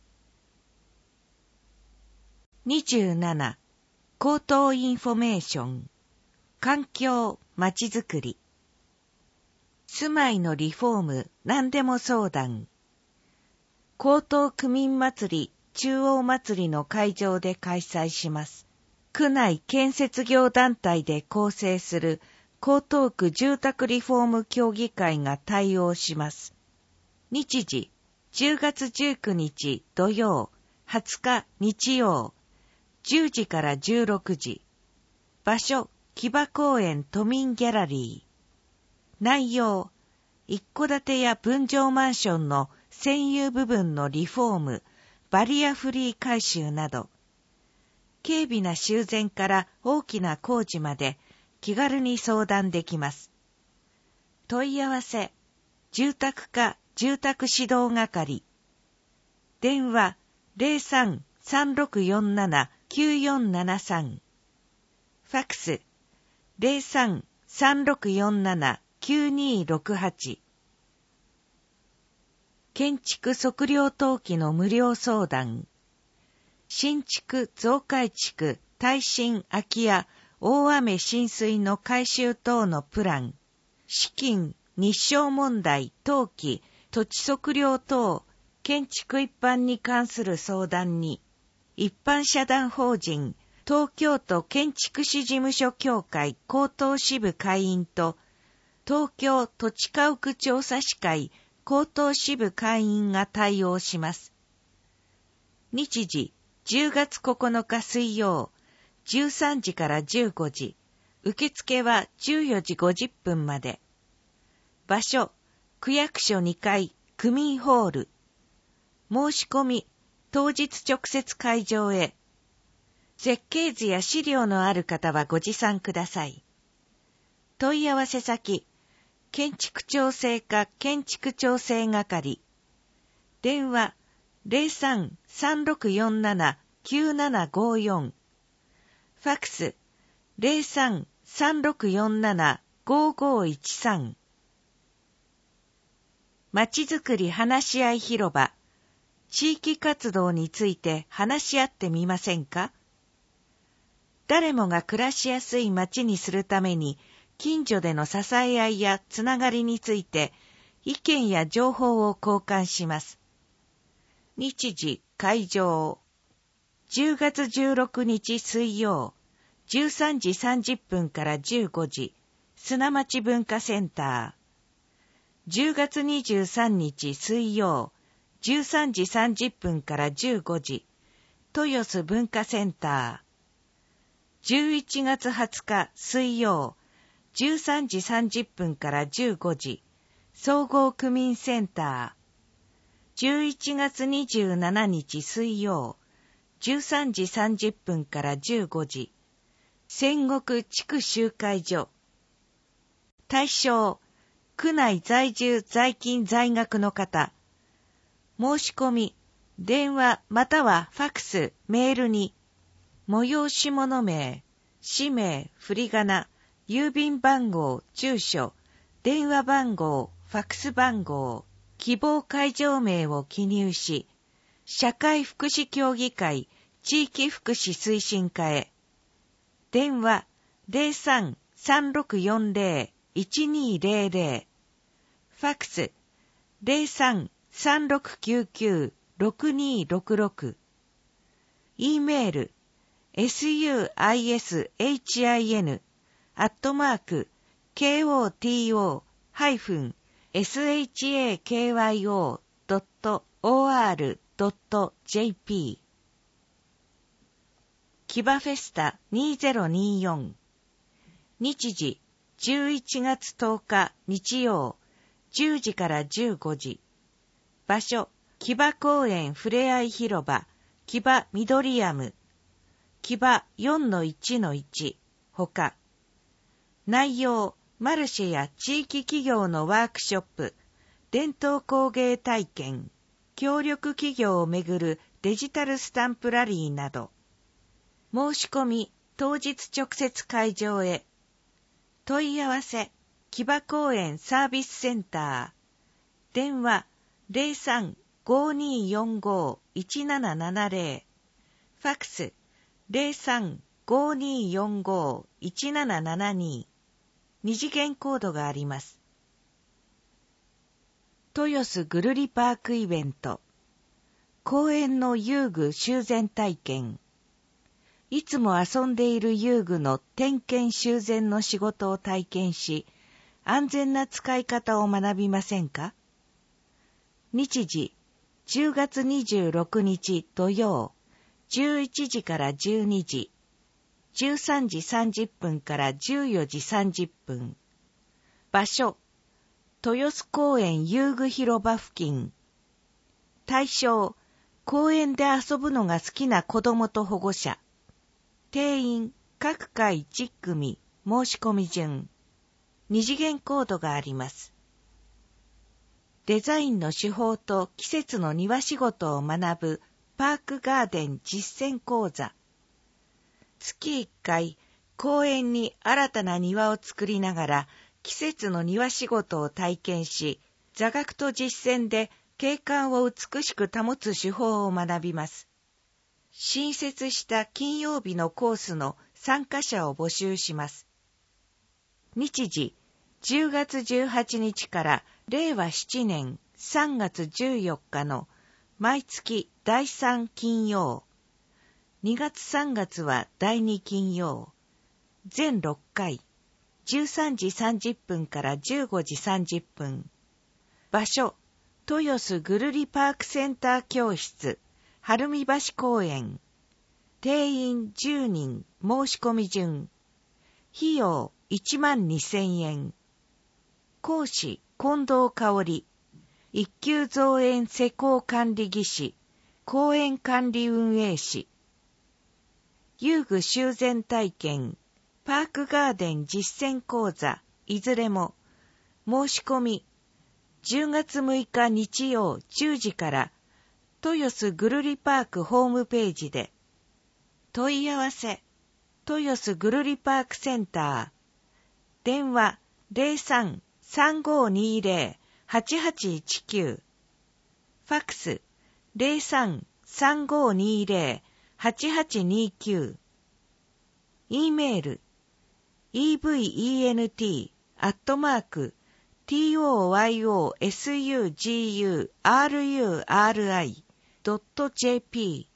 27. 口頭インフォメーション。環境、まちづくり。住まいのリフォーム、何でも相談。江東区民祭り、中央祭りの会場で開催します。区内建設業団体で構成する江東区住宅リフォーム協議会が対応します。日時、10月19日土曜、20日日曜、10時から16時。場所、木場公園都民ギャラリー。内容、一戸建てや分譲マンションの占有部分のリフォーム、バリアフリー改修など、軽微な修繕から大きな工事まで気軽に相談できます。問い合わせ、住宅課住宅指導係。電話03-3647-9473。ファックス03-3647-9268。建築測量登記の無料相談。新築、増改築、耐震、空き家、 大雨浸水の改修等のプラン、資金、日照問題、登記、土地測量等、建築一般に関する相談に、一般社団法人、東京都建築士事務所協会高等支部会員と、東京土地家屋調査士会高等支部会員が対応します。日時、10月9日水曜、13時から15時、受付は14時50分まで。場所、区役所2階、区民ホール。申し込み、当日直接会場へ。設計図や資料のある方はご持参ください。問い合わせ先、建築調整課建築調整係。電話、03-3647-9754。ファクス、03-3647-5513。まちづくり話し合い広場。地域活動について話し合ってみませんか？誰もが暮らしやすい街にするために、近所での支え合いやつながりについて、意見や情報を交換します。日時、会場。10月16日水曜、13時30分から15時、砂町文化センター。10月23日水曜、13時30分から15時、豊洲文化センター。11月20日水曜、13時30分から15時、総合区民センター。11月27日水曜、13時30分から15時、仙石地区集会所。対象、区内在住在勤在学の方。申し込み、電話またはファクス、メールに、催し物名、氏名、振り仮名、郵便番号、住所、電話番号、ファクス番号、希望会場名を記入し、社会福祉協議会地域福祉推進課へ。電話03-3640-1200。ファクス03-3699-6266。E メール suishin@KOTO-shakyo.or.jp。 キバフェスタ2024。日時11月10日日曜、10時から15時。場所、木場公園ふれあい広場、木場ミドリアム。木場 4-1-1 ほか。内容、マルシェや地域企業のワークショップ、伝統工芸体験、協力企業をめぐるデジタルスタンプラリーなど。申し込み、当日直接会場へ。問い合わせ、木場公園サービスセンター。電話03-5245-1770。ファクス03-5245-1772。二次元コードがあります。豊洲ぐるりパークイベント。公園の遊具修繕体験。いつも遊んでいる遊具の点検修繕の仕事を体験し、安全な使い方を学びませんか？日時、10月26日土曜、11時から12時、13時30分から14時30分。場所、豊洲公園遊具広場付近。対象、公園で遊ぶのが好きな子どもと保護者。定員、各回10組、申し込み順。二次元コードがあります。デザインの手法と季節の庭仕事を学ぶパークガーデン実践講座。月1回、公園に新たな庭を作りながら季節の庭仕事を体験し、座学と実践で景観を美しく保つ手法を学びます。新設した金曜日のコースの参加者を募集します。日時、10月18日から令和7年3月14日の毎月第3金曜。2月3月は第2金曜。全6回。13時30分から15時30分。場所、豊洲ぐるりパークセンター教室、晴海橋公園。定員10人、申し込み順。費用12,000円。講師、近藤香織。一級造園施工管理技師、公園管理運営士。遊具修繕体験、パークガーデン実践講座、いずれも、申し込み、10月6日日曜10時から、豊洲ぐるりパークホームページで、問い合わせ、豊洲ぐるりパークセンター、電話03-3520-8819、ファクス03-3520-8829、E メール、event@toyosuguri.jp。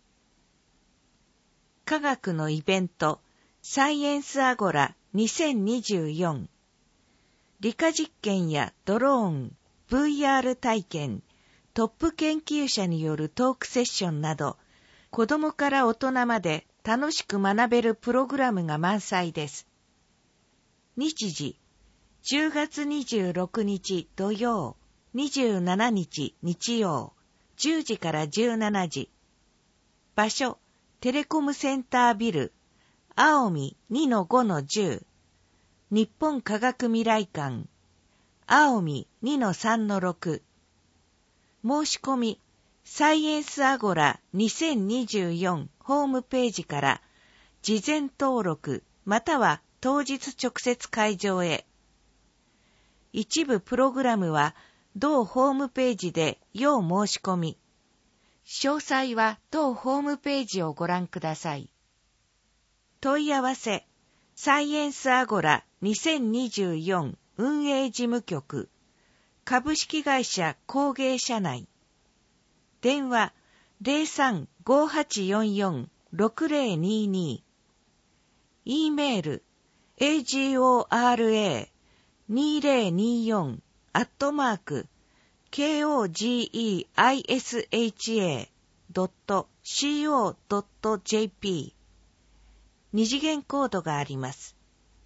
科学のイベント、サイエンスアゴラ2024。理科実験やドローン、VR 体験、トップ研究者によるトークセッションなど、子供から大人まで楽しく学べるプログラムが満載です。日時、10月26日土曜、27日日曜、10時から17時。場所、テレコムセンタービル、青海 2-5-10。日本科学未来館、青海 2-3-6。申し込み、サイエンスアゴラ2024ホームページから事前登録または当日直接会場へ。一部プログラムは同ホームページで要申し込み。詳細は同ホームページをご覧ください。問い合わせ、サイエンスアゴラ2024運営事務局、株式会社工芸社内。電話03-5844-6022。E メール、agora.neisha.co.jp。 二次元コードがあります。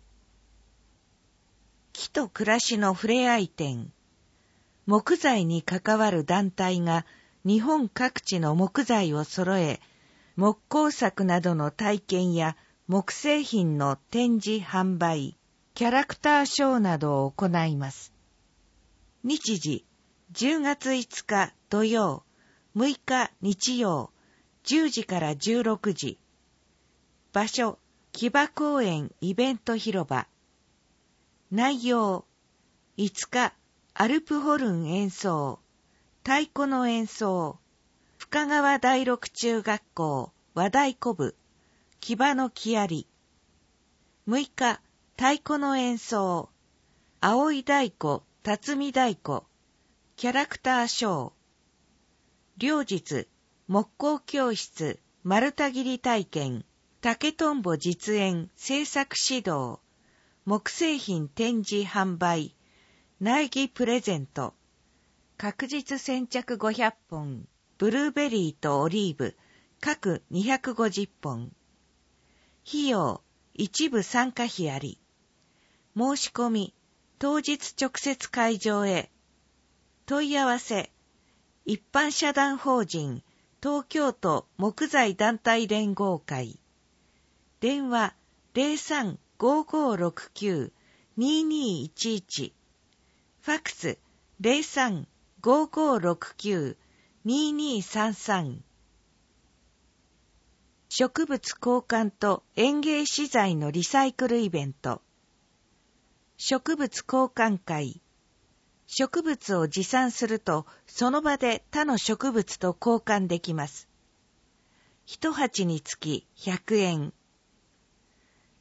木と暮らしのふれあい展。木材に関わる団体が日本各地の木材を揃え、木工作などの体験や木製品の展示販売、キャラクターショーなどを行います。日時、10月5日土曜、6日日曜、10時から16時。場所、木場公園イベント広場。内容、5日、アルプホルン演奏、太鼓の演奏、深川第六中学校和太鼓部、木場の木遣り。6日、太鼓の演奏、葵太鼓、辰巳太鼓、キャラクターショー。両日、木工教室、丸太切り体験、竹とんぼ実演制作指導、木製品展示販売、苗木プレゼント、確実先着500本、ブルーベリーとオリーブ、各250本。費用、一部参加費あり。申し込み、当日直接会場へ。問い合わせ、一般社団法人、東京都木材団体連合会。電話03-5569-2211。ファクス03-5569-2233。植物交換と園芸資材のリサイクルイベント。植物交換会。植物を持参すると、その場で他の植物と交換できます。一鉢につき100円。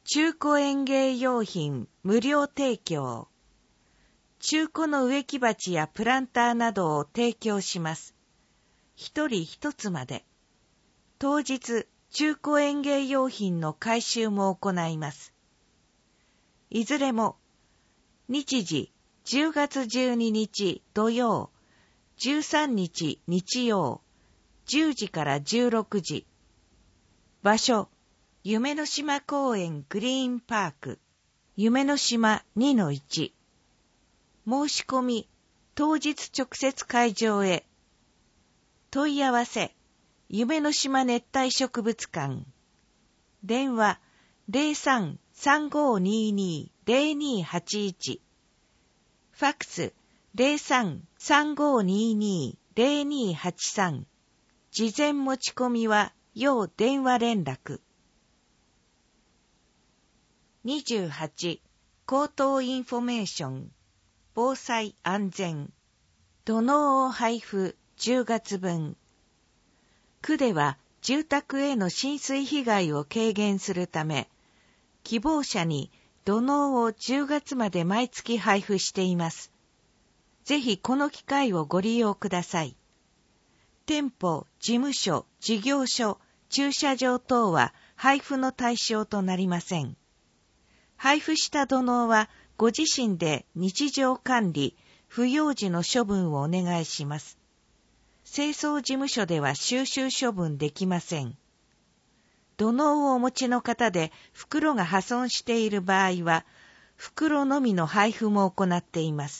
中古園芸用品無料提供。中古の植木鉢やプランターなどを提供します。一人一つまで。当日、中古園芸用品の回収も行います。いずれも、日時10月12日土曜、13日日曜、10時から16時。場所、夢の島公園グリーンパーク、夢の島 2-1。申し込み、当日直接会場へ。問い合わせ、夢の島熱帯植物館。電話、03-3522-0281。ファックス、03-3522-0283。事前持ち込みは、要電話連絡。28. 口頭インフォメーション。防災安全。土のうを配布10月分。区では住宅への浸水被害を軽減するため、希望者に土のうを10月まで毎月配布しています。ぜひこの機会をご利用ください。店舗、事務所、事業所、駐車場等は配布の対象となりません。配布した土のうはご自身で日常管理、不要時の処分をお願いします。清掃事務所では収集処分できません。土のうをお持ちの方で袋が破損している場合は、袋のみの配布も行っています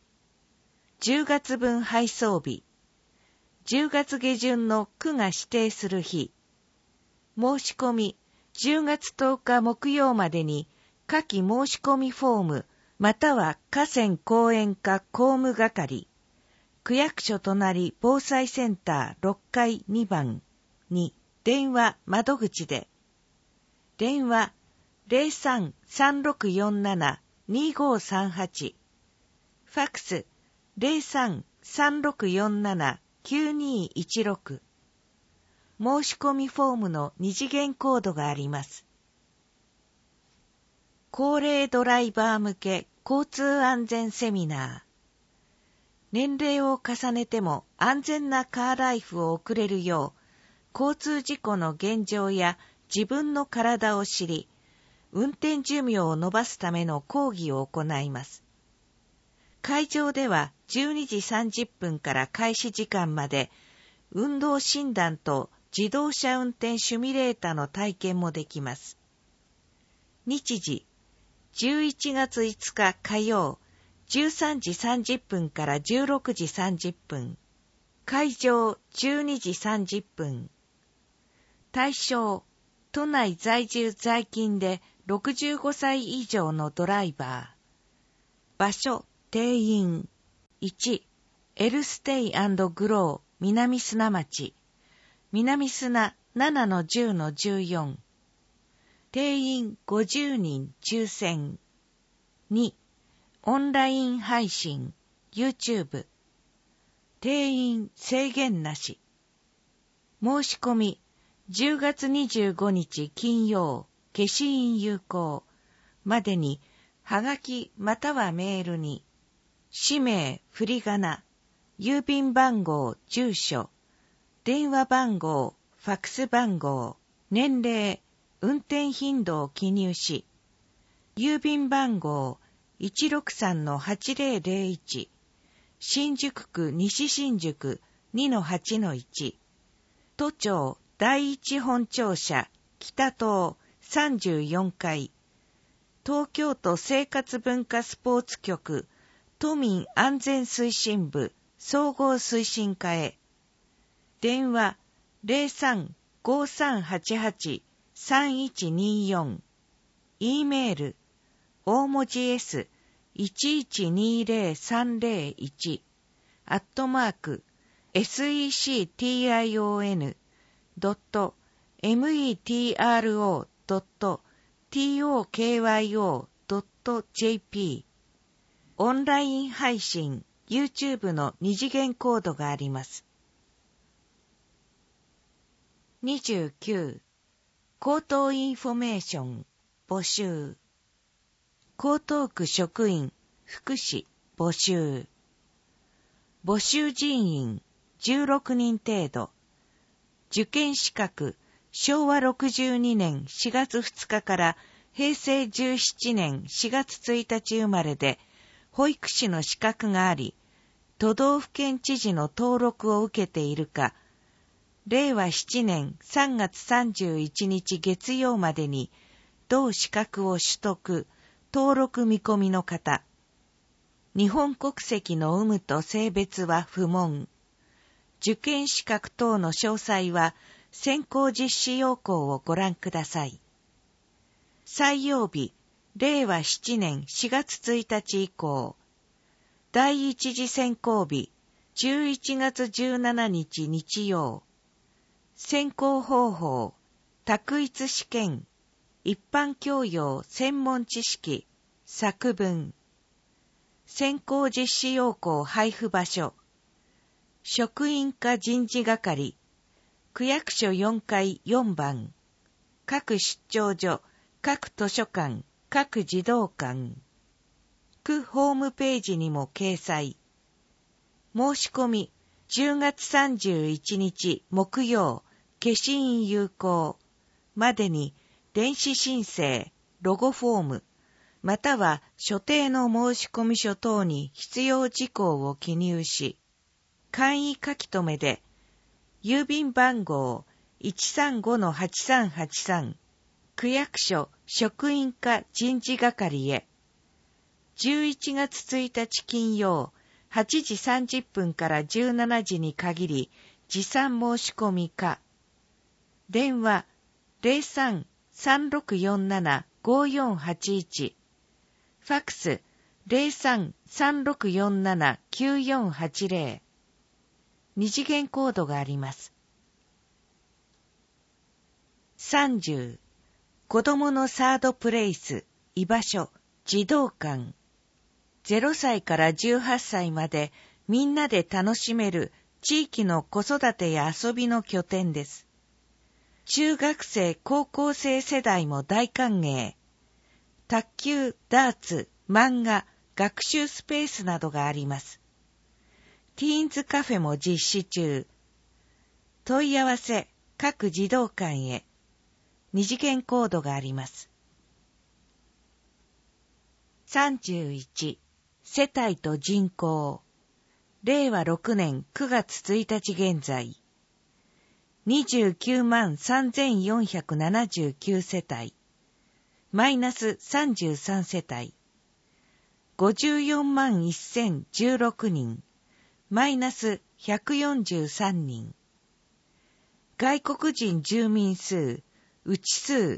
。10月分配送日。10月下旬の区が指定する日。申し込み、10月10日木曜までに、下記申し込みフォーム、または河川公園課公務係、区役所隣防災センター6階2番に電話窓口で、電話 03-3647-2538、ファックス 03-3647-9216、申し込みフォームの2次元コードがあります。高齢ドライバー向け交通安全セミナー。年齢を重ねても安全なカーライフを送れるよう、交通事故の現状や自分の体を知り、運転寿命を延ばすための講義を行います。会場では12時30分から開始時間まで、運動診断と自動車運転シミュレータの体験もできます。日時、11月5日火曜、13時30分から16時30分。会場12時30分。対象、都内在住在勤で65歳以上のドライバー。場所、定員。1、エルステイ&グロー、南砂町。南砂 7-10-14。定員50人抽選。2、オンライン配信、YouTube。定員制限なし。申し込み、10月25日金曜、消印有効までに、はがきまたはメールに、氏名、振り仮名、郵便番号、住所、電話番号、ファックス番号、年齢、運転頻度を記入し、郵便番号 163-8001、新宿区西新宿 2-8-1、都庁第一本庁舎北棟34階、東京都生活文化スポーツ局都民安全推進部総合推進課へ。電話 03-5388-3124、E メール大文字 S1120-301 @section.metro.tokyo.jp オンライン配信 YouTube の二次元コードがあります。29. 口頭インフォメーション募集。江東区職員、福祉、募集。募集人員、16人程度。受験資格、昭和62年4月2日から平成17年4月1日生まれで、保育士の資格があり、都道府県知事の登録を受けているか、令和7年3月31日月曜までに、同資格を取得、登録見込みの方。日本国籍の有無と性別は不問。受験資格等の詳細は、選考実施要項をご覧ください。採用日、令和7年4月1日以降。第一次選考日、11月17日日曜。選考方法、択一試験、一般教養専門知識、作文。選考実施要項配布場所。職員課人事係、区役所4階4番。各出張所、各図書館、各児童館。区ホームページにも掲載。申し込み、10月31日木曜、消印有効までに電子申請、ロゴフォーム、または所定の申込書等に必要事項を記入し、簡易書き留めで、郵便番号 135-8383 区役所職員課人事係へ、11月1日金曜8時30分から17時に限り持参申し込みか、電話 03-3647-5481 ファクス 03-3647-9480 二次元コードがあります。30. 子供のサードプレイス、居場所、児童館。0歳から18歳までみんなで楽しめる地域の子育てや遊びの拠点です。中学生、高校生世代も大歓迎。卓球、ダーツ、漫画、学習スペースなどがあります。ティーンズカフェも実施中。問い合わせ、各児童館へ。二次元コードがあります。31. 世帯と人口。令和6年9月1日現在。293,479 世帯。マイナス33世帯。541,016 人。マイナス143人。外国人住民数、内数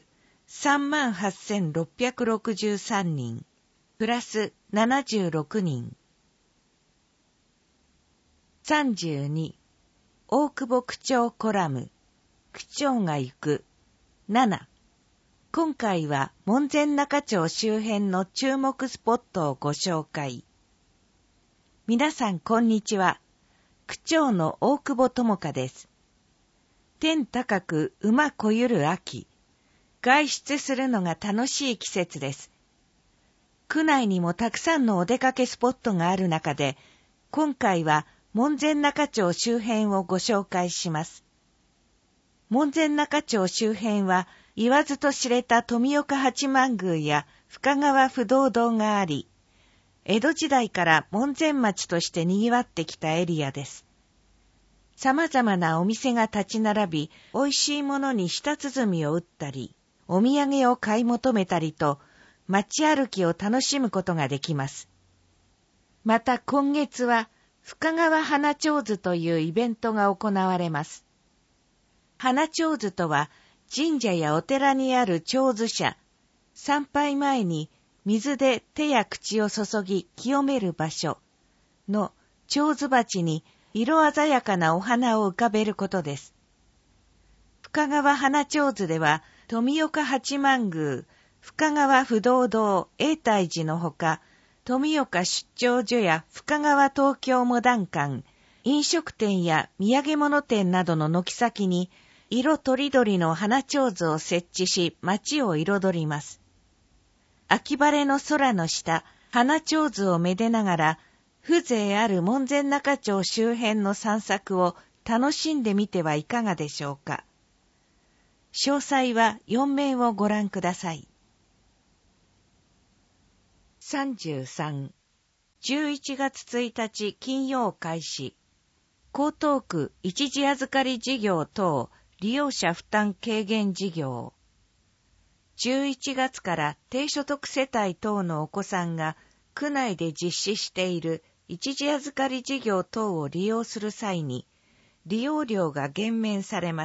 38,663 人。プラス76人。32. 大久保区長コラム。区長が行く。7. 今回は門前仲町周辺の注目スポットをご紹介。皆さんこんにちは。区長の大久保智香です。天高く馬こゆる秋。外出するのが楽しい季節です。区内にもたくさんのお出かけスポットがある中で、今回は門前仲町周辺をご紹介します。門前仲町周辺は言わずと知れた富岡八幡宮や深川不動堂があり、江戸時代から門前町として賑わってきたエリアです。様々なお店が立ち並び、美味しいものに舌鼓を打ったり、お土産を買い求めたりと、街歩きを楽しむことができます。また今月は、深川花手水というイベントが行われます。花手水とは、神社やお寺にある手水舎、参拝前に水で手や口を注ぎ清める場所の手水鉢に色鮮やかなお花を浮かべることです。深川花手水では、富岡八幡宮、深川不動堂、永泰寺のほか、富岡出張所や深川東京モダン館、飲食店や土産物店などの軒先に、色とりどりの花手水を設置し、街を彩ります。 秋晴れの空の下、花手水をめでながら、風情ある門前仲町周辺の散策を楽しんでみてはいかがでしょうか。詳細は4面をご覧ください。33、11月1日金曜開始。江東区一時預かり事業等利用者負担軽減事業。11月から低所得世帯等のお子さんが区内で実施している一時預かり事業等を利用する際に利用料が減免されます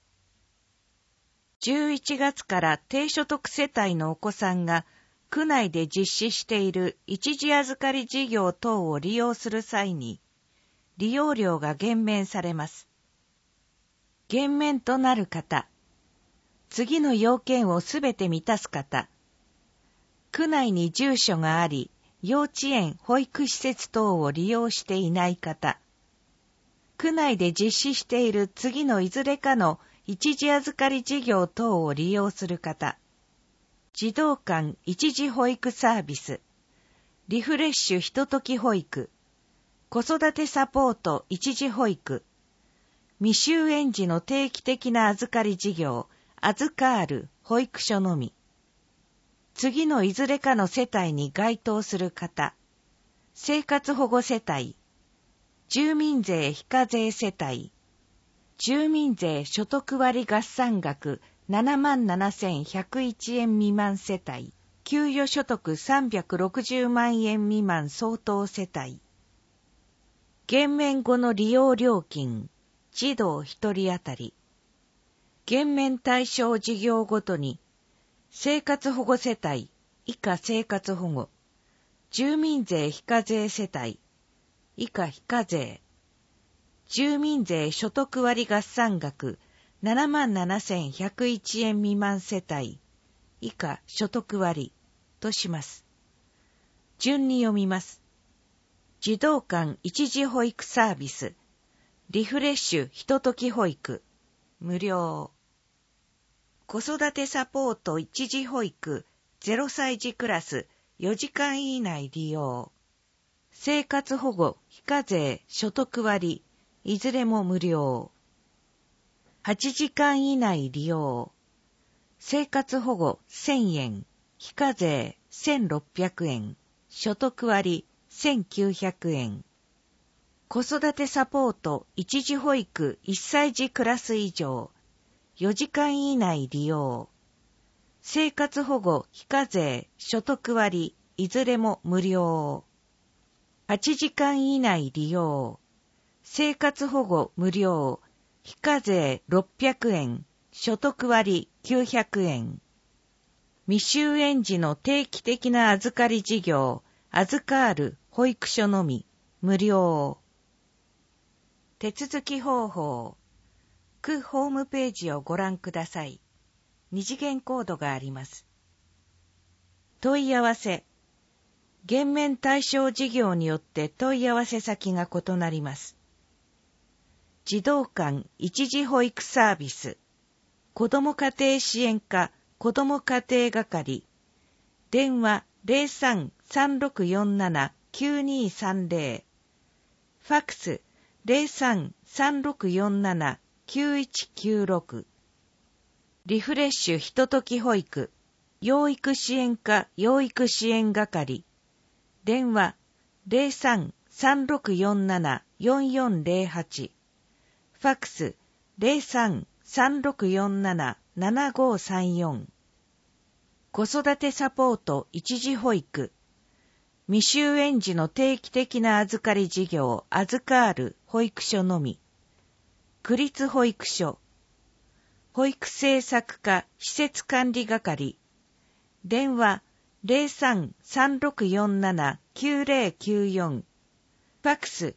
。11月から低所得世帯のお子さんが区内で実施している一時預かり事業等を利用する際に利用料が減免されます。減免となる方、次の要件をすべて満たす方、区内に住所があり、幼稚園・保育施設等を利用していない方、区内で実施している次のいずれかの一時預かり事業等を利用する方、児童館一時保育サービス、リフレッシュひととき保育、子育てサポート一時保育、未就園児の定期的な預かり事業、預かる保育所のみ。次のいずれかの世帯に該当する方、生活保護世帯、住民税非課税世帯、住民税所得割合算額77,101円未満世帯、給与所得360万円未満相当世帯。減免後の利用料金、児童1人当たり。減免対象事業ごとに、生活保護世帯、以下生活保護、住民税非課税世帯、以下非課税、住民税所得割合算額77,101円未満世帯、以下所得割とします。順に読みます。児童館一時保育サービス、リフレッシュひととき保育、無料。子育てサポート一時保育0歳児クラス4時間以内利用。生活保護非課税所得割いずれも無料。8時間以内利用。生活保護1000円、非課税1600円、所得割1900円。子育てサポート一時保育1歳児クラス以上。4時間以内利用。生活保護非課税所得割いずれも無料。8時間以内利用。生活保護無料。非課税600円。所得割900円。未就園児の定期的な預かり事業、預かる保育所のみ、無料。手続き方法。区ホームページをご覧ください。二次元コードがあります。問い合わせ。減免対象事業によって問い合わせ先が異なります。児童館一時保育サービス。子ども家庭支援課子ども家庭係。電話 03-3647-9230。ファックス 03-3647-9196。リフレッシュひととき保育、養育支援課養育支援係。電話 03-3647-4408。ファックス 03-3647-7534。子育てサポート一時保育、未就園児の定期的な預かり事業預かる保育所のみ。区立保育所。保育政策課施設管理係。電話 03-3647-9094。ファックス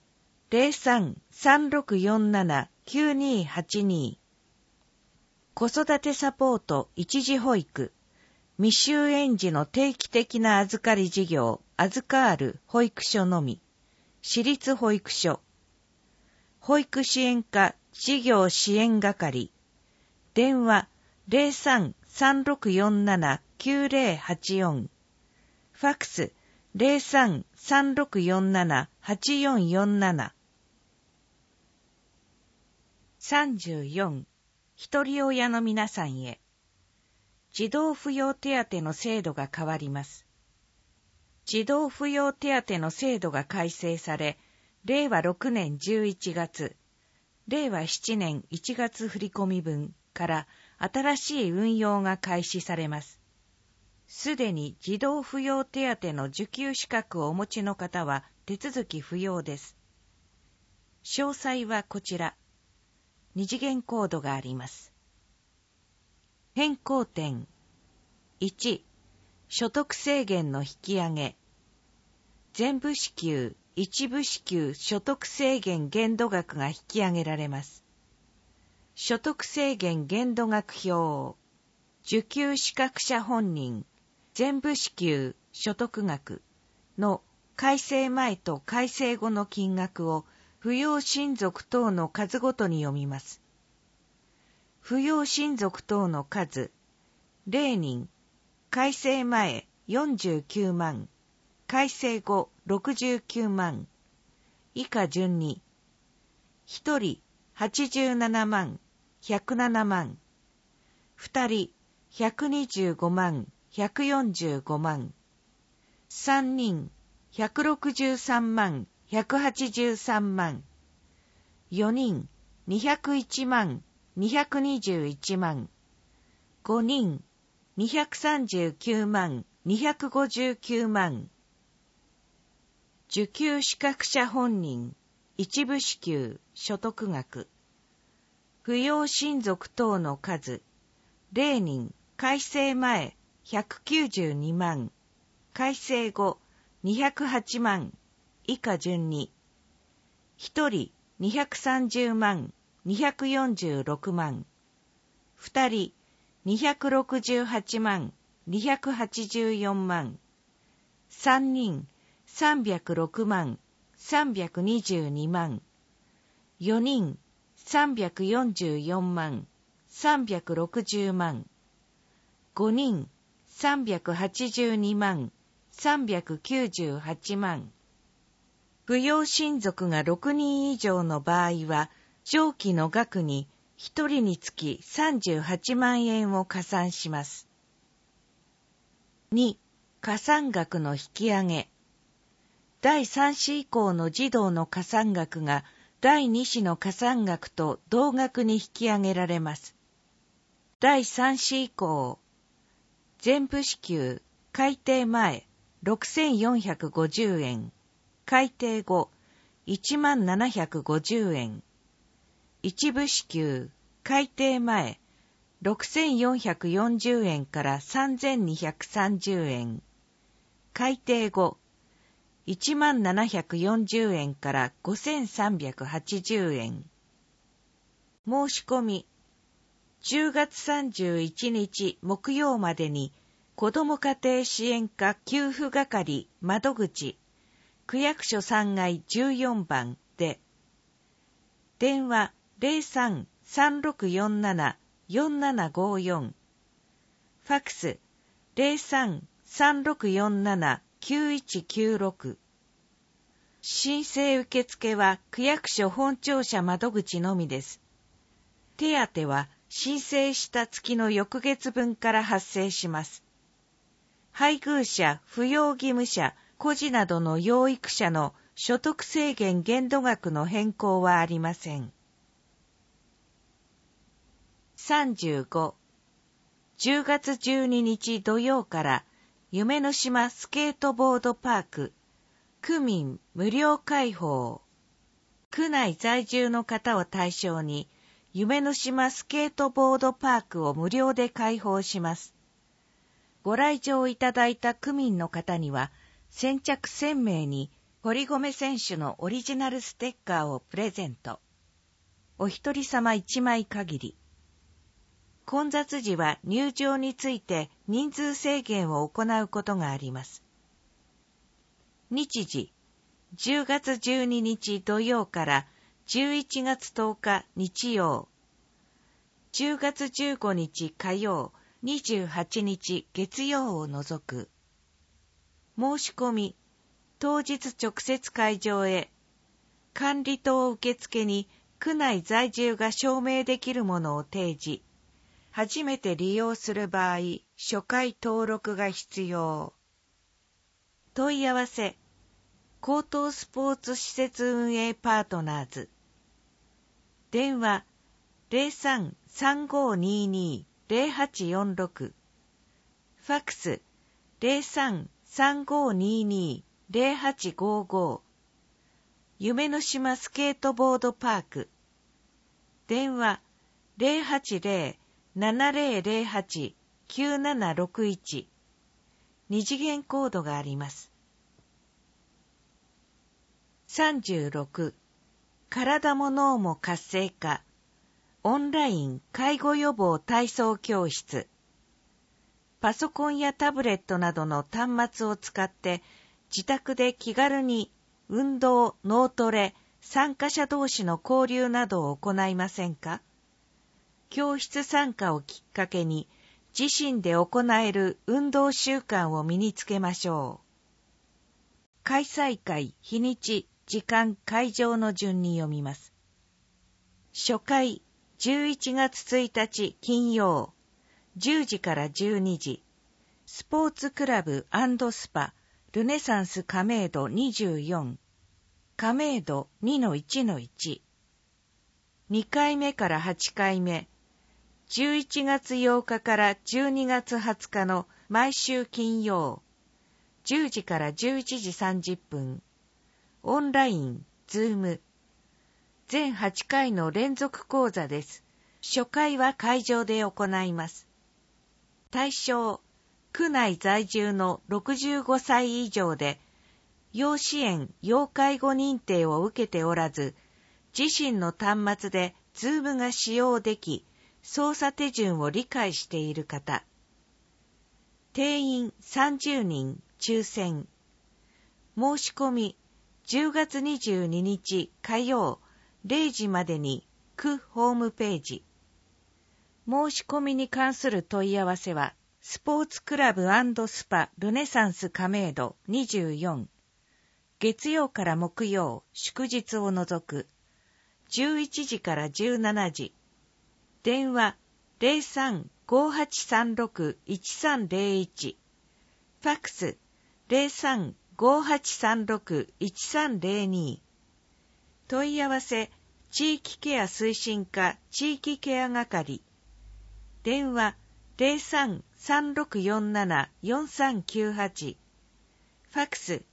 03-3647-9282。子育てサポート一時保育、未就園児の定期的な預かり事業預かる保育所のみ。私立保育所。保育支援課事業支援係。電話 03-3647-9084。フファックス 03-3647-8447。34、一人親の皆さんへ。児童扶養手当の制度が変わります。児童扶養手当の制度が改正され、令和6年11月、令和7年1月振込分から新しい運用が開始されます。すでに児童扶養手当の受給資格をお持ちの方は手続き不要です。詳細はこちら。二次元コードがあります。変更点。1、所得制限の引き上げ。全部支給、一部支給所得制限限度額が引き上げられます。所得制限限度額表。受給資格者本人、全部支給所得額の改正前と改正後の金額を扶養親族等の数ごとに読みます。扶養親族等の数、0人、改正前49万、改正後69万、以下順に、1人87万、107万、2人125万、145万、3人163万、183万、4人201万、221万、5人239万、259万。受給資格者本人、一部支給、所得額。扶養親族等の数、0人、改正前192万、改正後208万、以下順に、1人230万、246万、2人268万、284万、3人306万、322万、4人344万、360万、5人382万、398万。扶養親族が6人以上の場合は、上記の額に1人につき38万円を加算します。2、加算額の引き上げ。第3子以降の児童の加算額が第2子の加算額と同額に引き上げられます。第3子以降、全部支給、改定前、6450円、改定後、10750円、一部支給、改定前、6440円から3230円、改定後、10740円から5380円。申し込み。10月31日木曜までに、子ども家庭支援課給付係窓口、区役所3階14番で、電話03-3647-4754、ファックス03-3647-9196。申請受付は区役所本庁舎窓口のみです。手当は申請した月の翌月分から発生します。配偶者、扶養義務者、孤児などの養育者の所得制限限度額の変更はありません。35、10月12日土曜から夢の島スケートボードパーク、区民無料開放。区内在住の方を対象に、夢の島スケートボードパークを無料で開放します。ご来場いただいた区民の方には、先着1000名に堀米選手のオリジナルステッカーをプレゼント。お一人様1枚限り。混雑時は入場について人数制限を行うことがあります。日時、10月12日土曜から11月10日日曜、10月15日火曜、28日月曜を除く。 申し込み、当日直接会場へ、管理等受付に区内在住が証明できるものを提示。初めて利用する場合、初回登録が必要。問い合わせ、高等スポーツ施設運営パートナーズ。電話、03-3522-0846。ファックス、03-3522-0855。夢の島スケートボードパーク。電話、080-7008-9761。二次元コードがあります。36. 体も脳も活性化。オンライン介護予防体操教室。パソコンやタブレットなどの端末を使って自宅で気軽に運動、脳トレ、参加者同士の交流などを行いませんか？教室参加をきっかけに自身で行える運動習慣を身につけましょう。開催会、日にち、時間、会場の順に読みます。初回、11月1日金曜、10時から12時、スポーツクラブ&スパ、ルネサンス亀戸24、亀戸 2-1-1。2回目から8回目、11月8日から12月20日の毎週金曜、10時から11時30分、オンライン、ズーム。全8回の連続講座です。初回は会場で行います。対象、区内在住の65歳以上で、要支援・要介護認定を受けておらず、自身の端末でズームが使用でき、操作手順を理解している方。定員30人抽選。申し込み、10月22日火曜0時までに区ホームページ。申し込みに関する問い合わせは、スポーツクラブ&スパルネサンス亀戸24。月曜から木曜、祝日を除く。11時から17時。電話03-5836-1301。ファックス03-5836-1302。問い合わせ、地域ケア推進課地域ケア係。電話03-3647-4398。ファックス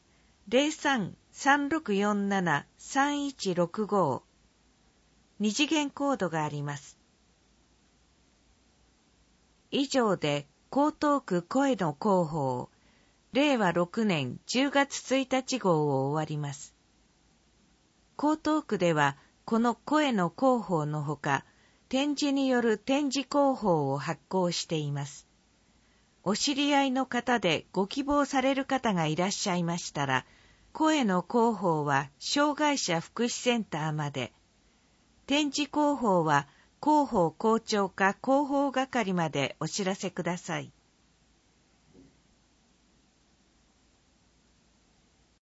03-3647-3165。二次元コードがあります。以上で江東区声の広報、令和6年10月1日号を終わります。江東区ではこの声の広報のほか、展示による展示広報を発行しています。お知り合いの方でご希望される方がいらっしゃいましたら、声の広報は障害者福祉センターまで、展示広報は広報校長課広報係までお知らせください。